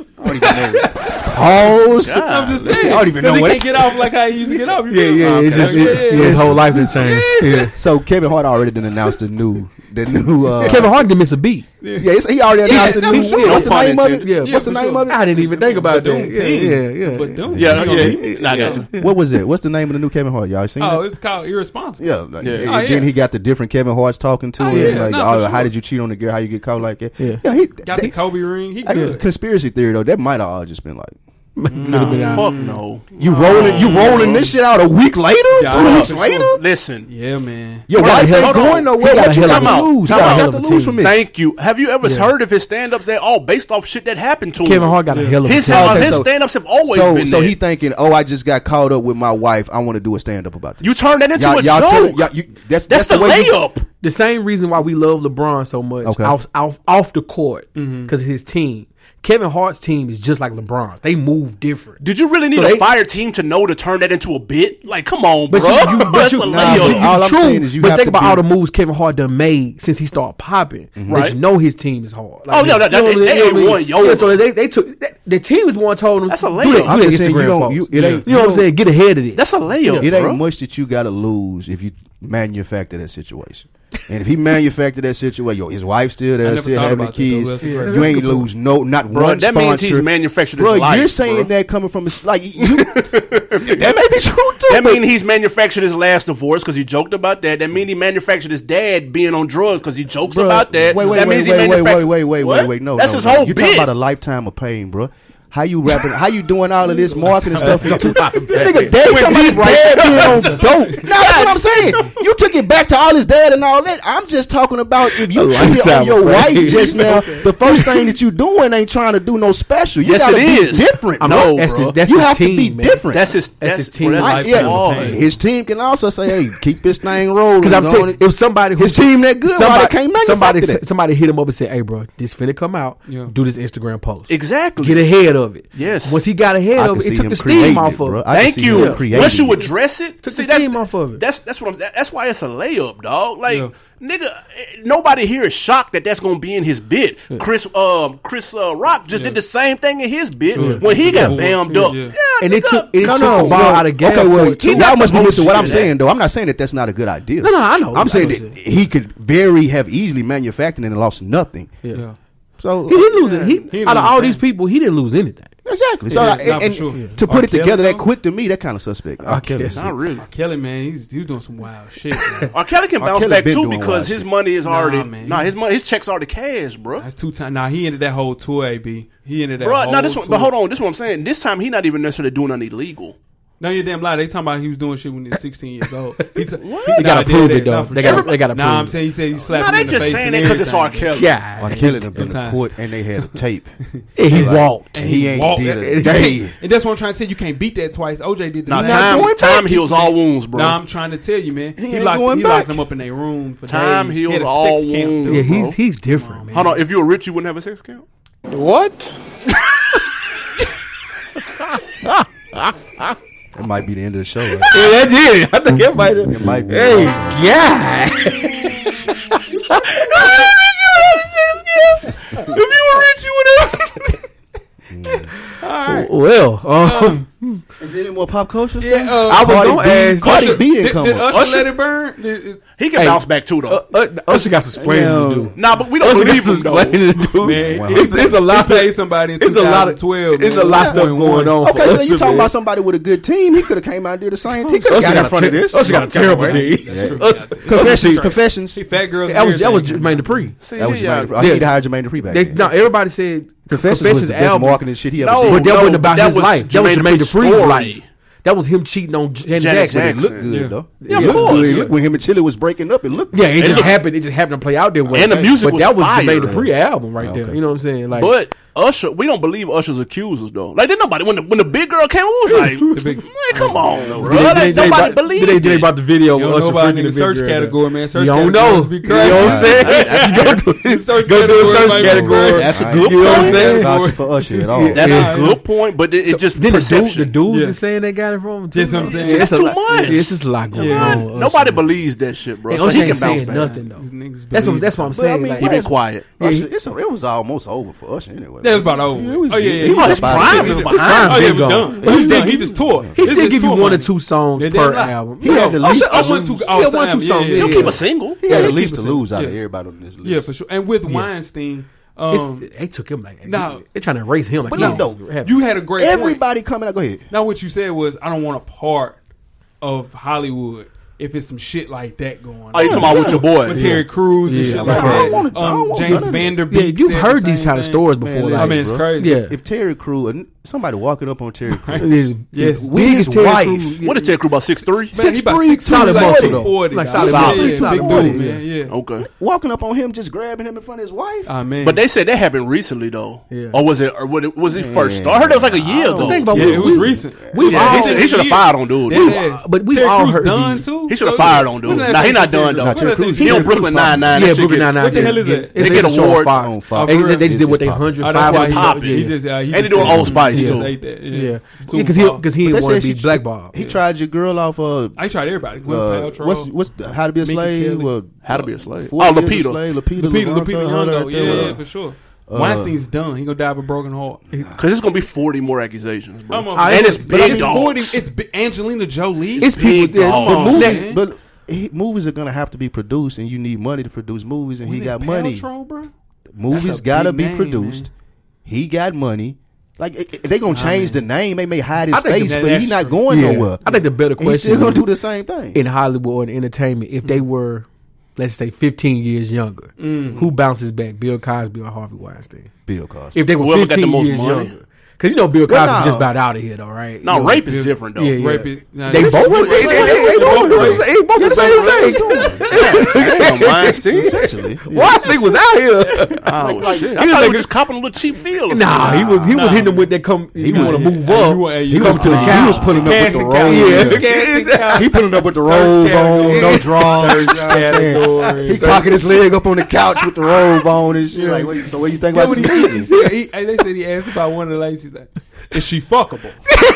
Speaker 3: Pause.
Speaker 2: I'm just saying.
Speaker 3: I don't even
Speaker 2: 'Cause
Speaker 3: know
Speaker 2: he
Speaker 3: what
Speaker 2: can't get off like how he used to get off. You
Speaker 4: Yeah,
Speaker 2: feel?
Speaker 4: yeah. It's
Speaker 2: Okay.
Speaker 4: just
Speaker 2: Yeah,
Speaker 4: it,
Speaker 2: yeah,
Speaker 4: his
Speaker 2: yeah.
Speaker 4: whole life been changed. Yeah.
Speaker 3: So Kevin Hart already done announced the new the new. Uh,
Speaker 4: Kevin Hart didn't miss a beat.
Speaker 3: yeah, it's, he already announced the
Speaker 2: no,
Speaker 3: new.
Speaker 2: for sure.
Speaker 3: yeah, what's
Speaker 1: No
Speaker 3: the
Speaker 1: pun
Speaker 3: name of it?
Speaker 1: intended.
Speaker 4: Yeah,
Speaker 2: Yeah,
Speaker 3: what's the
Speaker 2: for
Speaker 3: name
Speaker 2: sure.
Speaker 3: of it?
Speaker 4: I didn't even think about that.
Speaker 2: Badoom
Speaker 4: Yeah,
Speaker 2: team.
Speaker 4: yeah, yeah.
Speaker 2: But don't.
Speaker 1: Yeah, yeah. I got you.
Speaker 3: What was it? What's the name of the new Kevin Hart? Y'all seen
Speaker 2: Oh,
Speaker 3: it?
Speaker 2: it's called Irresponsible.
Speaker 3: Yeah, like,
Speaker 1: Yeah.
Speaker 3: and
Speaker 2: Oh, yeah.
Speaker 3: then he got the different Kevin Harts talking to
Speaker 2: Oh,
Speaker 3: him,
Speaker 2: yeah.
Speaker 3: like,
Speaker 2: No,
Speaker 3: oh,
Speaker 2: for
Speaker 3: how
Speaker 2: sure.
Speaker 3: did you cheat on the girl? How you get caught like that?
Speaker 4: Yeah.
Speaker 3: he
Speaker 2: Got
Speaker 3: that-
Speaker 2: the Kobe ring. He
Speaker 3: I-
Speaker 2: good.
Speaker 3: conspiracy theory though. That might have all just been like
Speaker 1: Nah, fuck no.
Speaker 3: you rolling, you rolling this shit out a week later,
Speaker 2: Yeah,
Speaker 3: two
Speaker 2: I know,
Speaker 3: weeks
Speaker 2: for
Speaker 3: later.
Speaker 2: sure.
Speaker 1: Listen.
Speaker 2: Yeah, man.
Speaker 3: Your
Speaker 4: He got
Speaker 3: wife
Speaker 4: a hell-
Speaker 3: ain't
Speaker 1: hold
Speaker 3: going
Speaker 1: on.
Speaker 3: nowhere.
Speaker 4: He got
Speaker 3: What
Speaker 4: a
Speaker 3: you
Speaker 4: hell
Speaker 3: got
Speaker 1: of
Speaker 3: to
Speaker 1: a-
Speaker 3: lose?
Speaker 1: he
Speaker 3: You
Speaker 1: got a
Speaker 3: got
Speaker 4: hell
Speaker 3: to
Speaker 4: of a
Speaker 3: lose
Speaker 4: team.
Speaker 3: from this.
Speaker 1: Thank you. Have you ever
Speaker 4: Yeah.
Speaker 1: heard of his stand-ups? They're all based off shit that happened to him.
Speaker 4: Kevin Hart got a hell of a
Speaker 1: His,
Speaker 4: team.
Speaker 3: Oh, okay,
Speaker 1: his
Speaker 3: so-
Speaker 1: stand-ups have always
Speaker 3: So,
Speaker 1: been
Speaker 3: so
Speaker 1: there.
Speaker 3: he thinking, oh, I just got caught up with my wife. I want to do a stand up about this.
Speaker 1: You turn that into
Speaker 3: y'all,
Speaker 1: a
Speaker 3: y'all
Speaker 1: joke.
Speaker 3: tell- y'all- you- that's,
Speaker 1: That's, the,
Speaker 3: way you-
Speaker 1: layup.
Speaker 4: The same reason why we love LeBron so much
Speaker 3: Okay.
Speaker 4: off, off off the court because of his team. Kevin Hart's team is just like LeBron. They move different.
Speaker 1: Did you really need
Speaker 4: So
Speaker 1: a
Speaker 4: they-
Speaker 1: fire team to know to turn that into a bit? Like, come on,
Speaker 4: But
Speaker 1: bro.
Speaker 4: you, you, but
Speaker 1: That's
Speaker 4: you,
Speaker 1: a
Speaker 3: nah,
Speaker 1: layup.
Speaker 3: but all I'm
Speaker 4: true,
Speaker 3: saying is you
Speaker 4: but
Speaker 3: have
Speaker 4: think
Speaker 3: to
Speaker 4: about
Speaker 3: be-
Speaker 4: all the moves Kevin Hart done made since he started popping.
Speaker 1: Right.
Speaker 4: That you know his team is hard.
Speaker 1: Oh, no, that- that-
Speaker 4: you know
Speaker 1: they
Speaker 4: what I
Speaker 1: ain't
Speaker 4: mean?
Speaker 1: won yo.
Speaker 4: Yeah, so they they took that, the team is the one told them.
Speaker 1: That's a
Speaker 4: do
Speaker 1: layup.
Speaker 4: that- do
Speaker 3: I'm
Speaker 4: that
Speaker 3: just saying, you
Speaker 4: Instagram
Speaker 3: don't-
Speaker 4: post.
Speaker 3: you- it
Speaker 4: You
Speaker 3: ain't-
Speaker 4: know what I'm
Speaker 3: you
Speaker 4: saying? Get ahead of this.
Speaker 1: That's a layup,
Speaker 3: It ain't
Speaker 1: bro.
Speaker 3: much that you got to lose if you manufacture that situation. And if he manufactured that situation, yo, his wife's still
Speaker 2: I
Speaker 3: there,
Speaker 2: never
Speaker 3: still
Speaker 2: thought
Speaker 3: having
Speaker 2: about that, though.
Speaker 3: kids.
Speaker 2: That's a great-
Speaker 3: You ain't lose no, not
Speaker 1: Bro,
Speaker 3: one
Speaker 1: that
Speaker 3: sponsor.
Speaker 1: means he's manufactured his
Speaker 3: Bro,
Speaker 1: life,
Speaker 3: you're saying
Speaker 1: bro.
Speaker 3: that coming from his like you, that may be true too.
Speaker 1: That
Speaker 3: but-
Speaker 1: mean he's manufactured his last divorce because he joked about that. That mean he manufactured his dad being on drugs because he jokes
Speaker 3: Bruh,
Speaker 1: about that.
Speaker 3: Wait, wait,
Speaker 1: that
Speaker 3: wait,
Speaker 1: means
Speaker 3: wait,
Speaker 1: he
Speaker 3: wait, wait,
Speaker 1: manufactured.
Speaker 3: wait, wait,
Speaker 1: What?
Speaker 3: wait, wait. No,
Speaker 1: that's
Speaker 3: no,
Speaker 1: his
Speaker 3: no.
Speaker 1: whole
Speaker 3: You're
Speaker 1: bit.
Speaker 3: talking about a lifetime of pain, bro. How you rapping? How you doing all of this marketing stuff? This nigga, dad, you talking about his dad being on dope? No, that's what I'm saying. You took it back to all his dad and all that. I'm just talking about if you
Speaker 4: A
Speaker 3: cheated
Speaker 4: lifetime
Speaker 3: on your
Speaker 4: of
Speaker 3: wife
Speaker 4: pain.
Speaker 3: just now. The first thing that you doing ain't trying to do no special. You
Speaker 1: Yes,
Speaker 3: gotta
Speaker 1: it
Speaker 3: be
Speaker 1: is.
Speaker 3: different.
Speaker 1: I'm
Speaker 3: bro.
Speaker 1: not-
Speaker 4: that's
Speaker 1: bro.
Speaker 4: his, that's
Speaker 3: you
Speaker 4: his
Speaker 3: have
Speaker 4: team,
Speaker 3: to be
Speaker 4: man.
Speaker 3: different.
Speaker 1: That's his.
Speaker 4: That's
Speaker 1: That's,
Speaker 4: his team.
Speaker 1: Well,
Speaker 3: I,
Speaker 1: that's
Speaker 3: yeah,
Speaker 1: his all.
Speaker 2: pain.
Speaker 3: his team can also say, "Hey, keep this thing rolling."
Speaker 4: Because I'm
Speaker 3: Go
Speaker 4: telling
Speaker 3: on.
Speaker 4: you, if somebody who
Speaker 3: his team that good, why they can't manufacture
Speaker 4: somebody
Speaker 3: that?
Speaker 4: somebody hit him up and said, "Hey, bro, this finna come out.
Speaker 2: Yeah.
Speaker 4: Do this Instagram post.
Speaker 1: Exactly.
Speaker 4: Get ahead of it."
Speaker 1: Yes.
Speaker 4: Once he got ahead
Speaker 3: I
Speaker 4: of
Speaker 3: can
Speaker 4: it,
Speaker 3: see
Speaker 4: it took
Speaker 3: him
Speaker 4: the
Speaker 3: creating
Speaker 4: steam
Speaker 3: it,
Speaker 4: off of
Speaker 3: bro.
Speaker 4: it.
Speaker 3: I can
Speaker 1: Thank
Speaker 3: see
Speaker 1: you.
Speaker 3: him creating
Speaker 1: Once you
Speaker 3: it.
Speaker 1: address it,
Speaker 4: Took
Speaker 1: see,
Speaker 4: the
Speaker 1: that-
Speaker 4: steam off of it.
Speaker 1: That's that's what I'm. that- That's why it's a layup, dog. Like
Speaker 2: Yeah.
Speaker 1: nigga, eh, nobody here is shocked that that's gonna be in his bit. Chris, um, Chris uh, Rock just
Speaker 2: Yeah.
Speaker 1: did the same thing in his bit
Speaker 2: Sure.
Speaker 1: when he got
Speaker 2: Yeah.
Speaker 1: bammed
Speaker 2: Yeah.
Speaker 1: up.
Speaker 2: Yeah.
Speaker 1: Yeah,
Speaker 4: And it
Speaker 1: nigga.
Speaker 4: took it
Speaker 3: No,
Speaker 4: took
Speaker 3: no,
Speaker 4: the ball
Speaker 3: no.
Speaker 4: out of gas.
Speaker 3: Okay, well,
Speaker 1: He
Speaker 3: y'all
Speaker 1: not
Speaker 3: must be
Speaker 1: the
Speaker 3: missing what I'm
Speaker 1: bullshit.
Speaker 3: saying, though. I'm not saying that that's not a good idea.
Speaker 4: No, no, I know.
Speaker 3: I'm
Speaker 4: I
Speaker 3: saying
Speaker 4: know
Speaker 3: that
Speaker 4: what
Speaker 3: he could very have easily manufactured and lost nothing.
Speaker 4: Yeah.
Speaker 2: Yeah.
Speaker 3: So
Speaker 4: He didn't lose it. He,
Speaker 2: He didn't
Speaker 4: out of
Speaker 2: lose
Speaker 4: all
Speaker 2: anything.
Speaker 4: these people, he didn't lose anything.
Speaker 3: exactly. So
Speaker 2: Yeah,
Speaker 3: I-
Speaker 2: not
Speaker 3: and,
Speaker 2: for
Speaker 3: and
Speaker 2: sure.
Speaker 3: to
Speaker 2: R.
Speaker 3: put it
Speaker 2: Kelly,
Speaker 3: together that
Speaker 2: though?
Speaker 3: quick to me, that kind of suspect.
Speaker 4: R. Kelly.
Speaker 3: That's
Speaker 1: Not really.
Speaker 2: Kelly, man, he's he was doing some wild shit. Man.
Speaker 1: R. Kelly can
Speaker 3: R.
Speaker 1: bounce
Speaker 3: Kelly
Speaker 1: back
Speaker 3: been
Speaker 1: too
Speaker 3: doing
Speaker 1: because
Speaker 3: wild
Speaker 1: his
Speaker 3: shit.
Speaker 1: money is already.
Speaker 2: Nah, man.
Speaker 1: Nah, his money, his checks already cash, bro.
Speaker 2: That's two times. Nah, he ended that whole tour. A B. He ended that.
Speaker 1: Bro,
Speaker 2: whole
Speaker 1: no, this one,
Speaker 2: tour.
Speaker 1: but hold on, this is what I'm saying. This time he not even necessarily doing nothing illegal.
Speaker 2: No, you're damn lie. They talking about he was doing shit when he was sixteen years old. He t-
Speaker 4: They gotta prove it, though. They gotta- they gotta
Speaker 2: Nah,
Speaker 4: prove
Speaker 2: I'm
Speaker 4: it.
Speaker 2: saying he said he slapped
Speaker 1: Nah,
Speaker 2: him
Speaker 1: they
Speaker 2: in the
Speaker 1: just
Speaker 2: face
Speaker 1: saying
Speaker 2: and
Speaker 1: that because it's R.
Speaker 2: everything.
Speaker 1: Kelly.
Speaker 4: Yeah.
Speaker 3: R. Kelly done been to
Speaker 2: Sometimes.
Speaker 3: court and they had a tape.
Speaker 4: And he walked.
Speaker 3: And he ain't
Speaker 2: Walk-
Speaker 3: did a
Speaker 2: and-
Speaker 3: day.
Speaker 2: And that's what I'm trying to tell you. You can't beat that twice. O J did the
Speaker 1: Nah,
Speaker 2: same.
Speaker 1: time,
Speaker 3: going
Speaker 1: time
Speaker 3: back.
Speaker 1: heals all wounds, bro.
Speaker 2: Nah, I'm trying to tell you, man.
Speaker 3: He
Speaker 2: He,
Speaker 3: ain't
Speaker 2: locked,
Speaker 3: going
Speaker 2: he
Speaker 3: back.
Speaker 2: locked them up in their room for
Speaker 1: Time
Speaker 2: days. He
Speaker 1: heals
Speaker 2: had a
Speaker 1: all
Speaker 2: sex camp,
Speaker 1: wounds.
Speaker 2: dude.
Speaker 4: Yeah,
Speaker 1: bro.
Speaker 4: he's he's different, man.
Speaker 1: Hold on, if you were rich, you wouldn't have a sex count.
Speaker 5: What?
Speaker 3: That might be the end of the show. Right?
Speaker 4: Yeah, that did. I think it might have.
Speaker 3: It might be.
Speaker 4: Hey, yeah.
Speaker 1: If you were rich, you would have.
Speaker 4: Well, um,
Speaker 3: Is there any more pop culture
Speaker 2: Yeah,
Speaker 3: stuff?
Speaker 2: uh,
Speaker 4: I was
Speaker 3: Cardi
Speaker 4: gonna
Speaker 3: B-
Speaker 4: ask.
Speaker 3: Cardi
Speaker 2: Usher-
Speaker 3: B didn't
Speaker 2: did,
Speaker 3: come
Speaker 2: did
Speaker 3: up.
Speaker 2: Usher,
Speaker 1: Usher-
Speaker 2: let it burn? Did- is-
Speaker 1: He can
Speaker 4: Hey.
Speaker 1: bounce back too, though.
Speaker 4: uh, uh, Usher got some spraying
Speaker 3: Yeah.
Speaker 4: to do.
Speaker 1: nah, but we don't
Speaker 4: Usher
Speaker 1: believe
Speaker 4: got
Speaker 1: him
Speaker 4: some
Speaker 1: though.
Speaker 4: spraying to do.
Speaker 2: Man,
Speaker 3: Wow.
Speaker 4: It's, it's a lot.
Speaker 2: he paid somebody in
Speaker 4: It's a lot. Of,
Speaker 2: twenty twelve.
Speaker 4: it's a lot of stuff going on.
Speaker 3: Okay,
Speaker 4: for
Speaker 3: so
Speaker 4: Usher,
Speaker 3: you talking
Speaker 4: man.
Speaker 3: about somebody with a good team? He could have came out and did the same. He could have
Speaker 4: Usher
Speaker 3: got in
Speaker 4: got
Speaker 3: front
Speaker 4: a
Speaker 3: of
Speaker 4: ter-
Speaker 3: this.
Speaker 4: Usher got a terrible team.
Speaker 2: That's true.
Speaker 4: Usher-
Speaker 3: Confessions, confessions.
Speaker 2: See, fat girls.
Speaker 4: That was that was
Speaker 2: everything.
Speaker 4: Jermaine Dupri.
Speaker 1: See,
Speaker 3: That was
Speaker 1: yeah,
Speaker 3: Jermaine. I need to hire Jermaine Dupri back.
Speaker 4: They,
Speaker 3: then.
Speaker 4: no, everybody said
Speaker 3: Confessions was the best
Speaker 4: album,
Speaker 3: marketing shit he ever
Speaker 1: No,
Speaker 3: did.
Speaker 4: but that
Speaker 1: no,
Speaker 4: wasn't about
Speaker 1: that
Speaker 4: his
Speaker 1: was
Speaker 4: life. That was
Speaker 1: Jermaine
Speaker 4: Jermaine
Speaker 1: Dupri's
Speaker 4: Dupri's
Speaker 1: story.
Speaker 4: life. that was him cheating on Janet,
Speaker 1: Janet
Speaker 4: Jackson.
Speaker 3: It
Speaker 1: Jackson.
Speaker 3: looked good
Speaker 2: Yeah.
Speaker 3: though.
Speaker 1: Yeah,
Speaker 3: It
Speaker 1: of
Speaker 3: looked
Speaker 1: course.
Speaker 3: good. It looked- when him and Chili was breaking up, it looked.
Speaker 4: Yeah, it just
Speaker 1: look-
Speaker 4: happened. It just happened to play out that way.
Speaker 1: And the music
Speaker 4: but
Speaker 1: was
Speaker 4: that was
Speaker 1: fire.
Speaker 4: made the pre-album right there.
Speaker 3: Okay.
Speaker 4: You know what I'm saying? Like,
Speaker 1: But Usher, we don't believe Usher's accusers though. Like, did nobody when the when the big girl came, we was like,
Speaker 2: The big-
Speaker 1: man, come on, bro.
Speaker 4: Did they-
Speaker 1: Like,
Speaker 4: did they
Speaker 1: nobody
Speaker 4: brought-
Speaker 1: believed
Speaker 4: Did they, did they
Speaker 1: it.
Speaker 4: brought the video?
Speaker 2: You
Speaker 4: of
Speaker 2: don't
Speaker 4: Usher
Speaker 2: know about
Speaker 4: freaking
Speaker 2: in the
Speaker 4: big
Speaker 2: search
Speaker 4: girl.
Speaker 2: category, man. Search
Speaker 4: You don't
Speaker 2: categories
Speaker 4: know.
Speaker 2: be
Speaker 4: You
Speaker 2: crazy.
Speaker 4: know what I'm saying?
Speaker 1: That's-
Speaker 4: Go do
Speaker 2: Search
Speaker 4: go do a
Speaker 2: category
Speaker 4: search
Speaker 2: might be
Speaker 4: category.
Speaker 2: crazy.
Speaker 1: That's a
Speaker 3: I
Speaker 1: good
Speaker 3: ain't-
Speaker 4: You know what I'm
Speaker 1: point.
Speaker 4: saying?
Speaker 3: Vouching for Usher at all.
Speaker 1: That's
Speaker 2: Yeah.
Speaker 1: a good point, but it, it just
Speaker 4: Then the, dude,
Speaker 1: perception.
Speaker 4: the dudes
Speaker 2: Yeah.
Speaker 4: is saying they got it from him. Too.
Speaker 2: That's what I'm saying.
Speaker 4: Yeah,
Speaker 1: That's
Speaker 4: it's a
Speaker 1: too
Speaker 4: lot-
Speaker 1: much.
Speaker 4: Yeah, it's just a lot going
Speaker 2: Yeah.
Speaker 4: on. with
Speaker 1: Nobody
Speaker 4: Usher.
Speaker 1: believes that shit, bro.
Speaker 4: And
Speaker 1: So
Speaker 4: Usher
Speaker 1: he
Speaker 4: ain't
Speaker 1: can bounce
Speaker 4: saying
Speaker 1: back.
Speaker 4: nothing though.
Speaker 2: These niggas
Speaker 4: That's what
Speaker 2: believe
Speaker 4: that's what I'm
Speaker 3: But, I
Speaker 4: saying.
Speaker 3: mean,
Speaker 4: like,
Speaker 1: He been
Speaker 3: Yes.
Speaker 1: quiet.
Speaker 4: Yeah,
Speaker 3: Usher,
Speaker 4: he-
Speaker 3: it's a, it was almost over for Usher anyway.
Speaker 2: That was about over.
Speaker 3: Yeah, it was-
Speaker 2: Oh yeah,
Speaker 3: he
Speaker 2: yeah.
Speaker 3: was
Speaker 2: His
Speaker 3: about
Speaker 2: prime
Speaker 3: it.
Speaker 2: is
Speaker 3: His
Speaker 2: behind.
Speaker 4: prime
Speaker 2: Oh yeah,
Speaker 4: been
Speaker 2: we
Speaker 4: gone.
Speaker 2: done.
Speaker 4: But he
Speaker 2: He
Speaker 4: still
Speaker 2: done. He
Speaker 4: give-
Speaker 2: just toured.
Speaker 4: He
Speaker 2: This
Speaker 4: still
Speaker 2: is
Speaker 4: give you
Speaker 2: tour
Speaker 4: one or
Speaker 2: money.
Speaker 4: two songs
Speaker 2: Yeah,
Speaker 4: per
Speaker 2: that's right.
Speaker 4: album.
Speaker 3: He had the
Speaker 2: Oh,
Speaker 3: least
Speaker 2: shit,
Speaker 3: to
Speaker 2: oh, one,
Speaker 3: lose.
Speaker 2: two,
Speaker 4: Yeah,
Speaker 2: oh,
Speaker 4: one,
Speaker 2: Sam,
Speaker 4: two
Speaker 2: yeah,
Speaker 4: songs,
Speaker 2: yeah,
Speaker 4: yeah,
Speaker 1: He'll
Speaker 2: yeah.
Speaker 1: keep a single.
Speaker 3: He had
Speaker 4: Yeah,
Speaker 3: the least to
Speaker 2: keep it
Speaker 3: lose out of
Speaker 2: simple.
Speaker 3: everybody on this list.
Speaker 2: Yeah, for sure. And with Weinstein,
Speaker 4: It's,
Speaker 2: um,
Speaker 4: they took him like
Speaker 2: No.
Speaker 4: they're trying to erase him. Like,
Speaker 3: But
Speaker 4: he
Speaker 3: look,
Speaker 4: don't
Speaker 3: though,
Speaker 4: have-
Speaker 2: you had a great point.
Speaker 3: Everybody coming out. Go ahead.
Speaker 2: Now what you said was, I don't want a part of Hollywood if it's some shit like that going on.
Speaker 1: Oh, you talking about with your boy?
Speaker 2: With Terry Crews and
Speaker 4: Yeah.
Speaker 2: shit
Speaker 4: I
Speaker 2: like
Speaker 3: don't
Speaker 2: that.
Speaker 3: wanna- I don't
Speaker 2: Um,
Speaker 3: want
Speaker 2: James
Speaker 3: none of that.
Speaker 2: Vanderbeek.
Speaker 4: yeah, you've
Speaker 2: said
Speaker 4: heard
Speaker 2: the
Speaker 4: these
Speaker 2: same
Speaker 4: kind of
Speaker 2: thing.
Speaker 4: stories before.
Speaker 3: Man,
Speaker 4: like,
Speaker 2: I
Speaker 3: listen,
Speaker 2: mean, it's
Speaker 3: bro.
Speaker 2: crazy.
Speaker 4: yeah.
Speaker 3: If Terry Crews, somebody walking up on Terry Crews,
Speaker 2: Yes.
Speaker 3: with his
Speaker 4: Terry
Speaker 3: wife,
Speaker 4: Crews, yeah.
Speaker 1: What is Terry Crews about six three?
Speaker 2: Man, he
Speaker 3: six
Speaker 2: about
Speaker 3: three,
Speaker 2: six two,
Speaker 4: solid
Speaker 2: like
Speaker 4: muscle, though.
Speaker 2: forty,
Speaker 4: Like
Speaker 2: dog.
Speaker 4: solid
Speaker 1: muscle.
Speaker 2: Yeah,
Speaker 1: Big
Speaker 2: big
Speaker 3: body.
Speaker 2: dude, man. Yeah.
Speaker 1: Okay.
Speaker 3: walking up on him, just grabbing him in front of his wife.
Speaker 2: Ah man.
Speaker 1: But they said that happened recently though.
Speaker 4: Yeah.
Speaker 1: Or was it? Or was it, was it first start? I heard that was like a year ago.
Speaker 4: Think about
Speaker 2: yeah,
Speaker 4: we-
Speaker 2: it was
Speaker 4: we-
Speaker 2: recent.
Speaker 4: We've
Speaker 1: Yeah,
Speaker 4: all
Speaker 1: he should, he should have fired on dude.
Speaker 2: Dead ass.
Speaker 4: but we've
Speaker 2: Terry
Speaker 4: all
Speaker 2: Crews
Speaker 4: heard
Speaker 2: done
Speaker 4: these.
Speaker 2: too.
Speaker 1: He should have
Speaker 2: So-
Speaker 1: fired on dude.
Speaker 2: What
Speaker 1: Nah, he
Speaker 2: is
Speaker 1: not
Speaker 2: that
Speaker 1: done
Speaker 2: Terry
Speaker 1: though.
Speaker 3: Nah,
Speaker 2: Crews?
Speaker 3: Terry
Speaker 2: What is
Speaker 3: Crews-
Speaker 2: that
Speaker 1: He on
Speaker 2: Terry
Speaker 1: Brooklyn
Speaker 2: Crews
Speaker 1: Nine Nine.
Speaker 4: Yeah, Brooklyn Nine Nine.
Speaker 2: What the hell is that?
Speaker 1: They get
Speaker 4: It's a
Speaker 1: awards.
Speaker 4: five.
Speaker 3: on
Speaker 4: They,
Speaker 3: Fox.
Speaker 4: they, they just did what they
Speaker 3: It's
Speaker 4: hundred
Speaker 2: Oh,
Speaker 4: five
Speaker 2: that's why
Speaker 1: It's
Speaker 2: he,
Speaker 1: popping.
Speaker 2: he just, uh, he
Speaker 1: And they
Speaker 2: just
Speaker 1: doing
Speaker 2: said-
Speaker 1: Old Spice,
Speaker 2: he just
Speaker 1: too.
Speaker 2: ate that.
Speaker 4: Yeah,
Speaker 2: Yeah,
Speaker 4: because he because he
Speaker 3: But
Speaker 4: didn't
Speaker 3: they
Speaker 4: want to
Speaker 3: said
Speaker 4: be
Speaker 3: she-
Speaker 4: blackballed.
Speaker 3: He tried your girl off. Uh,
Speaker 2: I tried everybody. Gwen
Speaker 3: uh,
Speaker 2: Paltrow.
Speaker 3: what's what's the, how to be a
Speaker 2: Minka
Speaker 3: slave?
Speaker 2: Kelly.
Speaker 3: Well,
Speaker 1: How to Be a Slave.
Speaker 3: forty
Speaker 1: Oh,
Speaker 3: Years a
Speaker 1: Lupita.
Speaker 3: Slave, Lupita,
Speaker 2: Lupita,
Speaker 3: Lupita,
Speaker 2: Lupita
Speaker 3: her
Speaker 2: Nyong'o.
Speaker 3: right there
Speaker 2: Yeah,
Speaker 3: with,
Speaker 2: yeah,
Speaker 3: uh,
Speaker 2: for sure.
Speaker 3: uh,
Speaker 2: Weinstein's done. He gonna die of a broken heart.
Speaker 1: Because it's gonna be forty more accusations, bro.
Speaker 2: Come on,
Speaker 4: Ah,
Speaker 2: man.
Speaker 1: and it's
Speaker 4: but
Speaker 1: big
Speaker 2: it's
Speaker 1: dogs.
Speaker 2: forty. It's bi- Angelina Jolie.
Speaker 4: It's
Speaker 1: big
Speaker 4: people. Yeah,
Speaker 1: dogs.
Speaker 4: but
Speaker 2: Come on,
Speaker 3: movies,
Speaker 2: man.
Speaker 3: but he, movies are gonna have to be produced, and you need money to produce movies, and he
Speaker 2: Gwyneth
Speaker 3: got money.
Speaker 2: Paltrow, bro.
Speaker 3: Movies
Speaker 2: That's a
Speaker 3: gotta
Speaker 2: big
Speaker 3: be
Speaker 2: name,
Speaker 3: produced.
Speaker 2: man.
Speaker 3: He got money. Like i- i- they gonna
Speaker 2: Nah,
Speaker 3: change
Speaker 2: man.
Speaker 3: the name. They may hide his
Speaker 4: I think
Speaker 3: face,
Speaker 2: that-
Speaker 3: but
Speaker 2: that's
Speaker 3: he's not
Speaker 2: true.
Speaker 3: going
Speaker 4: Yeah.
Speaker 3: nowhere.
Speaker 4: I think the better
Speaker 3: He's
Speaker 4: question
Speaker 3: still gonna
Speaker 4: is,
Speaker 3: do the same thing.
Speaker 4: in Hollywood or in entertainment, if they were, let's say, fifteen years younger,
Speaker 2: Mm.
Speaker 4: who bounces back, Bill Cosby or Harvey Weinstein?
Speaker 3: Bill Cosby.
Speaker 4: If they were
Speaker 1: Whoever got the
Speaker 4: fifteen
Speaker 1: most
Speaker 4: years
Speaker 1: money.
Speaker 4: younger, because you know Bill Cosby's
Speaker 3: Well, nah.
Speaker 4: just about out of here, though, right?
Speaker 1: No,
Speaker 4: You know,
Speaker 1: rape is
Speaker 2: Bill-
Speaker 1: different though.
Speaker 4: Yeah, yeah.
Speaker 2: Rape it. Nah,
Speaker 4: They
Speaker 2: this
Speaker 4: both
Speaker 2: is what
Speaker 4: they-
Speaker 2: it's
Speaker 4: they-
Speaker 2: like.
Speaker 4: they- they
Speaker 2: It's
Speaker 4: both-
Speaker 2: both
Speaker 4: they both the same thing.
Speaker 1: Damn, Weinstein.
Speaker 3: Essentially,
Speaker 4: Weinstein was out here.
Speaker 1: Oh
Speaker 3: like-
Speaker 1: shit!
Speaker 4: he
Speaker 1: I
Speaker 4: was
Speaker 1: thought
Speaker 4: like
Speaker 1: he was
Speaker 4: a-
Speaker 1: just copping a little cheap feel. Or
Speaker 4: Nah,
Speaker 1: something.
Speaker 4: he was he was
Speaker 2: Nah.
Speaker 4: hitting them with that. Come, he,
Speaker 3: was-
Speaker 4: want to move
Speaker 2: Hey,
Speaker 4: up.
Speaker 2: you want- hey,
Speaker 3: he
Speaker 2: you
Speaker 3: was
Speaker 2: want-
Speaker 3: putting. He was putting up with the
Speaker 2: Casting
Speaker 3: robe.
Speaker 2: couch.
Speaker 3: Yeah.
Speaker 2: Casting couch.
Speaker 3: He putting up with the
Speaker 2: Search
Speaker 3: robe
Speaker 2: category.
Speaker 3: on, no drawers. You know what I'm saying?
Speaker 2: Category.
Speaker 3: He cocking his leg up on the couch with the robe on and shit. Like, what, so what you think
Speaker 2: Yeah,
Speaker 3: about
Speaker 2: what
Speaker 3: this
Speaker 2: he, he
Speaker 3: movie?
Speaker 2: said, he, hey, they said he asked about one of the ladies. He's like, "Is she fuckable?"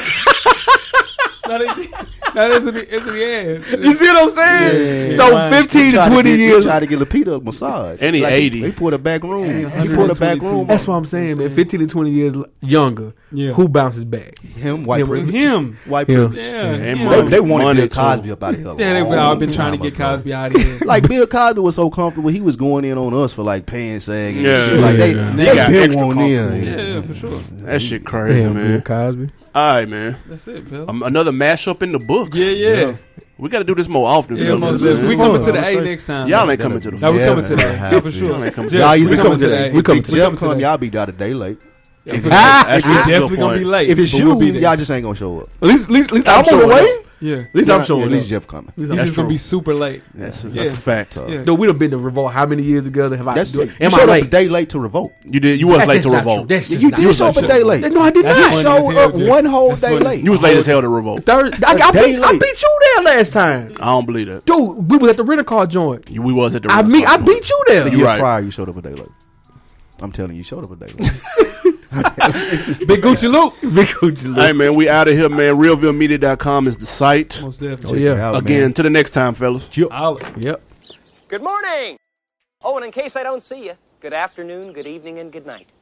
Speaker 2: no, they, no, that's what he, that's what he asked.
Speaker 4: You see what I'm saying?
Speaker 2: Yeah.
Speaker 4: So
Speaker 2: Weinstein
Speaker 4: fifteen
Speaker 3: He
Speaker 4: to
Speaker 3: tried
Speaker 4: twenty
Speaker 3: get,
Speaker 4: years.
Speaker 3: He tried to get Lupita a massage.
Speaker 1: And he
Speaker 3: Like,
Speaker 1: eighty.
Speaker 3: He put a back room. He
Speaker 2: one
Speaker 3: put a back
Speaker 2: twenty-two.
Speaker 3: room.
Speaker 4: That's
Speaker 3: on.
Speaker 4: what I'm saying, man. Fifteen to twenty years l- younger.
Speaker 2: Yeah.
Speaker 4: Who bounces back?
Speaker 3: Him, white
Speaker 4: Him.
Speaker 3: privilege.
Speaker 2: Him.
Speaker 3: White
Speaker 4: Him.
Speaker 3: privilege.
Speaker 2: Yeah,
Speaker 1: And
Speaker 2: you
Speaker 1: money.
Speaker 2: know.
Speaker 3: They, they wanted
Speaker 1: Money,
Speaker 3: Bill
Speaker 1: too.
Speaker 3: Cosby up out of here.
Speaker 2: Yeah, they've
Speaker 3: long
Speaker 2: all been trying to
Speaker 3: time
Speaker 2: get
Speaker 3: ago.
Speaker 2: Cosby out of here.
Speaker 3: Like Bill Cosby was so comfortable, he was going in on us for like paying SAG and
Speaker 1: Yeah.
Speaker 3: shit. Like they,
Speaker 4: Yeah.
Speaker 3: they
Speaker 1: They got
Speaker 3: been
Speaker 1: extra
Speaker 3: on
Speaker 1: comfortable.
Speaker 3: in.
Speaker 2: Yeah, for sure.
Speaker 1: That shit crazy,
Speaker 4: Damn, Bill
Speaker 1: man.
Speaker 4: Cosby.
Speaker 1: All right, man.
Speaker 2: That's it, Bill.
Speaker 1: Um, another mashup in the books.
Speaker 2: yeah, yeah.
Speaker 1: We got to do this more often.
Speaker 2: Yeah,
Speaker 1: fellas.
Speaker 2: most definitely. We coming to the A next time.
Speaker 1: Y'all ain't coming to the.
Speaker 2: No, we
Speaker 3: Yeah,
Speaker 2: coming to
Speaker 3: man.
Speaker 2: that.
Speaker 3: Have
Speaker 2: Yeah, for
Speaker 3: to.
Speaker 2: sure.
Speaker 1: Y'all ain't coming to
Speaker 2: Jeff,
Speaker 3: Y'all,
Speaker 2: we
Speaker 3: you
Speaker 2: coming
Speaker 3: coming
Speaker 2: to
Speaker 3: to
Speaker 2: that.
Speaker 3: that.
Speaker 4: We coming
Speaker 3: If
Speaker 4: to
Speaker 3: Jeff
Speaker 2: that.
Speaker 3: come, y'all be there a day late.
Speaker 2: Yeah,
Speaker 1: If
Speaker 2: for
Speaker 1: it's-
Speaker 2: sure.
Speaker 1: that's
Speaker 2: We
Speaker 1: a good
Speaker 2: definitely gonna
Speaker 1: point.
Speaker 2: be late.
Speaker 3: If it's
Speaker 2: but
Speaker 3: you,
Speaker 2: we'll be there.
Speaker 3: y'all just ain't gonna show up.
Speaker 4: At least, at least, at least
Speaker 3: I'm
Speaker 4: I'm
Speaker 3: on
Speaker 4: showing
Speaker 3: the way.
Speaker 4: up.
Speaker 2: Yeah.
Speaker 4: At least I'm showing
Speaker 3: At
Speaker 4: up.
Speaker 3: least Jeff coming.
Speaker 4: At least
Speaker 2: He's
Speaker 4: I'm
Speaker 2: just gonna
Speaker 1: true.
Speaker 2: be super late.
Speaker 1: That's, that's
Speaker 2: Yeah.
Speaker 1: a fact.
Speaker 2: Yeah.
Speaker 4: Dude, we done been to Revolt how many years together? Have I?
Speaker 3: That's
Speaker 4: do,
Speaker 3: you
Speaker 4: am
Speaker 3: showed
Speaker 4: I
Speaker 3: up a
Speaker 4: late?
Speaker 3: day late to revolt.
Speaker 1: You did. You was
Speaker 4: That-
Speaker 1: late
Speaker 4: that's
Speaker 1: to
Speaker 4: not
Speaker 1: revolt.
Speaker 4: true. That's just
Speaker 3: You
Speaker 4: not
Speaker 3: did
Speaker 4: true.
Speaker 3: show up a day late.
Speaker 4: No, I did
Speaker 2: That's
Speaker 3: You
Speaker 4: not.
Speaker 2: funny
Speaker 3: showed
Speaker 2: as hell,
Speaker 3: up
Speaker 2: Jeff.
Speaker 3: one whole
Speaker 2: That's
Speaker 3: day
Speaker 2: funny.
Speaker 3: late.
Speaker 1: You was late as hell to revolt.
Speaker 4: Third, I,
Speaker 3: A
Speaker 4: I,
Speaker 3: day
Speaker 4: beat, I
Speaker 3: late.
Speaker 4: beat you there last time,
Speaker 1: I don't believe that.
Speaker 4: dude. We was at the rental car joint.
Speaker 1: You, we was at the.
Speaker 4: I mean, I beat you there.
Speaker 3: The
Speaker 1: You
Speaker 3: year
Speaker 1: right.
Speaker 3: prior, you showed up a day late. I'm telling you, you showed up a day late.
Speaker 2: Big Gucci Luke.
Speaker 4: Big Gucci Luke.
Speaker 1: Hey man, we out of here, man. Realville Media dot com is the site.
Speaker 2: Most
Speaker 4: Oh,
Speaker 2: definitely.
Speaker 4: yeah.
Speaker 3: Check it out,
Speaker 1: Again,
Speaker 3: man.
Speaker 1: to the next time, fellas.
Speaker 2: Holla.
Speaker 4: Yep.
Speaker 5: Good morning. Oh, and in case I don't see you, good afternoon, good evening, and good night.